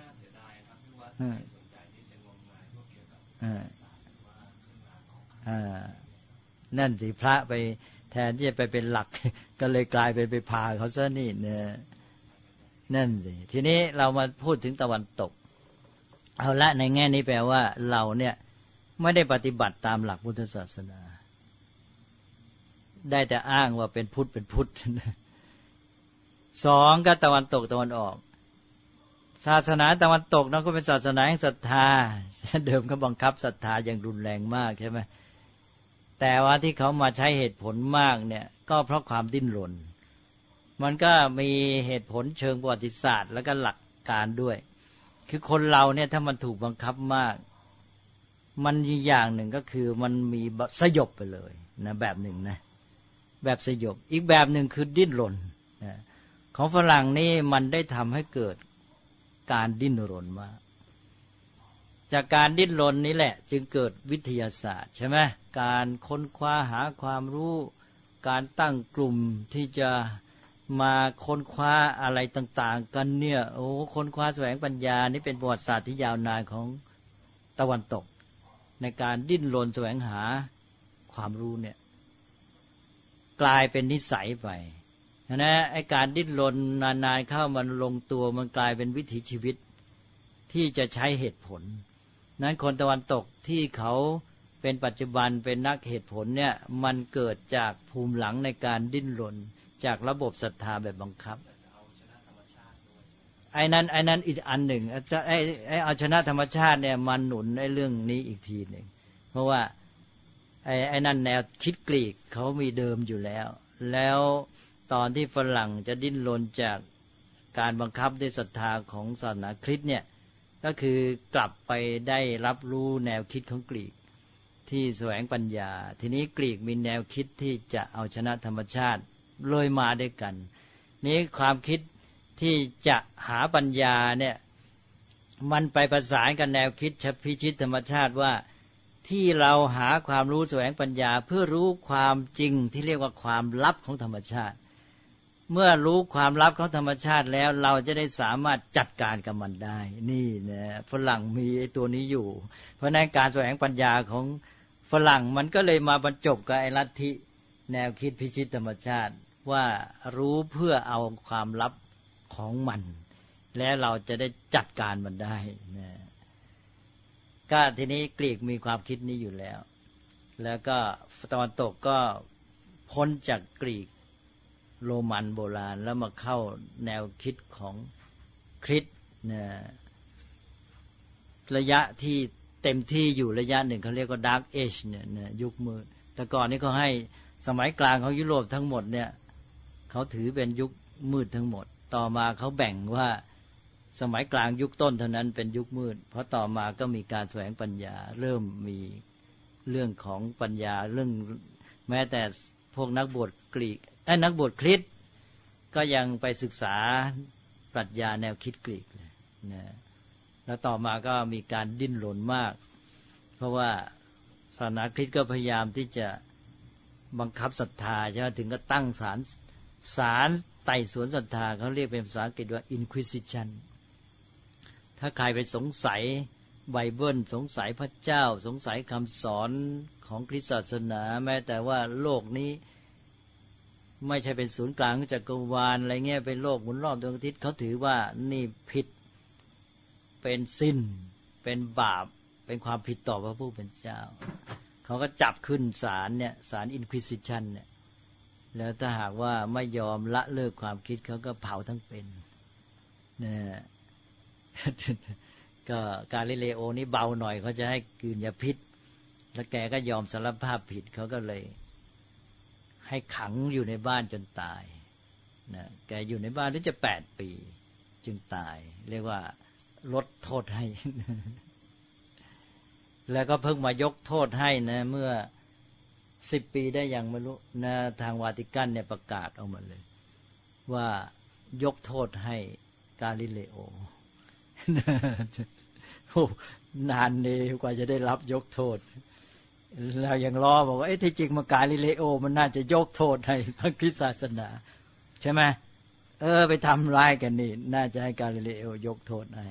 นั่นสิพระไปแทนที่จะไปเป็นหลักก็เลยกลายไปพาเขาซะนี่เนี่ยนั่นสิทีนี้เรามาพูดถึงตะวันตกเอาละในแง่นี้แปลว่าเราเนี่ยไม่ได้ปฏิบัติตามหลักพุทธศาสนาได้แต่อ้างว่าเป็นพุทธสองก็ตะวันตกตะวันออกศาสนาตะวันตกนั้นก็เป็นศาสนาแห่งศรัทธาเดิมก็บังคับศรัทธาอย่างรุนแรงมากใช่ไหมแต่ว่าที่เขามาใช้เหตุผลมากเนี่ยก็เพราะความดิ้นรนมันก็มีเหตุผลเชิงประวัติศาสตร์แล้วก็หลักการด้วยคือคนเราเนี่ยถ้ามันถูกบังคับมากมันอย่างหนึ่งก็คือมันมีสยบไปเลยนะแบบหนึ่งนะแบบสยบอีกแบบหนึ่งคือดิ้นรนนะของฝรั่งนี่มันได้ทำให้เกิดการดิ้นรนมากจากการดิ้นรนนี้แหละจึงเกิดวิทยาศาสตร์ใช่ไหมการค้นคว้าหาความรู้การตั้งกลุ่มที่จะมาค้นคว้าอะไรต่างๆกันเนี่ยโอ้ค้นคว้าแสวงปัญญานี่เป็นประวัติศาสตร์ที่ยาวนานของตะวันตกในการดิ้นรนแสวงหาความรู้เนี่ยกลายเป็นนิสัยไปนะไอ้การดิ้นรนนานๆเข้ามันลงตัวมันกลายเป็นวิถีชีวิตที่จะใช้เหตุผลนั้นคนตะวันตกที่เขาเป็นปัจจุบันเป็นนักเหตุผลเนี่ยมันเกิดจากภูมิหลังในการดิ้นรนจากระบบศรัทธาแบบบังคับไอ้นั้นอีกอันหนึ่งไอ้เอาชนะธรรมชาติเนี่ยมันหนุนไอ้เรื่องนี้อีกทีหนึ่งเพราะว่าไอ้นั่นแนวคิดกรีกเขามีเดิมอยู่แล้วตอนที่ฝรั่งจะดิ้นรนจากการบังคับด้วยศรัทธาของศาสนาคริสต์เนี่ยก็คือกลับไปได้รับรู้แนวคิดของกรีกที่แสวงปัญญาทีนี้กรีกมีแนวคิดที่จะเอาชนะธรรมชาติเลยมาด้วยกันนี้ความคิดที่จะหาปัญญาเนี่ยมันไปประสานกับแนวคิดพิชิตธรรมชาติว่าที่เราหาความรู้แสวงปัญญาเพื่อรู้ความจริงที่เรียกว่าความลับของธรรมชาติเมื่อรู้ความลับของธรรมชาติแล้วเราจะได้สามารถจัดการกับมันได้นี่นะฝรั่งมีไอ้ตัวนี้อยู่เพราะนั้นการแสวงปัญญาของฝรั่งมันก็เลยมาบรรจบกับไอ้ลัทธิแนวคิดพิชิตธรรมชาติว่ารู้เพื่อเอาความลับของมันแล้วเราจะได้จัดการมันได้นะก็ทีนี้กรีกมีความคิดนี้อยู่แล้วก็ตะวันตกก็พ้นจากกรีกโรมันโบราณแล้วมาเข้าแนวคิดของคริสต์นะระยะที่เต็มที่อยู่ระยะหนึ่งเขาเรียกว่า Dark Age เนี่ยยุคมืดแต่ก่อนนี้เขาให้สมัยกลางของยุโรปทั้งหมดเนี่ยเขาถือเป็นยุคมืดทั้งหมดต่อมาเขาแบ่งว่าสมัยกลางยุคต้นเท่านั้นเป็นยุคมืดเพราะต่อมาก็มีการแสวงปัญญาเริ่มมีเรื่องของปัญญาเรื่องแม้แต่พวกนักบวชกรีกนักบวชคริสต์ก็ยังไปศึกษาปรัชญาแนวคิดกรีกเลยนะแล้วต่อมาก็มีการดิ้นรนมากเพราะว่าศาสนาคริสต์ก็พยายามที่จะบังคับศรัทธาใช่ไหมถึงก็ตั้งศาลไต่สวนศรัทธาเขาเรียกเป็นภาษาอังกฤษว่า Inquisition ถ้าใครไปสงสัยไบเบิลสงสัยพระเจ้าสงสัยคำสอนของคริสตศาสนาแม้แต่ว่าโลกนี้ไม่ใช่เป็นศูนย์กลางของจักรวาลอะไรเงี้ยเป็นโลกหมุนรอบดวงอาทิตย์เขาถือว่านี่ผิดเป็นสิ้นเป็นบาปเป็นความผิดต่อพระผู้เป็นเจ้าเขาก็จับขึ้นศาลเนี่ยศาล Inquisition เนี่ยแล้วถ้าหากว่าไม่ยอมละเลิกความคิดเขาก็เผาทั้งเป็นเนี่ยก็กาลิเลโอนี่เบาหน่อยเขาจะให้กลืนยาพิษแล้วแกก็ยอมสารภาพผิดเขาก็เลยให้ขังอยู่ในบ้านจนตายนะแกอยู่ในบ้านได้จะ8 ปีจึงตายเรียกว่าลดโทษให้ แล้วก็เพิ่งมายกโทษให้นะเมื่อ10 ปีได้ยังไม่รู้นะทางวาติกันเนี่ยประกาศออกมาเลยว่ายกโทษให้กาลิเลโอ นานเลยกว่าจะได้รับยกโทษแล้วยังล้อบอกว่าที่จริงมากาลิเลโอมันน่าจะยกโทษให้พระคริสตศาสนาใช่ไหมไปทำร้ายกันนี่น่าจะให้กาลิเลโอยกโทษให้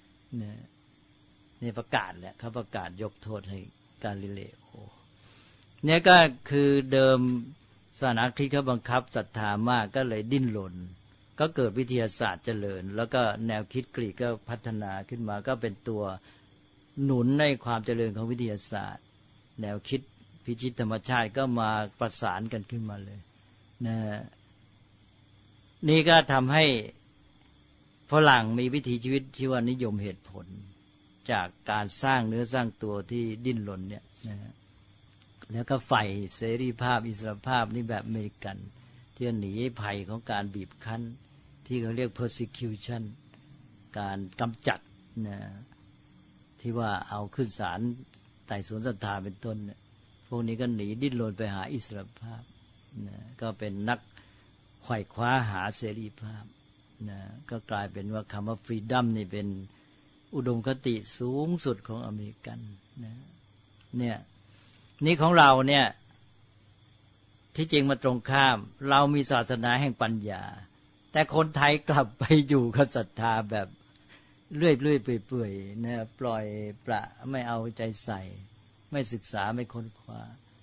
นี่ประกาศแหละเขาประกาศยกโทษให้กาลิเลโอเนี่ยก็คือเดิมศาสนาคริสต์เขาบังคับศรัทธามากก็เลยดิ้นรนก็เกิดวิทยาศาสตร์เจริญแล้วก็แนวคิดกรีกก็พัฒนาขึ้นมาก็เป็นตัวหนุนในความเจริญของวิทยาศาสตร์แนวคิดพิชิตธรรมชาติก็มาประสานกันขึ้นมาเลยนะนี่ก็ทำให้ฝรั่งมีวิถีชีวิตที่ว่านิยมเหตุผลจากการสร้างเนื้อสร้างตัวที่ดิ้นรนเนี่ยนะแล้วก็ใฝ่เสรีภาพอิสรภาพนี่แบบอเมริกันที่หนีภัยของการบีบคั้นที่เขาเรียก persecution การกำจัดนะที่ว่าเอาขึ้นศาลไต่สวนศรัทธาเป็นต้นเนี่ยพวกนี้ก็หนีดิ้นรนไปหาอิสรภาพนะก็เป็นนักไขว่คว้าหาเสรีภาพนะก็กลายเป็นว่าคำว่า freedom นี่เป็นอุดมคติสูงสุดของอเมริกันนะเนี่ยนี่ของเราเนี่ยที่จริงมาตรงข้ามเรามีศาสนาแห่งปัญญาแต่คนไทยกลับไปอยู่กับศรัทธาแบบเลื่อยเปื่อยๆนะปล่อยประไม่เอาใจใส่ไม่ศึกษาไม่ค้นคว้า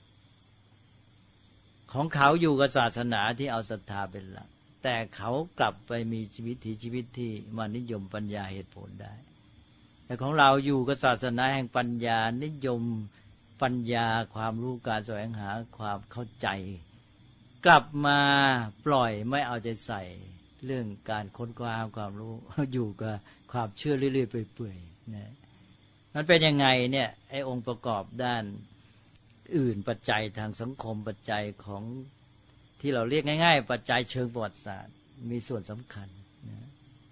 ของเขาอยู่กับศาสนาที่เอาศรัทธาเป็นหลักแต่เขากลับไปมีชีวิตที่มานิยมปัญญาเหตุผลได้แต่ของเราอยู่กับศาสนาแห่งปัญญานิยมปัญญาความรู้การแสวงหาความเข้าใจกลับมาปล่อยไม่เอาใจใส่เรื่องการค้นคว้าความรู้อยู่กับความเชื่อเรื่อยๆเปื่อยๆนะมันเป็นยังไงเนี่ยไอ้องค์ประกอบด้านอื่นปัจจัยทางสังคมปัจจัยของที่เราเรียกง่ายๆปัจจัยเชิงประวัติศาสตร์มีส่วนสำคัญนะ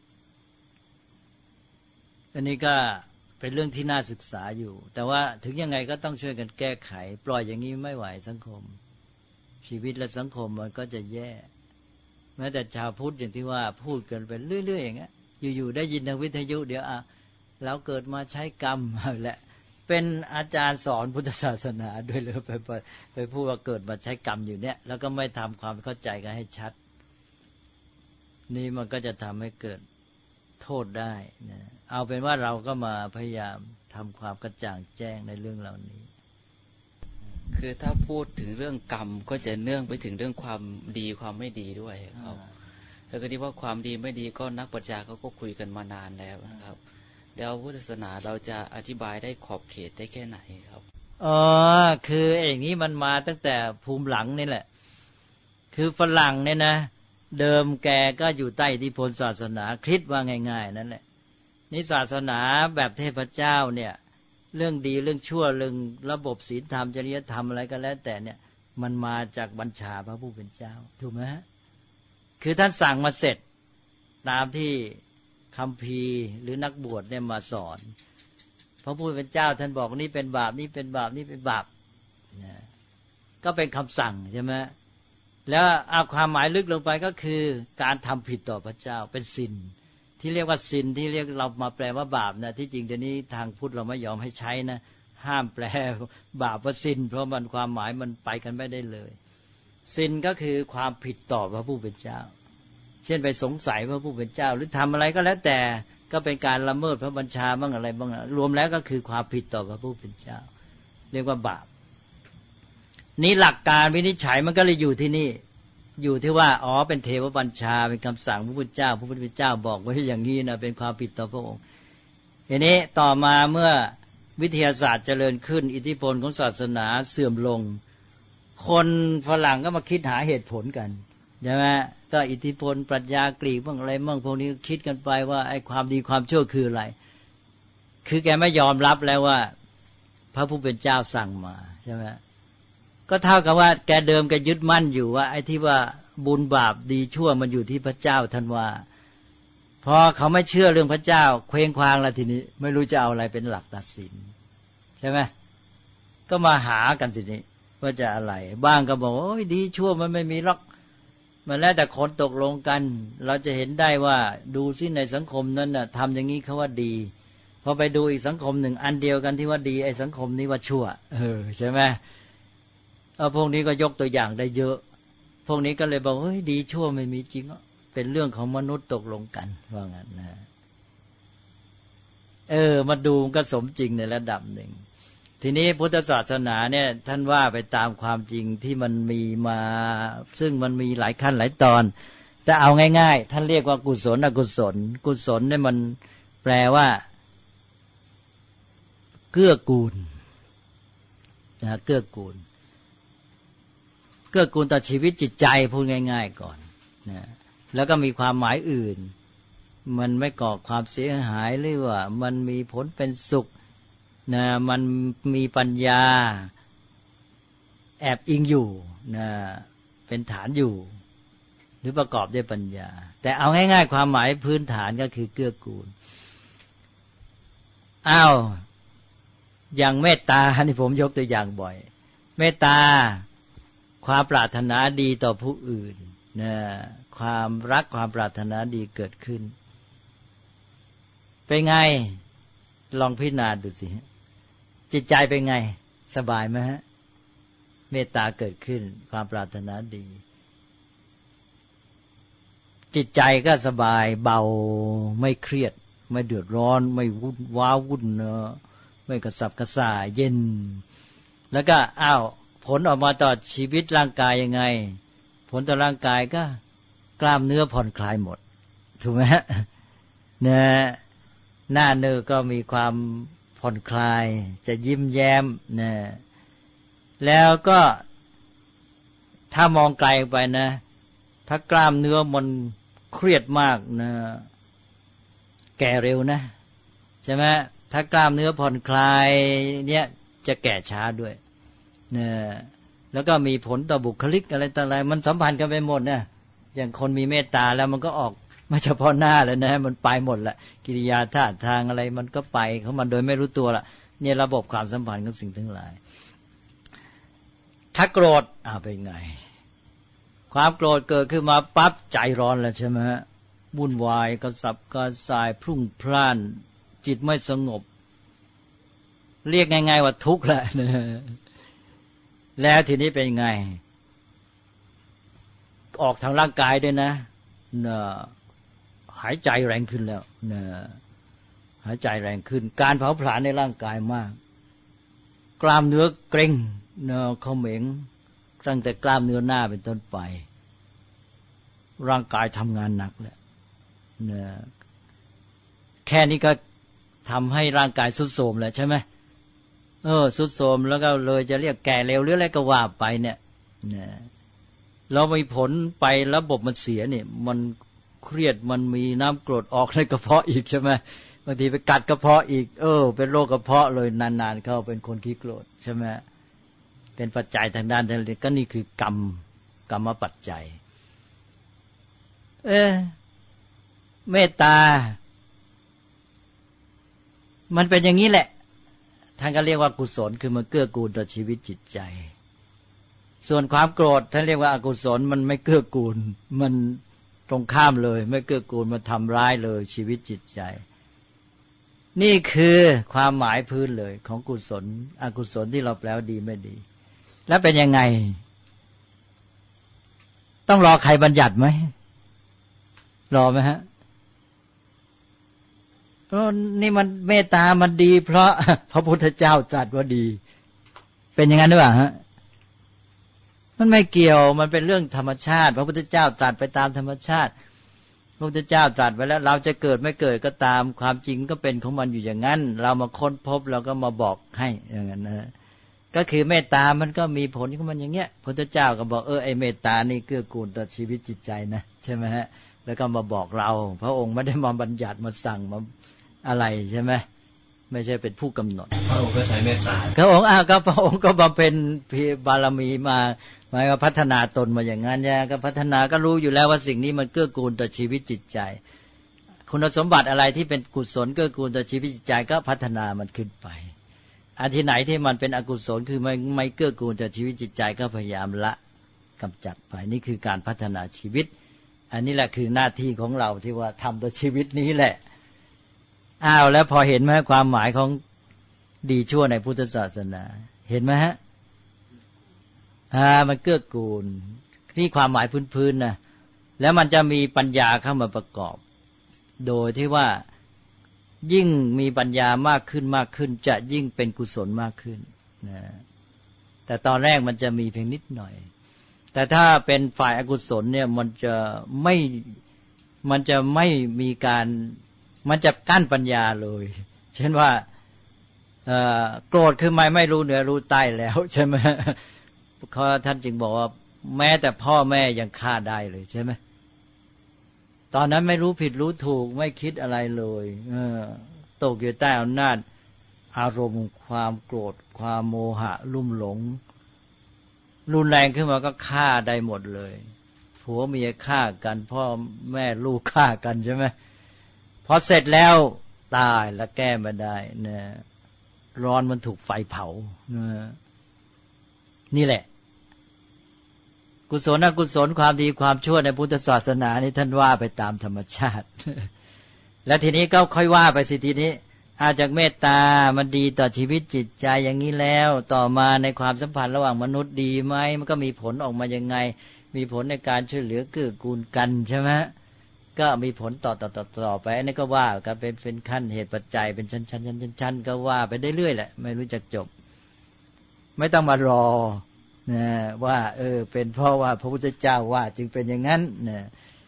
อันนี้ก็เป็นเรื่องที่น่าศึกษาอยู่แต่ว่าถึงยังไงก็ต้องช่วยกันแก้ไขปล่อยอย่างนี้ไม่ไหวสังคมชีวิตและสังคมมันก็จะแย่แม้แต่ชาวพุทธอย่างที่ว่าพูดกันไปเรื่อยๆอย่างเงี้ยอยู่ๆได้ยินทางวิทยุเดี๋ยวเราเกิดมาใช้กรรมแหละเป็นอาจารย์สอนพุทธศาสนาด้วยเลยไปพูดว่าเกิดมาใช้กรรมอยู่เนี่ยแล้วก็ไม่ทำความเข้าใจกันให้ชัดนี่มันก็จะทำให้เกิดโทษได้นะเอาเป็นว่าเราก็มาพยายามทำความกระจ่างแจ้งในเรื่องเหล่านี้คือถ้าพูดถึงเรื่องกรรมก็จะเนื่องไปถึงเรื่องความดีความไม่ดีด้วยครับแล้วก็ที่ว่าความดีไม่ดีก็นักปรัชญาเขาก็คุยกันมานานแล้วนะครับแล้วพุทธศาสนาเราจะอธิบายได้ขอบเขตได้แค่ไหนครับคืออย่างนี้มันมาตั้งแต่ภูมิหลังนี่แหละคือฝรั่งเนี่ยนะเดิมแกก็อยู่ใต้อิทธิพลศาสนาคริสต์ว่าง่ายๆนั่นแหละนี่ศาสนาแบบเทพเจ้าเนี่ยเรื่องดีเรื่องชั่วเรื่องระบบศีลธรรมจริยธรรมอะไรก็แล้วแต่เนี่ยมันมาจากบัญชาพระผู้เป็นเจ้าถูกไหมฮะคือท่านสั่งมาเสร็จตามที่คัมภีร์หรือนักบวชเนี่ยมาสอนพระผู้เป็นเจ้าท่านบอกนี่เป็นบาปนี่เป็นบาปนี่เป็นบาปก็เป็นคำสั่งใช่ไหมแล้วเอาความหมายลึกลงไปก็คือการทำผิดต่อพระเจ้าเป็นซินที่เรียกว่าซินที่เรียกเรามาแปลว่าบาปนะที่จริงเดี๋ยวนี้ทางพุทธเราไม่ยอมให้ใช้นะห้ามแปลบาปว่าซินเพราะมันความหมายมันไปกันไม่ได้เลยซินก็คือความผิดต่อพระผู้เป็นเจ้าเช่นไปสงสัยพระผู้เป็นเจ้าหรือทำอะไรก็แล้วแต่ก็เป็นการละเมิดพระบัญชาบ้างอะไรบ้างรวมแล้วก็คือความผิดต่อพระผู้เป็นเจ้าเรียกว่าบาปนี้หลักการวินิจฉัยมันก็เลยอยู่ที่นี่อยู่ที่ว่าอ๋อเป็นเทวบัญชาเป็นคำสั่งพระพุทธเจ้าพระพุทธเจ้าบอกไว้อย่างนี้นะเป็นความผิดต่อพระองค์ทีนี้ต่อมาเมื่อวิทยาศาสตร์เจริญขึ้นอิทธิพลของศาสนาเสื่อมลงคนฝรั่งก็มาคิดหาเหตุผลกันใช่ไหมก็อิทธิพลปรัชญากรีกบ้างอะไรบ้างพวกนี้คิดกันไปว่าไอ้ความดีความชั่วคืออะไรคือแกไม่ยอมรับแล้วว่าพระผู้เป็นเจ้าสั่งมาใช่ไหมก็เท่ากับว่าแกเดิมแกยึดมั่นอยู่ว่าไอ้ที่ว่าบุญบาปดีชั่วมันอยู่ที่พระเจ้าท่านว่าพอเขาไม่เชื่อเรื่องพระเจ้าเคว้งคว้างแล้วทีนี้ไม่รู้จะเอาอะไรเป็นหลักตัดสินใช่ไหมก็มาหากันทีนี้ว่าจะอะไรบ้างก็บอกโอ้ยดีชั่วมันไม่มีหรอกมันแล้วแต่คนตกลงกันเราจะเห็นได้ว่าดูซิในสังคมนั้นน่ะทำอย่างนี้เขาว่าดีพอไปดูอีกสังคมหนึ่งอันเดียวกันที่ว่าดีไอ้สังคมนี้ว่าชั่วใช่ไหมพวกนี้ก็ยกตัวอย่างได้เยอะพวกนี้ก็เลยบอกเฮ้ยดีชั่วไม่มีจริงเป็นเรื่องของมนุษย์ตกลงกันว่างั้นนะมาดูก็สมจริงในระดับหนึ่งทีนี้พุทธศาสนาเนี่ยท่านว่าไปตามความจริงที่มันมีมาซึ่งมันมีหลายขั้นหลายตอนแต่เอาง่ายๆท่านเรียกว่ากุศลอกุศลกุศลเนี่ยมันแปลว่าเกื้อกูลนะเกื้อกูลเกื้อกูลต่อชีวิตจิตใจพูดง่ายๆก่อนนะแล้วก็มีความหมายอื่นมันไม่ก่อความเสียหายหรือว่ามันมีผลเป็นสุขนะมันมีปัญญาแอบอิงอยู่นะเป็นฐานอยู่หรือประกอบด้วยปัญญาแต่เอาง่ายๆความหมายพื้นฐานก็คือเกื้อกูลอย่างเมตตานี่ผมยกตัวอย่างบ่อยเมตตาความปรารถนาดีต่อผู้อื่นนะความรักความปรารถนาดีเกิดขึ้นเป็นไงลองพิจารณาดูสิจิตใจเป็นไงสบายไหมฮะเมตตาเกิดขึ้นความปรารถนาดีจิตใจก็สบายเบาไม่เครียดไม่เดือดร้อนไม่วุ่นว้าวุ่นไม่กระสับกระส่ายเย็นแล้วก็ผลออกมาต่อชีวิตร่างกายยังไงผลต่อร่างกายก็กล้ามเนื้อผ่อนคลายหมดถูกไหมฮะเนี่ยหน้าเนื้อก็มีความผ่อนคลายจะยิ้มแย้มเนี่ยแล้วก็ถ้ามองไกลไปนะถ้ากล้ามเนื้อมันเครียดมากนะแก่เร็วนะใช่ไหมถ้ากล้ามเนื้อผ่อนคลายเนี่ยจะแก่ช้าด้วยเนี่ยแล้วก็มีผลต่อบุคลิกอะไรต่ออะไรมันสัมพันธ์กันไปหมดนะอย่างคนมีเมตตาแล้วมันก็ออกไม่เฉพาะหน้าเลยนะมันไปหมดละกิริยาท่าทางอะไรมันก็ไปของมันโดยไม่รู้ตัวละเนี่ยระบบความสัมพันธ์ของสิ่งทั้งหลายถ้าโกรธเป็นไงความโกรธเกิดขึ้นมาปั๊บใจร้อนแล้วใช่ไหมวุ่นวายกระสับกระส่ายพรุ่งพล่านจิตไม่สงบเรียกง่ายๆว่าทุกข์แหละแล้วทีนี้เป็นไงออกทางร่างกายด้วยนะหายใจแรงขึ้นแล้วหายใจแรงขึ้นการเผาผลาญในร่างกายมากกล้ามเนื้อเกร็งเขม็งตั้งแต่กล้ามเนื้อหน้าเป็นต้นไปร่างกายทำงานหนักแล้วแค่นี้ก็ทำให้ร่างกายทรุดโทรมแล้วใช่ไหมทรุดโทรมแล้วก็เลยจะเรียกแก่เร็วหรืออะไรก็ว่าไปเนี่ยเรามีผลไประบบมันเสียเนี่ยมันเครียดมันมีน้ำกรดออกในกระเพาะอีกใช่ไหมบางทีไปกัดกระเพาะอีกเป็นโรคกระเพาะเลยนานๆเข้าเป็นคนขี้โกรธใช่ไหมเป็นปัจจัยทางด้านนั้นก็นี่คือกรรมปัจจัยเมตตามันเป็นอย่างนี้แหละท่านก็เรียกว่ากุศลคือมันเกื้อกูลต่อชีวิตจิตใจส่วนความโกรธท่านเรียกว่าอกุศลมันไม่เกื้อกูลมันตรงข้ามเลยไม่เกื้อกูลมันทำร้ายเลยชีวิตจิตใจนี่คือความหมายพื้นเลยของกุศลอกุศลที่เราแปลว่าดีไม่ดีแล้วเป็นยังไงต้องรอใครบัญญัติไหมรอไหมฮะนี่มันเมตตามันดีเพราะพระพุทธเจ้าตรัสว่าดีเป็นอย่างนั้นหรือเปล่าฮะมันไม่เกี่ยวมันเป็นเรื่องธรรมชาติพระพุทธเจ้าตรัสไปตามธรรมชาติพระพุทธเจ้าตรัสไว้แล้วเราจะเกิดไม่เกิดก็ตามความจริงก็เป็นของมันอยู่อย่างนั้นเรามาค้นพบเราก็มาบอกให้อย่างนั้นนะก็คือเมตตามันก็มีผลของมันอย่างเงี้ยพระพุทธเจ้าก็บอกไอ้เมตตานี่เกื้อกูลต่อชีวิตจิตใจนะใช่ไหมฮะแล้วก็มาบอกเราพระองค์ไม่ได้มาบัญญัติมาสั่งมาอะไรใช่ไหมไม่ใช่เป็นผู้กำหนดพระองค์ก็ใช้เมตตาพระองค์ก็พระองค์ก็มาเป็นบารมีมาหมายว่าพัฒนาตนมาอย่างนั้นเนี่ยก็พัฒนาก็รู้อยู่แล้วว่าสิ่งนี้มันเกื้อกูลต่อชีวิตจิตใจคุณสมบัติอะไรที่เป็นกุศลเกื้อกูลต่อชีวิตจิตใจก็พัฒนามันขึ้นไปอันที่ไหนที่มันเป็นอกุศลคือไม่เกื้อกูลต่อชีวิตจิตใจก็พยายามละกำจัดไปนี่คือการพัฒนาชีวิตอันนี้แหละคือหน้าที่ของเราที่ว่าทำต่อชีวิตนี้แหละแล้วพอเห็นไหมความหมายของดีชั่วในพุทธศาสนาเห็นไหมฮะมันเกื้อกูลที่ความหมายพื้นๆนะแล้วมันจะมีปัญญาเข้ามาประกอบโดยที่ว่ายิ่งมีปัญญามากขึ้นจะยิ่งเป็นกุศลมากขึ้นนะแต่ตอนแรกมันจะมีเพียงนิดหน่อยแต่ถ้าเป็นฝ่ายอกุศลเนี่ยมันจะไม่มีการมันจะกั้นปัญญาเลยเช่นว่าโกรธคือไม่รู้เหนือรู้ใต้แล้วใช่ไหมเขาท่านจึงบอกว่าแม้แต่พ่อแม่ยังฆ่าได้เลยใช่ไหมตอนนั้นไม่รู้ผิดรู้ถูกไม่คิดอะไรเลยตกอยู่ใต้อำนาจอารมณ์ความโกรธความโมหะลุ่มหลงรุนแรงขึ้นมาก็ฆ่าได้หมดเลยผัวเมียฆ่ากันพ่อแม่ลูกฆ่ากันใช่ไหมพอเสร็จแล้วตายแล้วแก้ไม่ได้นะร้อนมันถูกไฟเผานี่แหละกุศลอกุศลความดีความชั่วในพุทธศาสนานี่ท่านว่าไปตามธรรมชาติแล้วทีนี้ก็ค่อยว่าไปสิทีนี้จากเมตตามันดีต่อชีวิตจิตใจอย่างนี้แล้วต่อมาในความสัมพันธ์ระหว่างมนุษย์ดีไหมมันก็มีผลออกมายังไงมีผลในการช่วยเหลือเกื้อกูลกันใช่ไหมก็มีผลต่อไปอันนี้ก็ว่ากันเป็นขั้นเหตุปัจจัยเป็นชั้นก็ว่าไปได้เรื่อยแหละไม่รู้จักจบไม่ต้องมารอนะว่าเป็นเพราะว่าพระพุทธเจ้าว่าจึงเป็นอย่างนั้นนะ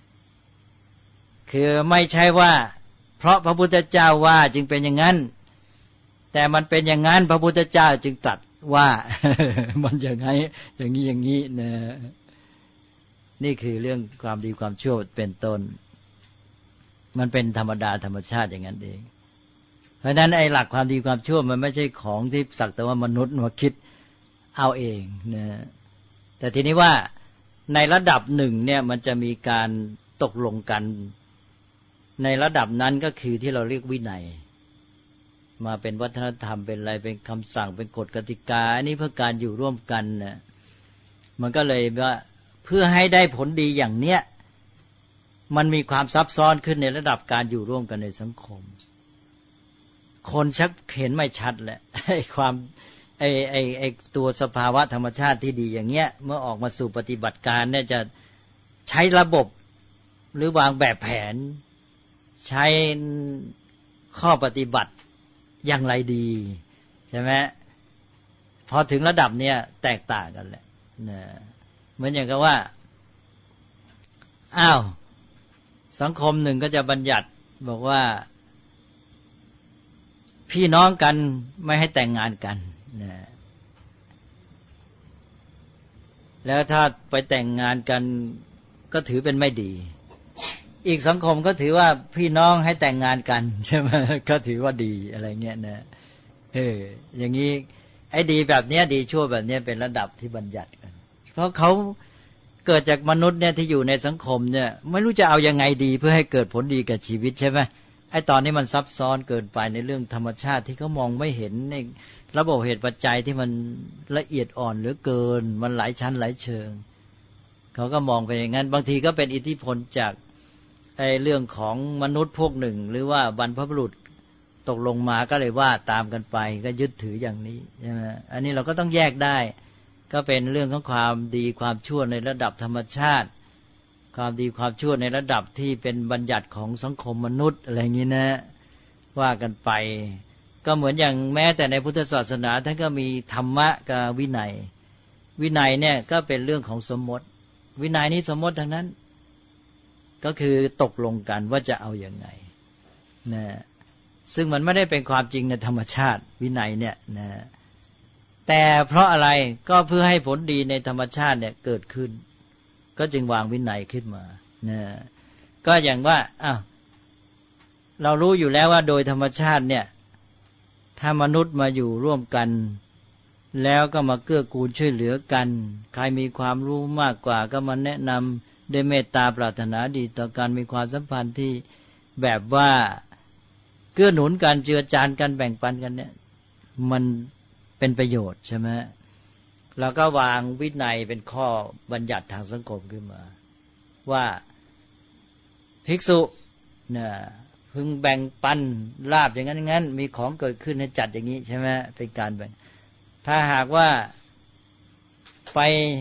คือไม่ใช่ว่าเพราะพระพุทธเจ้าว่าจึงเป็นอย่างนั้นแต่มันเป็นอย่างนั้นพระพุทธเจ้าจึงตรัสว่ามันอย่างไงอย่างนี้นะนี่คือเรื่องความดีความชั่วเป็นต้นมันเป็นธรรมดาธรรมชาติอย่างนั้นเองเพราะฉะนั้นไอ้หลักความดีความชั่วมันไม่ใช่ของที่สักแต่ว่ามนุษย์มาคิดเอาเองนะแต่ทีนี้ว่าในระดับหนึ่งเนี่ยมันจะมีการตกลงกันในระดับนั้นก็คือที่เราเรียกวินัยมาเป็นวัฒนธรรมเป็นอะไรเป็นคำสั่งเป็นกฎกติกาอันนี้เพื่อการอยู่ร่วมกันนะมันก็เลยว่าเพื่อให้ได้ผลดีอย่างเนี้ยมันมีความซับซ้อนขึ้นในระดับการอยู่ร่วมกันในสังคมคนชักเห็นไม่ชัดแหละไอ้ความไอ้ตัวสภาวะธรรมชาติที่ดีอย่างเงี้ยเมื่อออกมาสู่ปฏิบัติการเนี่ยจะใช้ระบบหรือวางแบบแผนใช้ข้อปฏิบัติอย่างไรดีใช่ไหมพอถึงระดับเนี้ยแตกต่างกันแหละนะเหมือนอย่างกับว่าสังคมหนึ่งก็จะบัญญัติบอกว่าพี่น้องกันไม่ให้แต่งงานกันนะแล้วถ้าไปแต่งงานกันก็ถือเป็นไม่ดีอีกสังคมก็ถือว่าพี่น้องให้แต่งงานกันใช่ไหมก็ถือว่าดีอะไรเงี้ยนะอย่างนี้ไอ้ดีแบบนี้ดีชั่วแบบนี้เป็นระดับที่บัญญัติกันเพราะเขาเกิดจากมนุษย์เนี่ยที่อยู่ในสังคมเนี่ยไม่รู้จะเอายังไงดีเพื่อให้เกิดผลดีกับชีวิตใช่ไหมไอ้ตอนนี้มันซับซ้อนเกินไปในเรื่องธรรมชาติที่เขามองไม่เห็นในระบบเหตุปัจจัยที่มันละเอียดอ่อนเหลือเกินมันหลายชั้นหลายเชิงเขาก็มองไปอย่างนั้นบางทีก็เป็นอิทธิพลจากไอ้เรื่องของมนุษย์พวกหนึ่งหรือว่าบรรพบุรุษตกลงมาก็เลยว่าตามกันไปก็ยึดถืออย่างนี้ใช่ไหมอันนี้เราก็ต้องแยกได้ก็เป็นเรื่องของความดีความชั่วในระดับธรรมชาติความดีความชั่วในระดับที่เป็นบัญญัติของสังคมมนุษย์อะไรอย่างนี้นะว่ากันไปก็เหมือนอย่างแม้แต่ในพุทธศาสนาท่านก็มีธรรมะกับวินัยวินัยเนี่ยก็เป็นเรื่องของสมมติวินัยนี้สมมติทั้งนั้นก็คือตกลงกันว่าจะเอาอย่างไงนะซึ่งมันไม่ได้เป็นความจริงในธรรมชาติวินัยเนี่ยนะแต่เพราะอะไรก็เพื่อให้ผลดีในธรรมชาติเนี่ยเกิดขึ้นก็จึงวางวินัยขึ้นมานะก็อย่างว่าเรารู้อยู่แล้วว่าโดยธรรมชาติเนี่ยถ้ามนุษย์มาอยู่ร่วมกันแล้วก็มาเกื้อกูลช่วยเหลือกันใครมีความรู้มากกว่าก็มาแนะนำด้วยเมตตาปรารถนาดีต่อกันมีความสัมพันธ์ที่แบบว่าเกื้อหนุนกันเจือจานกันแบ่งปันกันเนี่ยมันเป็นประโยชน์ใช่ไหมแล้วก็วางวินัยเป็นข้อบัญญัติทางสังคมขึ้นมาว่าภิกษุเนี่ยพึงแบ่งปันลาภอย่างนั้นอย่างนั้นมีของเกิดขึ้นให้จัดอย่างนี้ใช่ไหมเป็นการแบ่งถ้าหากว่าไป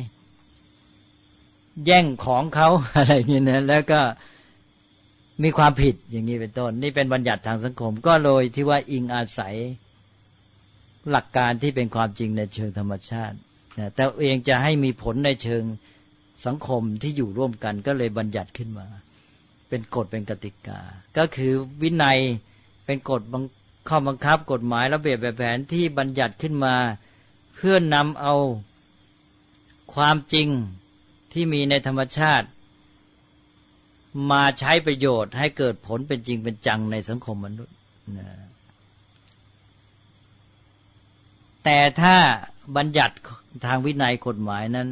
แย่งของเขาอะไรอย่างนี้นะแล้วก็มีความผิดอย่างนี้เป็นต้นนี่เป็นบัญญัติทางสังคมก็เลยที่ว่าอิงอาศัยหลักการที่เป็นความจริงในเชิงธรรมชาติแต่เองจะให้มีผลในเชิงสังคมที่อยู่ร่วมกันก็เลยบัญญัติขึ้นมาเป็นกฎเป็นกติกาก็คือวินัยเป็นกฎข้อบังคับกฎหมายระเบียบแบบแผนที่บัญญัติขึ้นมาเพื่อนำเอาความจริงที่มีในธรรมชาติมาใช้ประโยชน์ให้เกิดผลเป็นจริงเป็นจังในสังคมมนุษย์แต่ถ้าบัญญัติทางวินัยกฎหมายนั้น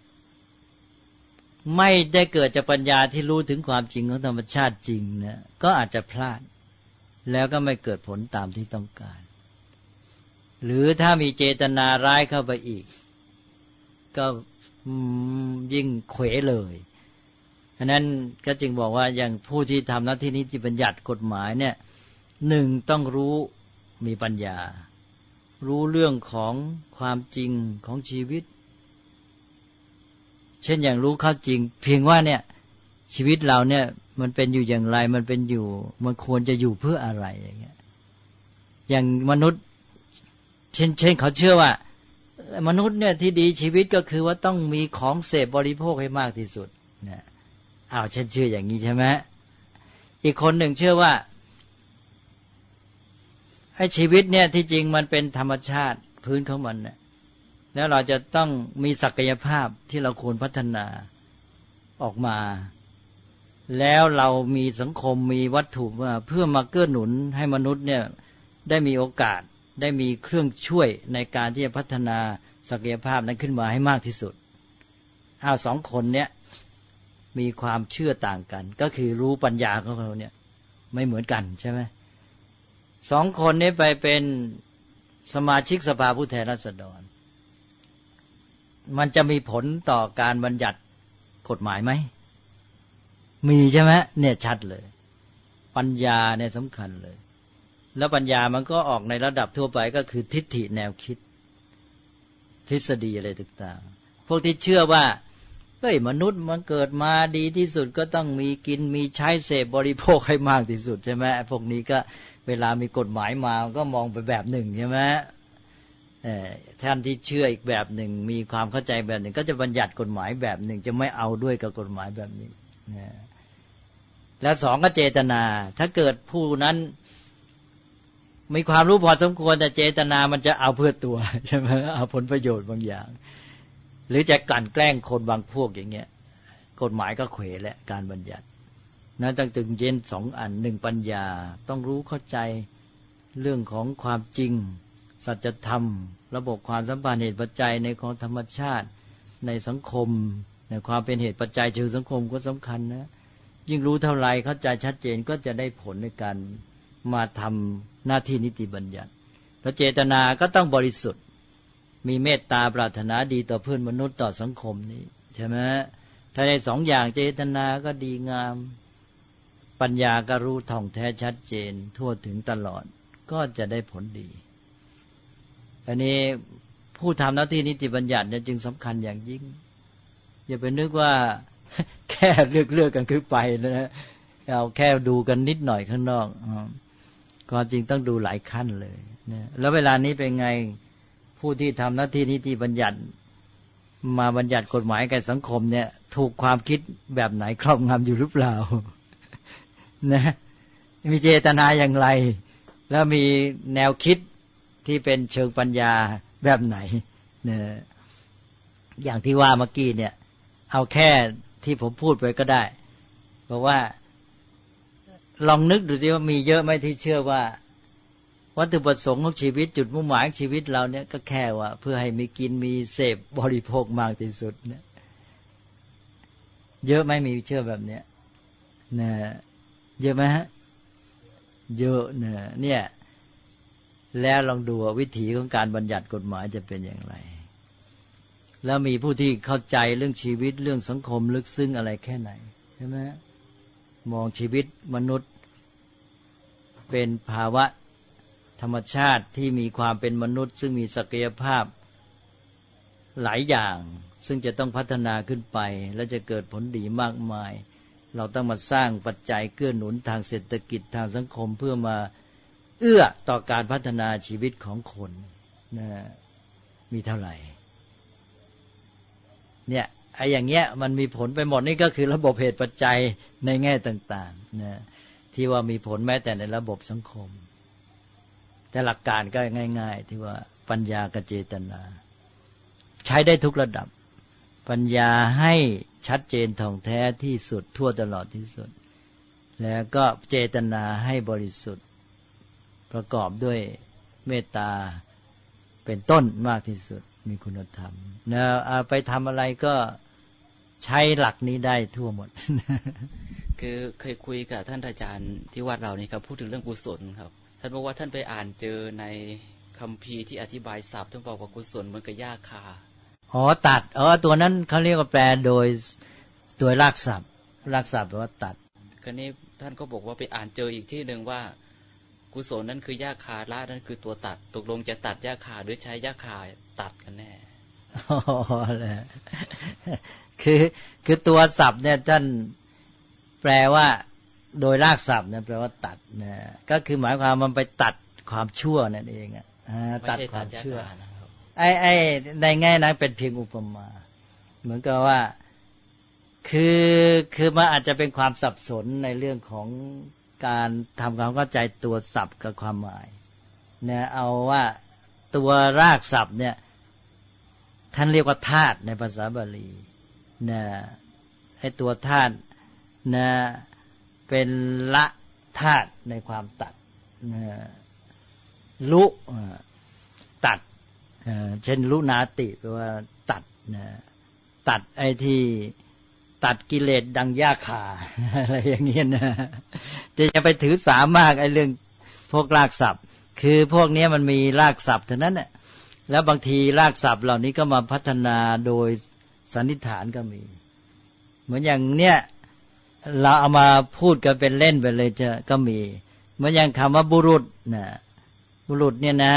ไม่ได้เกิดจากปัญญาที่รู้ถึงความจริงของธรรมชาติจริงนะก็อาจจะพลาดแล้วก็ไม่เกิดผลตามที่ต้องการหรือถ้ามีเจตนาร้ายเข้าไปอีกก็ยิ่งเขวเลยฉะนั้นก็จึงบอกว่าอย่างผู้ที่ทำหน้าที่นิติบัญญัติกฎหมายเนี่ยหนึ่งต้องรู้มีปัญญารู้เรื่องของความจริงของชีวิตเช่นอย่างรู้ข้อจริงเพียงว่าเนี่ยชีวิตเราเนี่ยมันเป็นอยู่อย่างไรมันเป็นอยู่มันควรจะอยู่เพื่ออะไรอย่างเงี้ยอย่างมนุษย์เช่นเขาเชื่อว่ามนุษย์เนี่ยที่ดีชีวิตก็คือว่าต้องมีของเสพบริโภคให้มากที่สุดนะฉันเชื่ออย่างนี้ใช่ไหมอีกคนหนึ่งเชื่อว่าให้ชีวิตเนี่ยที่จริงมันเป็นธรรมชาติพื้นของมันนะแล้วเราจะต้องมีศักยภาพที่เราควรพัฒนาออกมาแล้วเรามีสังคมมีวัตถุมาเพื่อมาเกื้อหนุนให้มนุษย์เนี่ยได้มีโอกาสได้มีเครื่องช่วยในการที่จะพัฒนาศักยภาพนั้นขึ้นมาให้มากที่สุดสองคนเนี้ยมีความเชื่อต่างกันก็คือรู้ปัญญาของเขาเนี่ยไม่เหมือนกันใช่ไหมสองคนนี้ไปเป็นสมาชิกสภาผู้แทนราษฎรมันจะมีผลต่อการบัญญัติกฎหมายไหมมีใช่ไหมเนี่ยชัดเลยปัญญาเนี่ยสำคัญเลยแล้วปัญญามันก็ออกในระดับทั่วไปก็คือทิฏฐิแนวคิดทฤษฎีอะไรต่างๆพวกที่เชื่อว่ามนุษย์มันเกิดมาดีที่สุดก็ต้องมีกินมีใช้เสพบริโภคให้มากที่สุดใช่ไหมพวกนี้ก็เวลามีกฎหมายมาก็มองไปแบบหนึ่งใช่ไหมท่านที่เชื่ออีกแบบหนึ่งมีความเข้าใจแบบหนึ่งก็จะบัญญัติกฎหมายแบบหนึ่งจะไม่เอาด้วยกับกฎหมายแบบนี้แล้วสองก็เจตนาถ้าเกิดผู้นั้นมีความรู้พอสมควรแต่เจตนามันจะเอาเพื่อตัวใช่ไหมเอาผลประโยชน์บางอย่างหรือจะกลั่นแกล้งคนบางพวกอย่างเงี้ยกฎหมายก็เขวและการบัญญัตินั้นต้องจึงเย็นสองอันหนึ่งปัญญาต้องรู้เข้าใจเรื่องของความจริงสัจธรรมระบบความสัมพันธ์เหตุปัจจัยในของธรรมชาติในสังคมในความเป็นเหตุปัจจัยเชิงสังคมก็สำคัญนะยิ่งรู้เท่าไรเข้าใจชัดเจนก็จะได้ผลในการมาทำหน้าที่นิติบัญญัติแล้วเจตนาก็ต้องบริสุทธิ์มีเมตตาปรารถนาดีต่อเพื่อนมนุษย์ต่อสังคมนี้ใช่ไหมถ้าในสองอย่างเจตนาก็ดีงามปัญญาก็รู้ท่องแท้ชัดเจนทั่วถึงตลอดก็จะได้ผลดีอันนี้ผู้ทำหน้าที่นิติบัญญัติเนี่ยจึงสำคัญอย่างยิ่งอย่าไปนึกว่าแค่เลือกกันคือไปนะเอาแค่ดูกันนิดหน่อยข้างนอกความจริงต้องดูหลายขั้นเลยนะแล้วเวลานี้เป็นไงผู้ที่ทำหน้าที่นิติบัญญัติมาบัญญัติกฎหมายแก่สังคมเนี่ยถูกความคิดแบบไหนครอบงำอยู่หรือเปล่านะมีเจตนาอย่างไรแล้วมีแนวคิดที่เป็นเชิงปัญญาแบบไหนเนี่ยอย่างที่ว่าเมื่อกี้เนี่ยเอาแค่ที่ผมพูดไปก็ได้เพราะว่าลองนึกดูสิว่ามีเยอะไหมที่เชื่อว่าวัตถุประสงค์ของชีวิตจุดมุ่งหมายของชีวิตเราเนี่ยก็แค่ว่าเพื่อให้มีกินมีเสพบริโภคมากที่สุดเนี่ยเยอะไหมมีเชื่อแบบเนี้ยนะเยอะไหมฮะเยอะเนี่ยแล้วลองดูว่าวิถีของการบัญญัติกฎหมายจะเป็นอย่างไรแล้วมีผู้ที่เข้าใจเรื่องชีวิตเรื่องสังคมลึกซึ้งอะไรแค่ไหนใช่ไหมมองชีวิตมนุษย์เป็นภาวะธรรมชาติที่มีความเป็นมนุษย์ซึ่งมีศักยภาพหลายอย่างซึ่งจะต้องพัฒนาขึ้นไปและจะเกิดผลดีมากมายเราต้องมาสร้างปัจจัยเกื้อหนุนทางเศรษฐกิจทางสังคมเพื่อมาเอื้อต่อการพัฒนาชีวิตของคนนะมีเท่าไหร่เนี่ยไอ้อย่างเงี้ยมันมีผลไปหมดนี่ก็คือระบบเหตุปัจจัยในแง่ต่างๆนะที่ว่ามีผลแม้แต่ในระบบสังคมแต่หลักการก็ง่ายๆที่ว่าปัญญากับเจตนาใช้ได้ทุกระดับปัญญาให้ชัดเจนท่องแท้ที่สุดทั่วตลอดที่สุดแล้วก็เจตนาให้บริสุทธิ์ประกอบด้วยเมตตาเป็นต้นมากที่สุดมีคุณธรรมนะไปทำอะไรก็ใช้หลักนี้ได้ทั่วหมดคือเคยคุยกับท่านอาจารย์ที่วัดเรานี่ครับพูดถึงเรื่องกุศลครับท่านบอกว่าท่านไปอ่านเจอในคัมภีร์ที่อธิบายศัพท์ท่านบอกว่ากุศลเหมือนกับหญ้าคาตัดตัวนั้นเขาเรียกว่าแปลโดยรากศัพท์แปลว่าตัดคราวนี้ท่านก็บอกว่าไปอ่านเจออีกที่นึงว่ากุศลนั้นคือหญ้าคาละนั่นคือตัวตัดตกลงจะตัดหญ้าคาหรือใช้หญ้าคาตัดกันแน่คือตัวศัพท์เนี่ยท่านแปลว่าโดยรากศัพท์เนี่ยแปลว่าตัดนะก็คือหมายความมันไปตัดความชั่วนั่นเองตัดความชั่วไอ้ในแง่นั้นเป็นเพียงอุปมาเหมือนกับว่าคือมันอาจจะเป็นความสับสนในเรื่องของการทำความเข้าใจตัวศัพท์กับความหมายเนี่ยเอาว่าตัวรากศัพท์เนี่ยท่านเรียกว่าธาตุในภาษาบาลีนะไอ้ตัวธาตุนะเป็นละธาตุในความตัดนะลุตัดเช่นลุนาติแปลว่าตัดนะตัดไอ้ที่ตัดกิเลสดังหญ้าคาอะไรอย่างเงี้ยนะจะไปถือสามากไอ้เรื่องพวกรากศัพท์คือพวกนี้มันมีรากศัพท์เท่านั้นแหละแล้วบางทีรากศัพท์เหล่านี้ก็มาพัฒนาโดยสันนิษฐานก็มีเหมือนอย่างเนี้ยเราเอามาพูดกันเป็นเล่นไปเลยจะก็มีเหมือนอย่างคำว่าบุรุษนะบุรุษเนี่ยนะ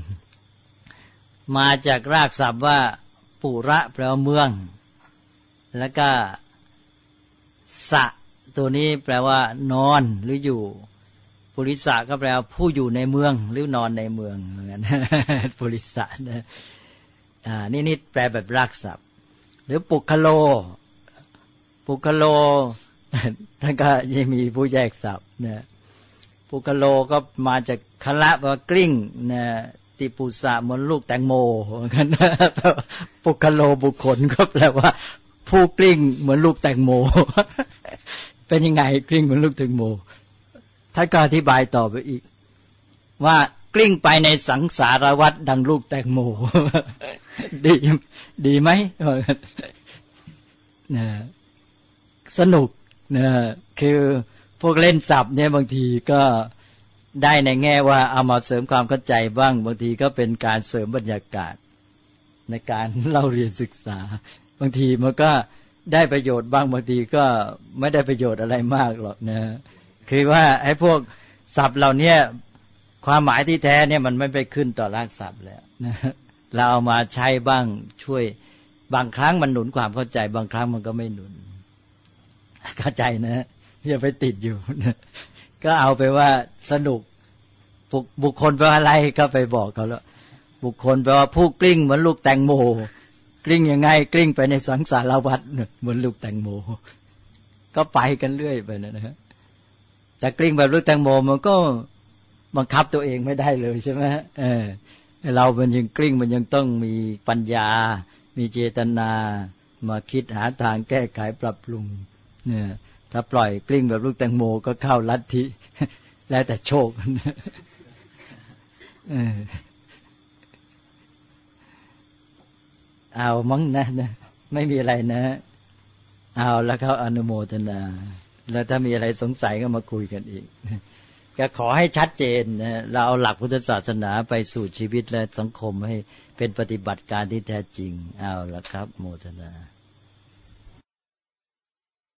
มาจากรากศัพท์ว่าปุระแปลว่าเมืองแล้วก็สะตัวนี้แปลว่านอนหรืออยู่ปุริสะก็แปลว่าผู้อยู่ในเมืองหรือนอนในเมืองเหมือนกันปุริสะนะนี่แปลแบบรากศัพท์หรือปุคโลท่านก็ยังมีผู้แยกศัพท์นะปุคโลก็มาจากคละแปลว่ากลิ้งนะติปุสะเหมือนลูกแตงโมเหมือนกันปุคโลบุคคลก็แปลว่าผู้กลิ้งเหมือนลูกแตงโมเป็นยังไงกลิ้งเหมือนลูกแตงโมท่านก็อธิบายต่อไปอีกว่ากลิ้งไปในสังสารวัฏดังลูกแตงโมดีไหมสนุกนะคือพวกเล่นศัพท์เนี่ยบางทีก็ได้ในแง่ว่าเอามาเสริมความเข้าใจบ้างบางทีก็เป็นการเสริมบรรยากาศในการเล่าเรียนศึกษาบางทีมันก็ได้ประโยชน์บ้างบางทีก็ไม่ได้ประโยชน์อะไรมากหรอกนะคือว่าไอ้พวกศัพท์เหล่านี้ความหมายที่แท้เนี่ยมันไม่ไปขึ้นต่อรากศัพท์แล้วนะเราเอามาใช้บ้างช่วยบางครั้งมันหนุนความเข้าใจบางครั้งมันก็ไม่หนุนเข้าใจนะอย่าไปติดอยู่นะก็เอาไปว่าสนุกบุคคลแปลว่าอะไรก็ไปบอกเขาแล้วบุคคลแปลว่าผู้กลิ้งเหมือนลูกแตงโมกลิ้งยังไงกลิ้งไปในสังสารวัฏเหมือนลูกแตงโมก็ไปกันเรื่อยไปนะฮะแต่กลิ้งแบบลูกแตงโมมันก็บังคับตัวเองไม่ได้เลยใช่ไหมเรามันยังกลิ้งมันยังต้องมีปัญญามีเจตนามาคิดหาทางแก้ไขปรับปรุงเนี่ยถ้าปล่อยกลิ้งแบบลูกแตงโมก็เข้าลัทธิแล้วแต่โชคเอามั้งนะไม่มีอะไรนะเอาแล้วเขาอนุโมทนาแล้วถ้ามีอะไรสงสัยก็มาคุยกันอีกก็ขอให้ชัดเจนนะเราเอาหลักพุทธศาสนาไปสู่ชีวิตและสังคมให้เป็นปฏิบัติการที่แท้จริงเอาละครับโมทนา